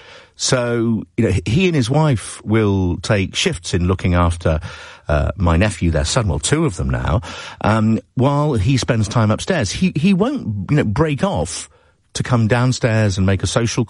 So, you know, he and his wife will take shifts in looking after uh, my nephew, their son, well, two of them now, um, while he spends time upstairs. He he won't, you know, break off to come downstairs and make a social